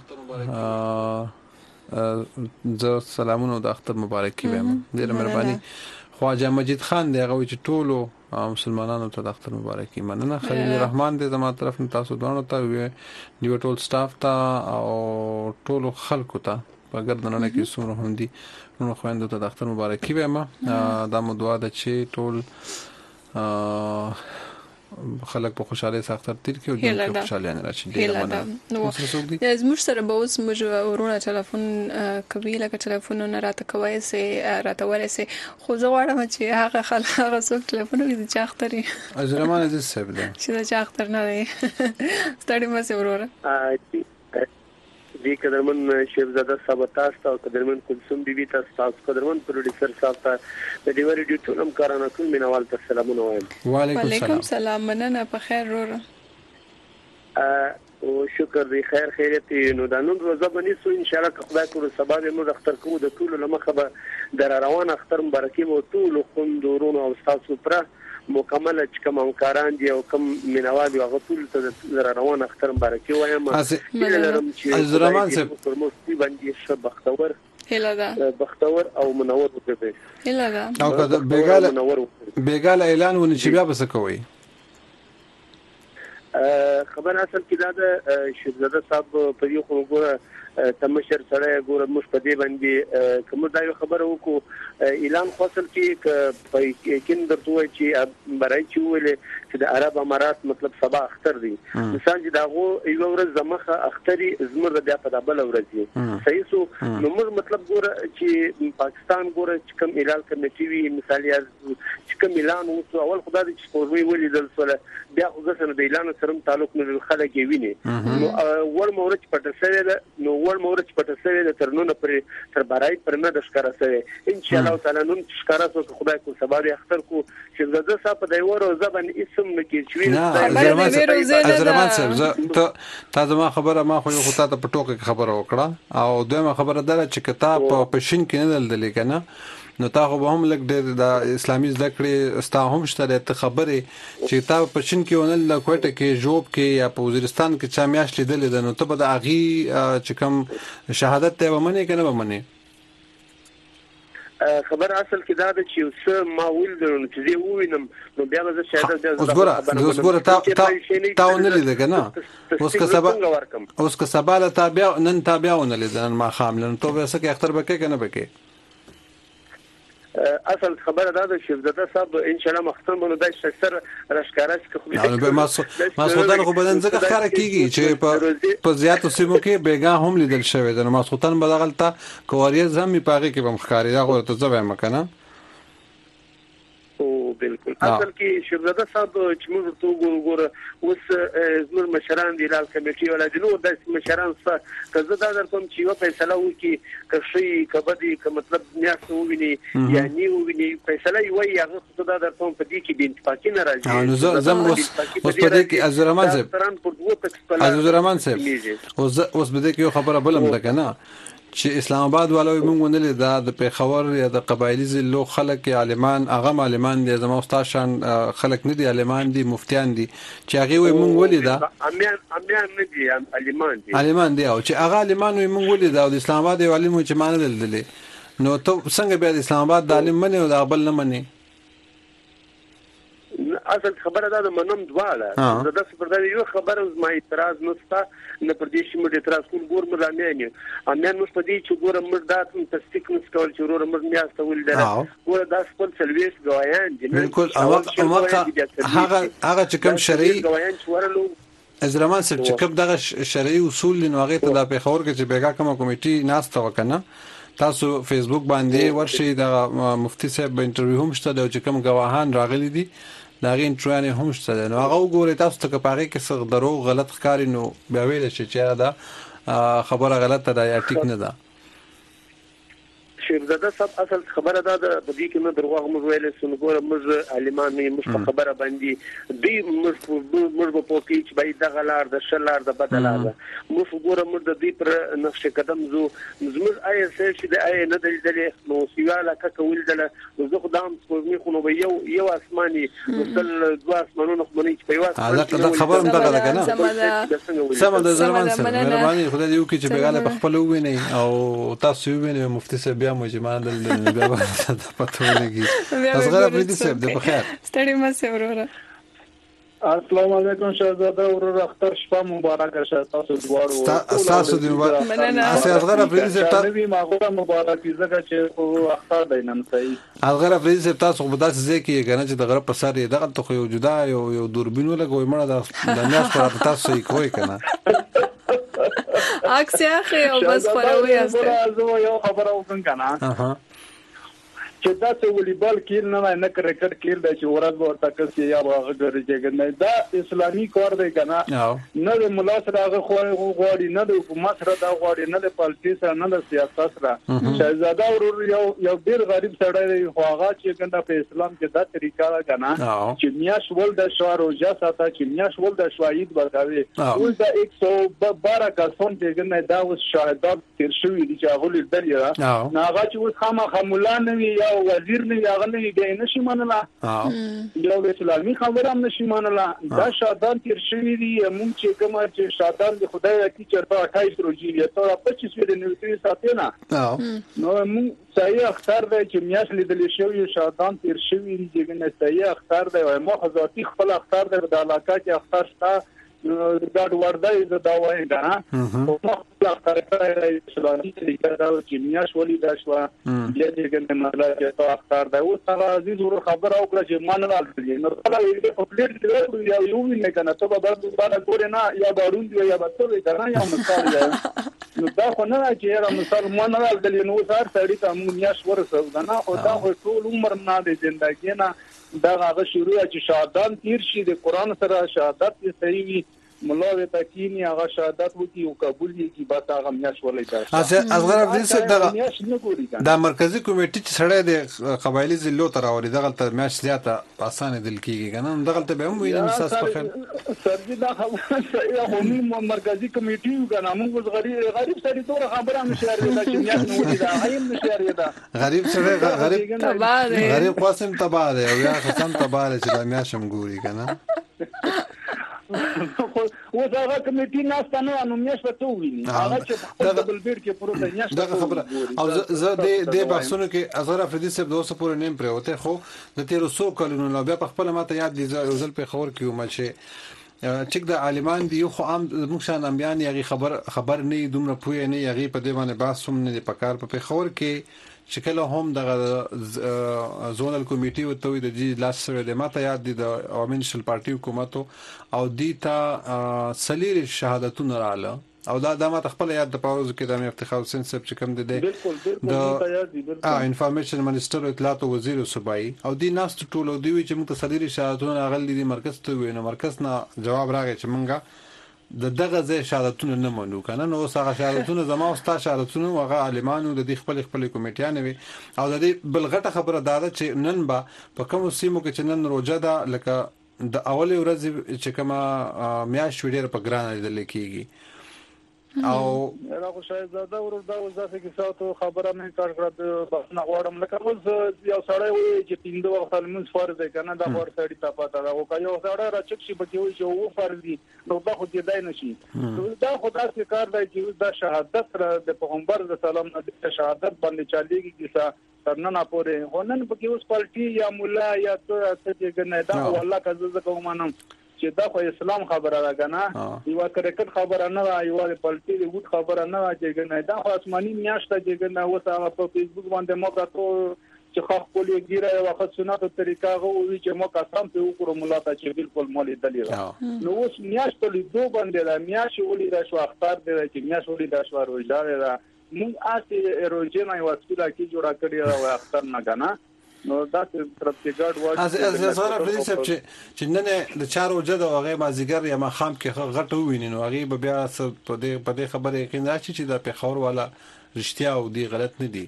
ز سلامونه د اختر مبارکي وایم ډیره مهرباني خواجه مجید خان دی هغه چې ټولو مسلمانانو ته د اختر مبارکي مننه خلیل الرحمن دې زما طرف نه تاسو دوه ته وی ټول سټاف ته او ټول خلکو ته په ګردنه کې سونه هم دي نو خويندو ته د اختر مبارکي وایم دا مو دعا ده چې ټول خلک په خوشاله سختر تیر کې او د خوشاله نه راشي ډیره مننه نو زموږ سره به اوس موږ ورونه ټلیفون کوي لکه ټلیفون نه راته کوي سه راته ورسه خو زه غواړم چې هغه خلک هغه څوک ټلیفون وکړي چې اختري اجرمان عزیز صاحب ده چې اختر نه وي ستړي مې ورونه دي قدرمن شهزاده صاحب تاسو او قدرمن کلثوم بیبي تاسو قدرمن پروډوسر صاحب ته د ډیو ریډیو ټولم کارانه ټول مینوال ته سلامونه وایم وعلیکم السلام مننه په خیر وروره او شکر دی خیریت نو د نن ورځ باندې سو ان شاء الله خدای کول سبا د نور اختر کوو د ټول لمخه به در روان اختر مبارکي مو ټول خوندورونو او تاسو پر مکمل چې کوم همکاران دي او کوم مینوال او غوښتل ته روان اختر مبارکي وایم ازرمان صاحب پرموستي باندې شه بختور هلا ده بختور او منور وګړي هلا ده او کده بیګاله اعلان ونه چې بیا بس کوي خبر اصل کې دا د شهزاده صاحب په یو خبره تمشر سره ګور مش په دې باندې کوم دا یو خبره وکړو اعلان خاصل کې په کې درته وایي چې برای چې ویل چې د عرب امارات مطلب سبا اختر دي مثال چې داغو یو ورځ زمخه اختري زمر بیا په دبل ورځ صحیح سو نو موږ مطلب ګور چې پاکستان ګور چې کوم اعلان کړي ټي وي مثال یا چې کوم اعلان وو اول خدای دې سپوږمۍ ولیدل سره بیا خو ځکه د اعلان سره تعلق نه خلک ویني نو ور مورچ پټ سره نو ور مورچ پټ سره ترنونه پر تر بارای پر نه د ښکارا سره ان شاء الله تعالی نن ښکارا سو خدای کو سبا د اختر کو چې زده صاحب د یو ورځ زبن اسم نه کې چې ازرمان صاحب ته زما خبره ما خو یو خطا ته پټوکه خبره وکړه او دویمه خبره ده چې کتاب په پښین کې نه دلدل کنه نو تا خو به هم لګ ډېر د اسلامي زده کړې ستا هم شته ته خبرې چې تا په پښین کې ونل د کوټه کې جوب کې یا په وزیرستان کې چا میاش لیدل ده نو ته به د اغي چې کوم شهادت ته ومنې کنه ومنې خبر اصل کې دا د چې څه ما ویل درنو چې زه ووینم نو بیا به شهادت اوس ګوره تا ونل ده کنه اوس که سبا له تابع نن تابع ونل ده نن ما خامل نو ته به څه کې اختر بکې کنه بکې اصل خبره دا چې شهزاده صاحب ان شاء الله مختصر باندې د شکر راشکارا چې خو به مسعودان خو بدن ځکه ښکار کیږي چې په زیاتو سیمو کې بیګا هم لیدل شوی د مسعودان بدغلطه کوریه زمي پاغي کې بم ښکاری دا غوړ ته ځوې مکنه او بالکل اصل کې شهزاده صاحب چې موږ ته وګوره اوس زموږ مشران د لال کمیټې ولا د نو د مشران څخه کزه دا درته چې یو فیصله وکي کشي کبدي که مطلب نیاس وویني یعنی وویني فیصله وي هغه څه دا درته په دې کې د اتفاقی ناراضي نو زم اوس په دې کې ازرمان صاحب ازرمان صاحب اوس په دې کې خبره بلم ده کنه چې اسلام آباد والو موږ ونلې دا د پیښور یا د قبایلی ضلعو خلک عالمان هغه عالمان دي زموږ استادان خلک نه دي عالمان دي مفتیان دي چې هغه وي موږ ولې دا امیان نه دي عالمان دي او چې هغه عالمان وي موږ ولې دا د اسلام آباد عالم چې مان دلدلې نو ته څنګه بیا د اسلام آباد د عالم منه او د بل نه منه اصل خبره دا د منم دواله د داس پر دا یو خبره زما اعتراض نستا نه پر دې چې موږ اعتراض کوو ګور مې رامنه امیان مش په دې چې ګور مې دا تصدیق نس کول چې ورور مې میاسته ول دره ګور دا خپل سلويس غوایان دي بالکل هغه چې کوم شرعي غوایان چورلو ازرمان سره چې کوم دغه شرعي اصول لنوغه ته د پیښور کې چې بیګا کوم کمیټي ناسته وکنه تاسو فیسبوک باندې ورشي د مفتی صاحب انټرویو هم شته د چې کوم غواهان راغلي دي دا غین ترانه هم شته نو هغه وګورئ تاسو ته پاره کې څه درو غلط ښکاری نو بیا ویل شي چې دا خبره غلطه ده یا ټیک نه ده شهزاده صاحب اصل خبره دا د دې کې نه دروغ مو ویل سن ګوره موږ عالمان نه مش خبره باندې دی موږ په پوکي چې باید د غلار د شلار د بدلار موږ ګوره موږ د دې پر نقش قدم زو زموږ آی اس چې د آی نه دلې نو سیواله کول دله زه خدام سپوږمۍ خو نو یو اسماني مثل دوا اسمانونو خو نه په یو دا خبره هم دغه کنه سم د زمان سره مهرباني خدای دې وکړي چې بیګاله په خپل وویني او تاسو وویني مفتی صاحب بیا مجمان دل بیا د پته ولګي اصغر افریدي صاحب د بخیر ستړي مې وروره السلام علیکم شهزاده ورور اختر شپه مبارک شه تاسو دواړو تاسو دې مبارک اصغر افریدي صاحب تاسو ماغوره مبارک زګه چې اختر دینم صحیح اصغر افریدي صاحب تاسو په داسې ځای کې کنه چې د غرب په سر یې دغه ته یو جدا یو دوربین ولګوي مړه د نیاز پر تاسو یې کوی کنه عکس اخی او بس خبروي زه یو خبره وکم کنه چې دا څه والیبال کېل نه کرکټ کېل د چې ورځ ورته کسي یا هغه ګرځي نه دا اسلامي کار دی کنه نه د مولا سره هغه غواړي نه د حکومت سره دا غواړي نه د پالیټي سره نه د سیاست سره شهزاده ورور یو ډیر غریب سړی دی خو هغه چې کنده په اسلام کې دا طریقه ده کنه چې میاش ول د شوار او جا ساته چې میاش ول د شواهد ورکوي او دا 112 کسان چې کنه دا اوس شاهدات تیر شوی دي چې هغه لیدل یا نه هغه چې اوس خامخا مولا نه وي وزیر نه هغه نه دی نشي منله یو اسلامي خبره هم نشي منله دا شادان تیر شوی دي مونږ چې کوم چې شادان د خدای کی چرته 28 روزي یا ته 25 ورځې نیوټري ساتي نه نو مونږ صحیح اختر دی چې میاش لیدل شوی شادان تیر شوی دي چې نه صحیح اختر دی او مو ذاتي خپل اختر دی د علاقه کې اختر شته دا وردای د داوای کنه او خپل اختر اسلامي طریقه دا چې میاش ولې دا شو دې کې نه چې تا اختر دا او سره عزیز ور خبر او کړ چې مان راځي نو کله یې په پلیټ دی یو نه کنه ته به باندې ګور نه یا بارون دی یا بتوي کنه یا مثال دی نو دا خو نه چې را مسلمان راځي نو سر سړی ته میاش ورسو نه او دا ټول عمر نه د ژوندۍ نه دا هغه شروع چې شهادت تیر شي د قران سره شهادت یې صحیح وي مولا د تکینی هغه شهادت وکي او قبول یې کی بس هغه میاش ولې دا اصغر افریدي صاحب دا مرکزی کمیټه چې سړی د قبایلی ضلعو تر اوري دغه ته میاش زیاته اسانه دل کیږي کنه دغه ته به هم وي نساس په خیر سرجی دا خبره یا هم مرکزی کمیټه کنه موږ غریب سړي تور خبره مشار دا چې میاش نو دي دا هیم مشار دا غریب سړی غریب قاسم تبا دی او یا قسم تبا دی چې دا میاشم ګوري کنه و دا کمیټې ناسته نه نو میاش په تو ویني هغه چې د بلبیر کې پروت نه نشته دا خبره او زه د بحثونو کې اثر افریدي صاحب دوسه پورې نیم پرې وته خو د 1300 کلونو لا بیا په خپل ماته یاد دي ځل په خبر کې ومل شي چې د عالمان دی خو عام موږ شان امبيان یغي خبر نه دومره پوي نه یغي په دې باندې باسم نه پکار په خور کې چې کله هم د زونل کمیټي او توې د جی لاس سره د ماته یاد دي د عوامي نشل پارټي حکومت او دیتا سلیر شهادتونه رااله او دا ما خپل یاد د پاوز کې د افتخار حسین صاحب چې کوم دی د انفارمیشن منسٹر اطلاعات وزیر صوبایي او دی ناس ټولو دی چې موږ ته سلیر شهادتونه غلي دي مرکز ته وینو مرکز نه جواب راغی چې موږ دغه ځای شهادتونه نه منو کنه نو هغه شهادتونه زما او ستا شهادتونه هغه عالمانو د خپل کمیټیانو وي او د دې بلغټه خبره داده چې نن با په کوم سیمو کې چې نن روزه ده لکه د اول ورځ چې کما میاش ویډر په ګران لیدل کیږي او راغو شاید دا وردا وځه کې ساتو خبره نه کار کړه نه غواړم لکه اوس یو سړی وي چې پیندو وخت المنس فرض دی کنه دا ور سړی ته پاته دا او یو سړی راچک شي بچي وي چې او فرض دي نو دا خو دې دای نشي دا خو تاسو کار دی چې دا شهادت د پیغمبر د سلام د شهادت باندې چاليږي کیسه ترنه پورې هونن پکې اوس پالټي یا مولا یا څه څه ګنه دا والله کزه کوم نام چې دا خو اسلام خبره ده کنه یو کرکټ خبره نه ده یو پالټي د وټ خبره نه ده چې ګنه دا خو آسماني میاشت چې ګنه وسه په فیسبوک باندې مو کاتو چې خو خپل ګیره یو وخت سنت طریقه غوږی چې مو قسم په وکړو مولا ته چې بالکل مولي دلیل نو اوس میاشت په لیدو باندې دا میاشت ولې دا شو اختر دی چې میاشت ولې دا شو روزه ده موږ اته روزه نه واسطه کې جوړه کړی او اختر نه کنه نو دا ترپټیګاډ وایي از غره پدې سب چې نن د چارو جده او هغه مازیګر یا ما خام کې غټ ویني نو هغه بیا په دې خبره یقین راشي چې دا په خور والا رښتیا او دی غلط نه دی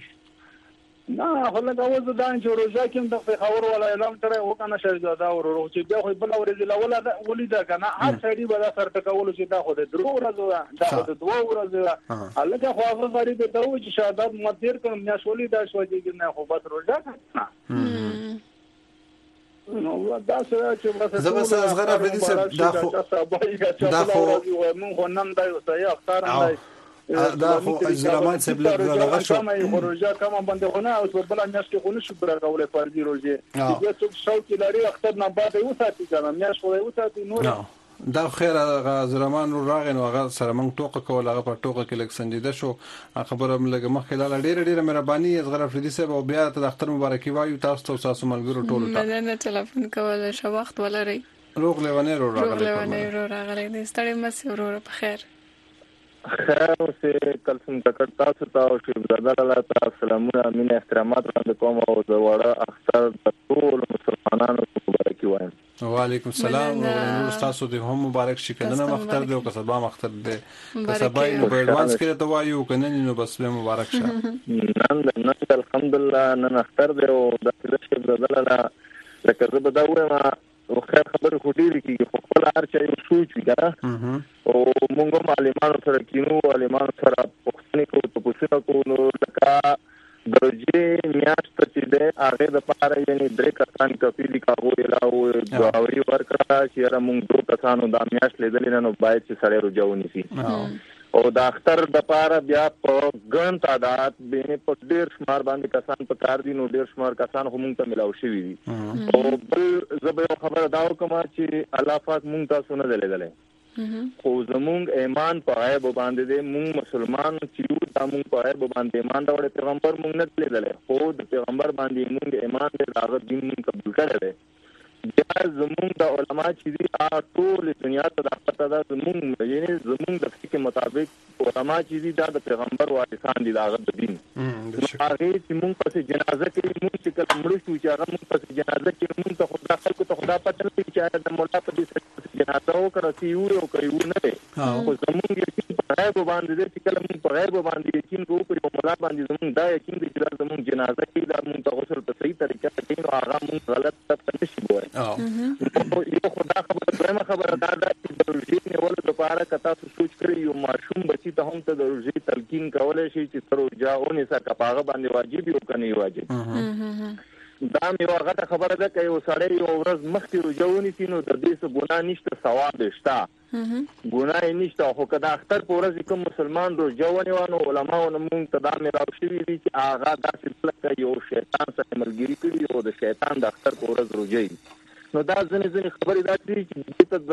نه هله دا وځه دا چې روزه کې د په خور والا اعلان کړي او کنه شهزاده ورو چې بیا خو بل ورځ لا ولا ولیدا کنه هر سړي به دا سر ټکول چې دا خو د درو ورځو دا خو د دوه ورځو هلکه خو هغه غری به ته چې شهادت مدیر کوم یا شولې دا شو چې نه خو بس روزه نه نو دا سره چې بس زبر صغره په دې سب دا خو مونږ نن دا یو ځای اختر نه دا خو اجرامات سبلغ لغه شو کومه روزه کومه باندې خونه او په بل میاش کې خونه شو برغولې فرضي روزه چې څوک شوق لري اختر نه بعد یو ساتي کنه میاش خو یو ساتي نور دا خیر غزرمان راغین او هغه سره مونږ ټوکه کول هغه په ټوکه کې لک سنجیده شو خبره ملګه مخکې لاله ډیره مهرباني زغره فریدي صاحب او بیا ته د اختر مبارکي وایو تاسو ملګرو ټولو ته نه ټلیفون کول شو وخت ولري روغ لیوانه راغلی دې ستړي مې ورور په خیر خیر اوسه کلسم تکړه تاسو ته او شیخ زاده الله تعالی سلامونه امین احترامات وړاندې کوم او د وړه اختر د ټول مسلمانانو مبارکي وایم وعلیکم السلام او تاسو ته هم مبارک شي کنه اختر دی او کسبا اختر دی کسبا نو په ایڈوانس کې ته وایو کنه نو بس مبارک شه نن الحمدلله نن اختر دی او د شیخ زاده الله لکه زه به دا وایم او خیر خبر خو ډیره کیږي خو خپل هر چا یو سوچ وي کنه او موږ معلوماتو سره کینو معلوماتو سره پوښتنه کوو تاسو کو نو لکه درجه میاشت چې ده هغه د پاره یعنی درې کسان کفیلی کاغو علاوه دعاوی ورکړه چې موږ دوه کسانو د میاشت لیدل نه نو باید چې سره رجاونی سي او د اختر د پاره بیا په ګڼ تعداد به په ډیر شمار باندې کسان په کار دي نو ډیر شمار کسان هم ته ملاو شوي دي او بل زبې خبره دا کوم چې الله پاک مونږ تاسو نه دلېدلې خو زمونږ ایمان په غیب باندې دې مونږ مسلمان چې یو د مونږ په غیب باندې ایمان دا وړ پیغمبر مونږ نه دلېدلې خو د پیغمبر باندې مونږ ایمان دې هغه دین مونږ قبول کړل بیا زمونږ د علما چې دي ټول دنیا ته د پته ده زمونږ یعنی زمونږ د فکر مطابق علما چې دي دا د پیغمبر وارثان دي هغه د دین هغه چې مونږ په جنازه کې مونږ چې کله مړ شو چې هغه مونږ په جنازه کې مونږ ته خدا خلکو ته خدا پته نه چې د مولا په دې جنازه وکړه چې یو او کوي نه خو زمونږ یقین په غیب باندې چې کله مونږ په غیب باندې یقین کوو په مولا باندې زمونږ دا یقین دي چې زمونږ جنازه کې دا مونږ ته غسل په صحیح طریقه کوي نو هغه مونږ غلط څه نشي وایي یو خدا خبره خبره دا چې د روزي نیول لپاره کتا سوچ کړی یو ماشوم بچی ته هم ته د روزي تلقین کولای شي چې تر جاونه سره کپاغه باندې واجب یو کني واجب دا مې ورغه خبره ده چې یو سړی یو ورځ مخکې روزونی سينو د دې څه ګناه نشته ثواب شته ګناه نشته خو کدا اختر په ورځ کوم مسلمان روزونی وانه علماء نمون ته دا مې راوښوي دي چې هغه داسې لکه یو شیطان سره ملګری کړي او د شیطان د اختر په ورځ روزي نو دا ځنې خبرې دا دي چې د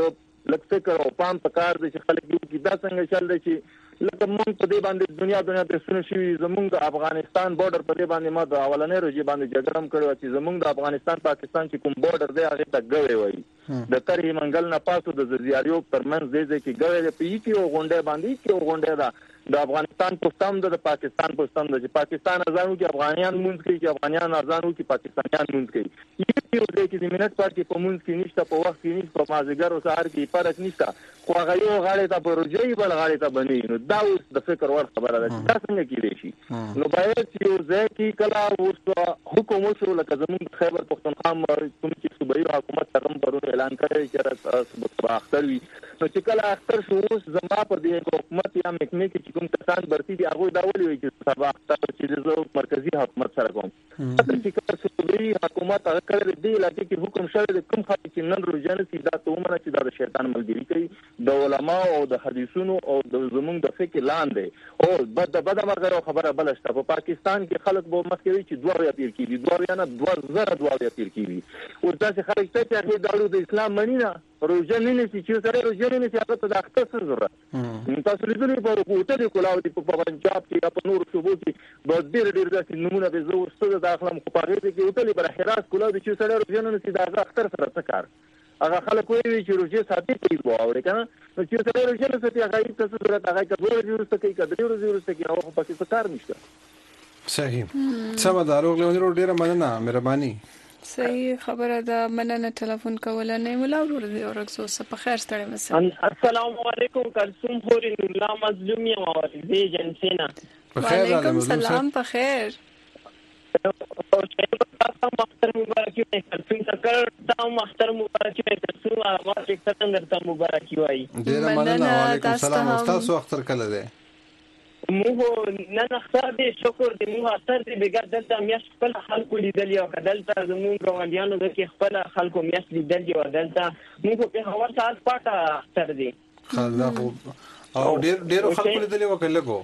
لکه فکر او پام پکار دي چې خلک یو کې دا څنګه چل دي چې لکه مونږ په دې باندې دنیا ته سونه شي زمونږ د افغانستان بارډر په دې باندې ما د اولنې روزي باندې جګړه هم کړې چې زمونږ د افغانستان پاکستان چې کوم بارډر دی هغه ته ګوي وایي د کرهي منګل نه پاسو د زیاریو پرمنځ دی چې ګوي په یوه غونډه باندې کې غونډه ده د افغانستان پښتون د پاکستان پښتون د پاکستان ازانو کې افغانیان مونږ کې چې افغانیان ازانو کې پاکستانیان مونږ کې یو دې کې د منټ پارټي په مونږ کې نشته په وخت کې نشته په مازیګر او سهار کې فرق نشته خو هغه یو غاړه ته پروژې بل غاړه ته بني نو دا اوس د فکر ور خبره ده چې څنګه کېږي شي نو باید چې یو ځای کې کله اوس حکومت وشو لکه زموږ خیبر پښتونخوا کوم چې صوبایي حکومت څنګه پرون اعلان کړی چې سبا اختر وي نو چې کله اختر شو اوس زما پر دې حکومت یا محکمې کې کوم کسان برتي دي هغه دا ولي چې سبا اختر چې د مرکزی حکومت سره کوم چې کله صوبایي حکومت هغه کړی دی لکه چې حکم شوی د کوم خلک چې نن روزانه سیدا ته ومنه چې دا شیطان ملګری کوي د علماء او د حدیثونو او د زمونږ د فقه لاندې او بد مرغه خبره بلشته په پاکستان کې خلک به مسکوي چې دوه یا پیر کیږي دوه یا نه 2000 یا پیر کیږي او داسې خلک ته چې هغه دالو د اسلام مانی نه روزه نه نسی چې سره روزه نه نسی هغه د اخته سره ضرورت تاسو لیدلې په کوټه د کولاو دی په پنجاب کې په نور صوبو کې به ډېر داسې نمونه به زو ستاسو د اخلاق په پاره کې وتلې پر حراس کولاو دی چې سره روزه نه نسی دا اختر سره څه کار هغه خلک وایي چې روزه ساتي کوي واورې کنه نو چې سره روزه نه ساتي هغه تاسو ضرورت هغه کډوړ ورسته کوي کډوړ ورسته کوي هغه په څه کار نشته صحیح سم دا روغ ډیره مننه مهرباني صحیح خبره ده مننه ټلیفون کوله نه مولا ورور دی اورګسو په خیر ستړي مسه السلام علیکم کلثوم پوری الله مظلوم یم اوریدي جنسینا وعلیکم السلام په خیر او تاسو مختر مبارکي وي کلثوم سکر تاسو مختر مبارکي وي کلثوم ما چې څنګه درته مبارکي وي ډیر مننه وعلیکم السلام تاسو اختر کله ده موږ نن اختر دې شکر دې موږ اختر دې بګر دلته میاش خپل خلکو لیدل یو کدلته زموږ غوندیانو د کې خپل خلکو میاش لیدل یو دلته موږ په هوا ساعت پټه اختر دې خلاص او ډېر خلکو لیدل یو کلهګو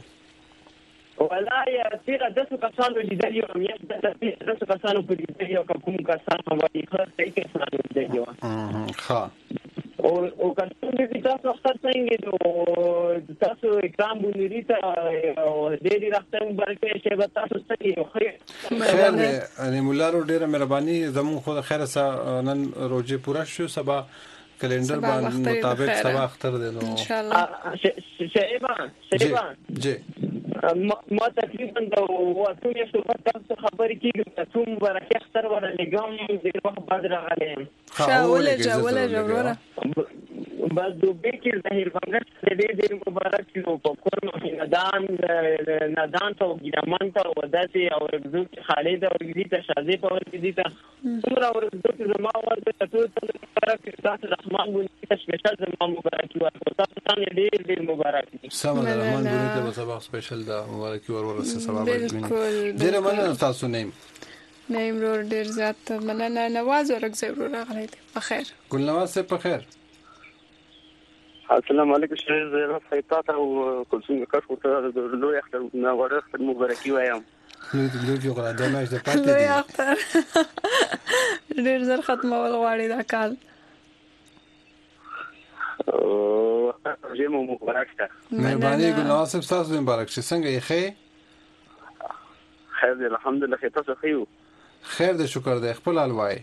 والله تیرا دسو کسانو لیدل یو میاش دسو کسانو په لیدل یو کوم کسانو باندې خلاص ځای کې کسانو لیدل یو ها او کله چې تاسو اختر څنګه تاسو اکرام بونری ته ډېری راځم برکه چې تاسو څنګه خیر دی ان مولارو ډیره مهرباني زمون خو خیر سره نن روزه پورا شو سبا کلندر باندې مطابق سبا اختر دی نو ان شاء الله شیبا جی ما تقریبا د واسو یې څه تاسو خبرې کیږي تاسو مبارکي اختر ورلګم د وخت بعد راغلم شاوله وراره بس دوبه کې ظاهر بنګر دې مبارک شو په کور ندان ته ګرمان ته وداسي او رزق خالد او دې ته شازي په ور کې دې ته څومره ورزق زما ورته تاسو مبارک تاسو رحمان بونی ته سپیشل زما مبارکي ورکړه تاسو ته ډېر مبارک سم رحمان بونی ته سبا سپیشل دا مبارکي ورسره سبا ورکړي ډېر مننه تاسو نیم رور ډیر زیات مننه نواز ورګ ضرور راغلی په خیر ګل نواز په خیر السلام علیکم شریف زه فیضات او کلثوم کښ ته لوی اختر نو ورخت مبارکي وایم لوی یو غلا د مېش د پاتې لوی اختر ډیر زر ختمول غواړي دا کال او جمع مبارک شه مهرباني ګل نواز تاسو مبارک شه څنګه یې خیر دی الحمدلله تاسو خیو خیر دې شکر دې خپل الوای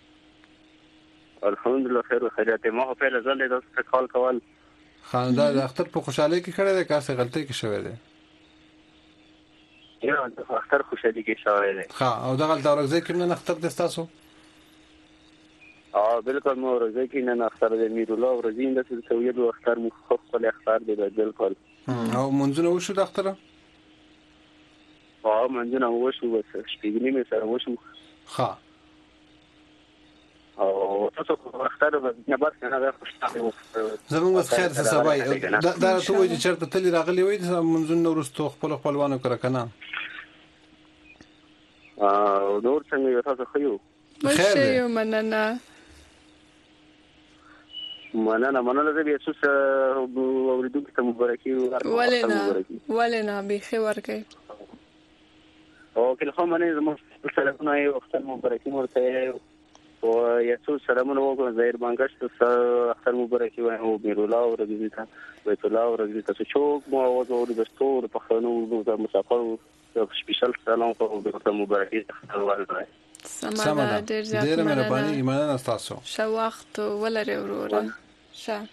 الحمدلله خیر خیرات ما په لزل د کال کول خاندان د اختر په خوشحالي کې کړه د کاسه غلطي کې شوې ده یا د اختر خوشحالي کې شوې ده ها او دا غلط اورځي کې نه اختر د تاسو بالکل مو ورځي کې نه اختر د میر الله ورځین د سویې د اختر مخفف له اختر دی بالکل او منځونه وشو د اختر منځونه وشو بس شپږنی مې سره وشو ها او تاسو په اختر باندې نه بس نه دا خوشاله زموږ خیر څه سبای دا ته وایي چې چرته تل راغلی وي د منځونه ورستو خپلوانو کړه کنه نور څنګه تاسو خيو خیر یو مننه زه به اساس اوریدو کې مبارکي ولنا به خیر کوي او کله هم نه زموږ سره نه یو اختر مبارکي ورته او یسو سلامونه وکړم زهیر بانګشت اختر مبارک وي او میرولا او رضیتا بیت الله او رضیتا څوک مو او د ستور په خنو د مسافر سپیشل سلام او اختر مبارک اختر والله سمه ډیر مهرباني ایمان تاسو شو وخت ولري وروره شه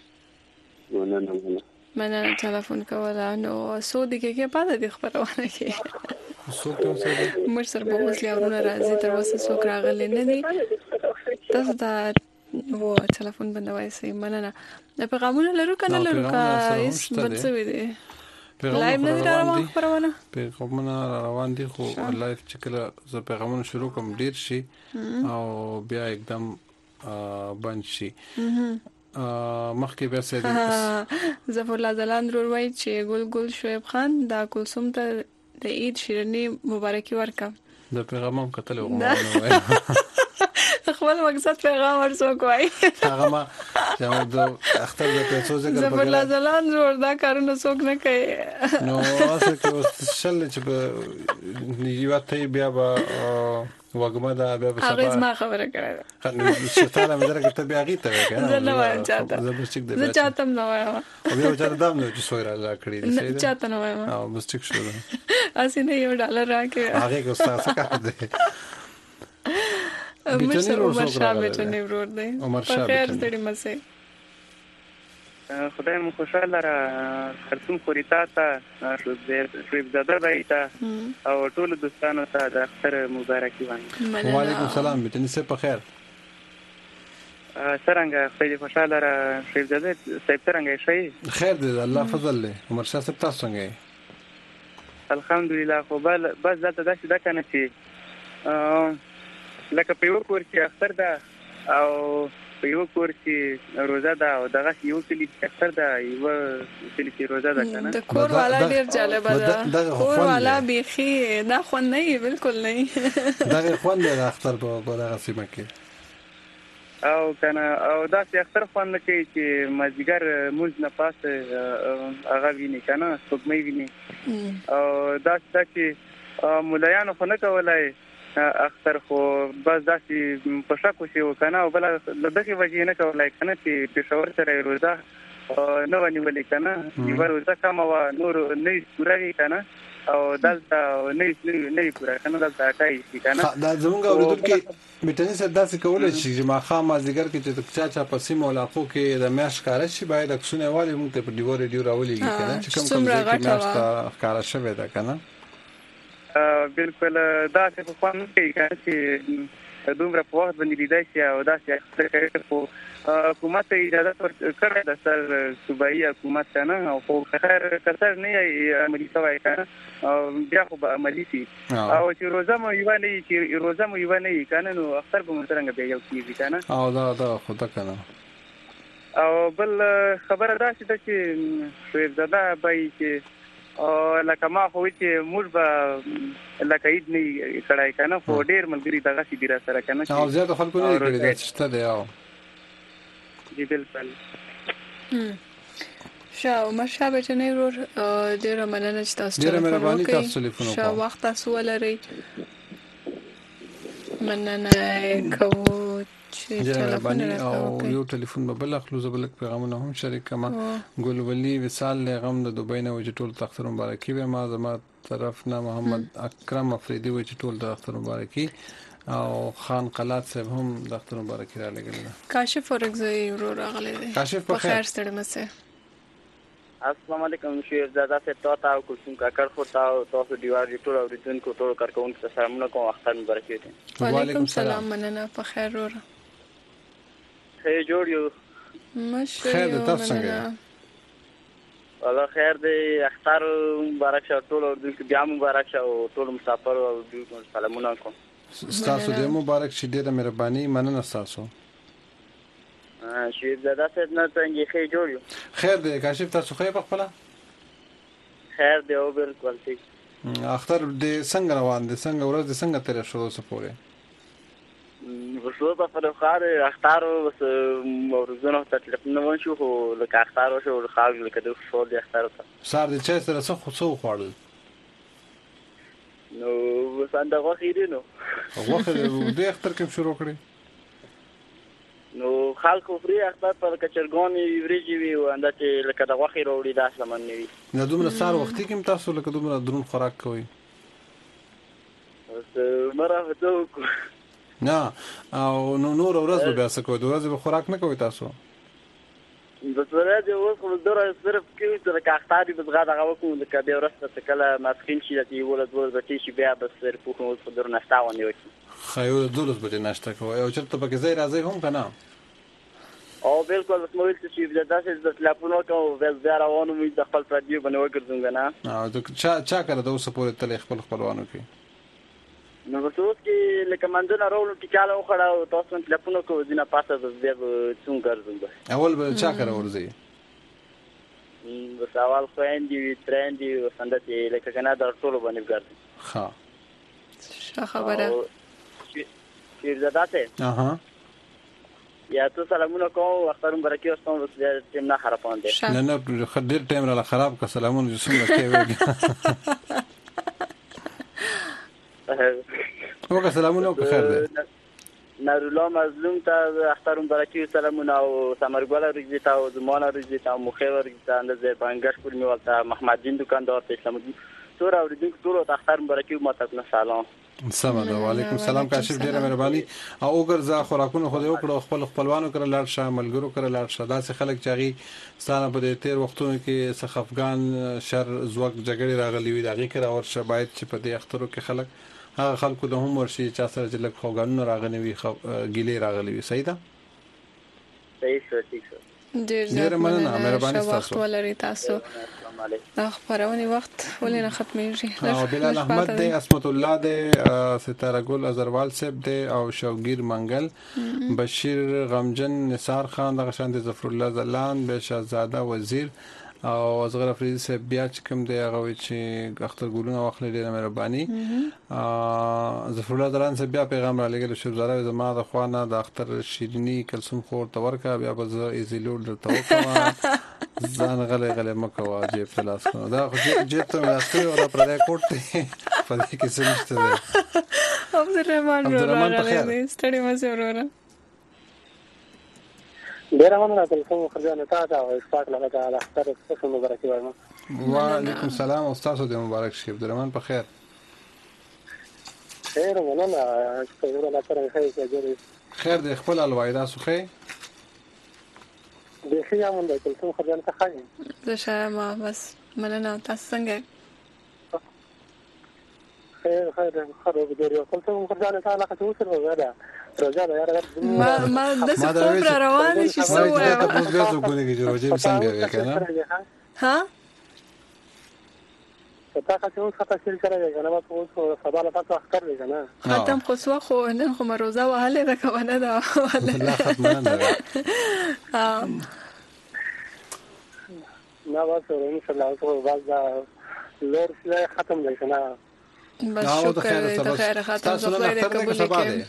مننه ټلیفون کوله نو سودی کې پاتې د خبرونه کې مر سره به اوس لیاونه راځي تر اوسه څوک راغلی نه دي تاسو دا و ټلیفون بندوي سي مننه د پیغامونه لرو کنه لرو کا هیڅ بڅوي دي لایو نه راوړم خبرونه پیغامونه روان دي خو لایو چې کله ز پیغامونه شروع کوم ډیر شي او بیا एकदम بند شي مخکې بیا سید ظفر الله زلاند وروي چې ګل شعیب خان دا کلثوم ته د عید شیرنی مبارکي ورکا د پیغام کتل وګورم خپل مقصد پیغام ورسو کوي هغه ما چې د اختر د پیسو ذکر ظفر الله زلاند وردا کارونه څوک نه کوي نو واسه کې شل چې یو ته بیا وګما دا بیا په سبا هغه ما خبره کړه نو چې تعالی مې درکې ته بیا غیته کنه زه نه وایم چاته زه چاته نه وایم او بیا چاته دام نه چې سویرا لا کړی دي سید چاته نه وایم او بس ټیک شو اسی نه یو ډالر راکې هغه کو ستاسو کار دی عمر شاه بیٹنی ورور دی عمر شاه خیر ستړي مسه خدای مو خوشاله را خرڅوم خوريتا ته شویب زاده بایتا او ټول دوستانو ته د اختر مبارکي وایم وعلیکم السلام بیٹنی سه په خیر څنګه خدای خوشاله را شویب زاده صاحب څنګه شي خیر دی الله فضل له عمر شاه صاحب تاسو څنګه الحمدلله خو بس ذاته داسې دا کنه چې لکه په یو کور کې اختر ده او په یو کور کې روزه ده او دغه یو کلی اختر ده یو کلی کې روزه ده کنه د کور والا ډیر جالب ده کور والا بيخي دا خو نه بالکل نه دا خو نه اختر په دغه سیمه کې او کنه او دا چې اختر خو نه کوي چې مازیګر موز نه پاس هغه ویني کنه سپمې ویني او دا چې مولایانو خو نه کولای اختر خو بس داسې په شکو شي وکنه او بل دغه وجه نه کولای کنه چې پېښور سره روزه نه ونیولې کنه یو روزه کوم او نور نه پوره کنه او دلته نه پوره کنه دلته کوي کنه دا زمونږ اوریدونکو میټنی سره داسې کولای شي چې ما خامہ ذکر کې چې چا په سیمه علاقو کې د میاش کار شي باید اکسونه والی موږ ته په دیوار ډیو راولېږي کنه چې کوم ځای کې میاش کار شوی دا کنه بالکل دا څه په خوان کې چې دومره په وخت باندې لیدای شي او دا چې اختر کوي خو حکومت اجازه ورکړه د سر صوبایي حکومت کنه او خو خیر کثر نه عملي شوی کنه او بیا خو به عملي شي او چې روزه مو یو نه کنه نو اختر به مترنګ به یو کیږي کنه او دا خو دا کنه او بل خبره دا چې شویب زاده بای چې او لکه ما خو چې موږ به لکه عید نه کړای کنه خو ډیر ملګری دغه سي ډیر سره کنه او زیاته خلکو نه کړی دا چې ته یو جی بالکل شاو مرشا بیٹنی ورور ډیر مننه چې تاسو ډیر مهرباني تاسو ټلیفون وکړو شاو وخت تاسو ولري مننه کوو مهرباني او یو ټلیفون به بل اخلو زبلک پیغامونه هم شریک کما ګل ولی وصال غم د دوبۍ نه وجه ټول تختر مبارکي به ما زما طرف نه محمد اکرم افریدي وجه ټول د تختر مبارکي او خان قلات صاحب هم د تختر مبارکي را لګل کاشف ورغزي ورور غلې دي کاشف په خیر ستړي مسه السلام علیکم شیر زاده سے توتا او کوم کاکړ خو تاسو دیوار ټول اوریدونکو ټول کارکون ته سلامونه کوم اختر مبارکي دي وعلیکم السلام مننه په خیر ورور خیر جوړ یو مشه خیر تاسو څنګه والله خیر دی اختر مبارک شه ټول اوریدونکو بیا مبارک شه او ټول مسافر او سلامونه کوم تاسو دې مبارک شه ډیره مهرباني مننه تاسو شیر زاده سے نه څنګه خیر جوړ یو خیر دی کاشف تاسو خیر په خپل خیر دی او بالکل ٹھیک اختر دې څنګه روان دي څنګه ورځ دې څنګه تیر شو سپوره وشو په فرخار اختارو بس ورزونه تکلیف نه ونشو خو لکه اختارو شو خاص لکه د شو د اختارو سار د چا سره څه خوړل نو وسنده غوخې دي نو غوخې د اختر کې شروع کړی نو خلکو فری اختر پر کچرګونی وریجی وی ونده چې لکه د غوخي وروړي داس لمن وی نه دومره سار وختي کې تاسو لکه دومره درون خوراک کوي مره هڅه نه او نور ورځ به څه کوي د ورځې به خوراک نه کوي تاسو د ورځې اوس خو دوره صرف کې چې کاختاري به غاډه غوکو د کبه ورسته کله ماسکین شي چې ولد بچی شي بیا به صرف په اوس په درنه ستاونه وي خیو دولس بجې ناشته کوي او چرته پکې ځای راځي هم کنه او بالکل موږ چې د داسې د تلیفون او بیا روانو مې د خپل پردیو باندې وګرځم کنه او چا کړه د اوس پورې تل خپلوانو کې نو تاسو کې لکه منځنه راولو کې چاله وخړا او تاسو تلیفون کو دینه پاسه د بیا څنګه ګرځم اول به چا کړه ورځي سوال خويندې وی ترندې وسندتي لکه کنه د ټولو باندې ګرځم ها خبره چیر زداته یا تو سلامونه کوم وخترم برکې واستم بس ټیم نه خرابون دي نه ډېر ټیم را خراب کا سلامونه څنګه کوي وګه سلامونه په خیر ده نارولا مظلوم ته اخترم برکې سلامونه او سمرګل رجی ته او زمانه رجی ته مخې ورګی ته اندازې بنګش پر میولته محمد دین دکاندار ته اسلام تور اوریدونکو ټول ته اخترم برکې ماته سلام سلام علیکم سلام کاشف ډیره مهرباني او ګرځا خوراکونه خو دې وکړو خپلوانو کړه لاړ شه ملګرو کړه لاړ شه داسې خلک چاغي ستانه په دې تیر وختونو کې سخ افغان شر زوګ جګړې راغلي وي دغه کړه ورشه باید چې په دې اخترو کې خلک هغه خلکو د هم ورشي چې سره چې لک خوګانو راغلي وي ګیلې راغلي وي صحیح ده صحیح ټیک ډیر مننه مهرباني تاسو ولري تاسو خبرونه وخت ولې نه ختمېږي او بلال احمد دی اسمت الله دی ستاره ګل ازروال صاحب دی او شوګیر منګل بشیر غمجن نثار خان دغه شان دی ظفر الله زلان به شهزاده وزیر او اصغر افریدی صاحب بیا چې کوم دی هغه چې اختر ګلونه واخلې ډیره مهرباني ظفر الله زلان صاحب بیا پیغام را لګل شو زاره زما د خوانه د اختر شیرینی کلثوم خور تورکا بیا به زه ایزیلور درته وکم ځان غلې مکوا جیب فلاس کو دا خو جیب ته راستي او پر دې کوټ په دې کې څه نشته عبدالرحمن راغلی ستړي مزه وروره ډیر مننه تاسو خرجانه تا او اسپاک لغه د اختر څخه مبارکي وایم وعلیکم السلام استاد دې مبارک شي عبدالرحمن په خیر خیر مننه څنګه لا تر خیر دې خپل الوایدا سخه د خیا مونږ د تاسو خرجانه ته خاين زه شایم بس مننه تاسو څنګه خیر خراب دی یو تاسو خرجانه ته علاقه اوسه وغدا روزانه یاره ما د څه پر روان شي سو ته پوښتنه کوي چې روزه څنګه وکنه ها تاسو اوس خطا شل کړی کنه ما اوس سبا له تاسو اختر دی کنه ختم خو سو خو نن خو روزه وهله ده کنه دا لا ختم نه ده نه واسه ان شاء الله اوس باز لور شي ختم دی کنه بس شکر ته خیر ختم زه خدای دې قبول کړي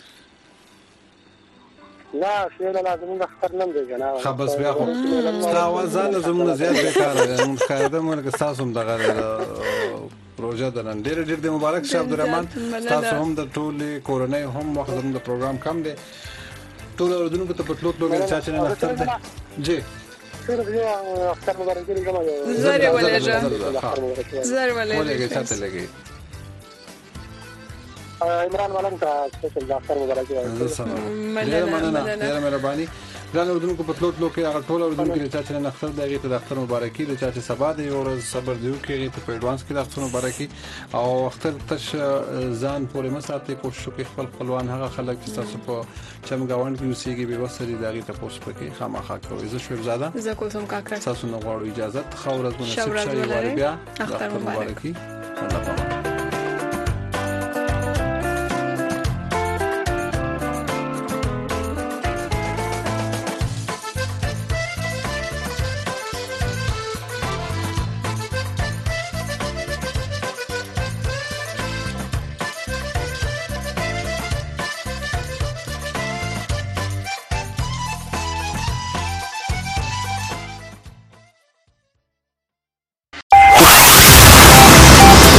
لا شیء لازم اختر نن دی کنه خبس بیا خو تاوازان زموږ زیات بیکار دي موږ قاعده موږ تاسو هم دغه پروژه درن ډېر د مبارک شه عبدالرحمن تاسو هم د ټولې کورنۍ هم وخت زموږ د پروګرام کم دی ټول اوردونکو ته پټلوت لوګل چا چې نه اختر دی جی اختر مبارک دی کومه زری ولېجه زری ولېجه چاته لګي عمران ملنګ ته سپیشل ډاکټر مبارک دی مننه ډېر مهرباني دا اوردونکو په تلوت لوکي هغه ټول اوردونکو چې نه اختر دغه ته د اختر مبارکي د چا چې سبا دی او صبر دیو کې ته په ایڈوانس کې د اختر مبارکي او اختر تش ځان پورې مساته کوشش کوي خپل خپلوان هغه خلک چې تاسو په چمګاوند کې اوسېږي به وسري دغه ته پوسټ پکې خامخا کوي زه شوب زاده زه کوم کاکا تاسو نو غواړو اجازه خو ورځ مناسب شي ور بیا اختر مبارکي الله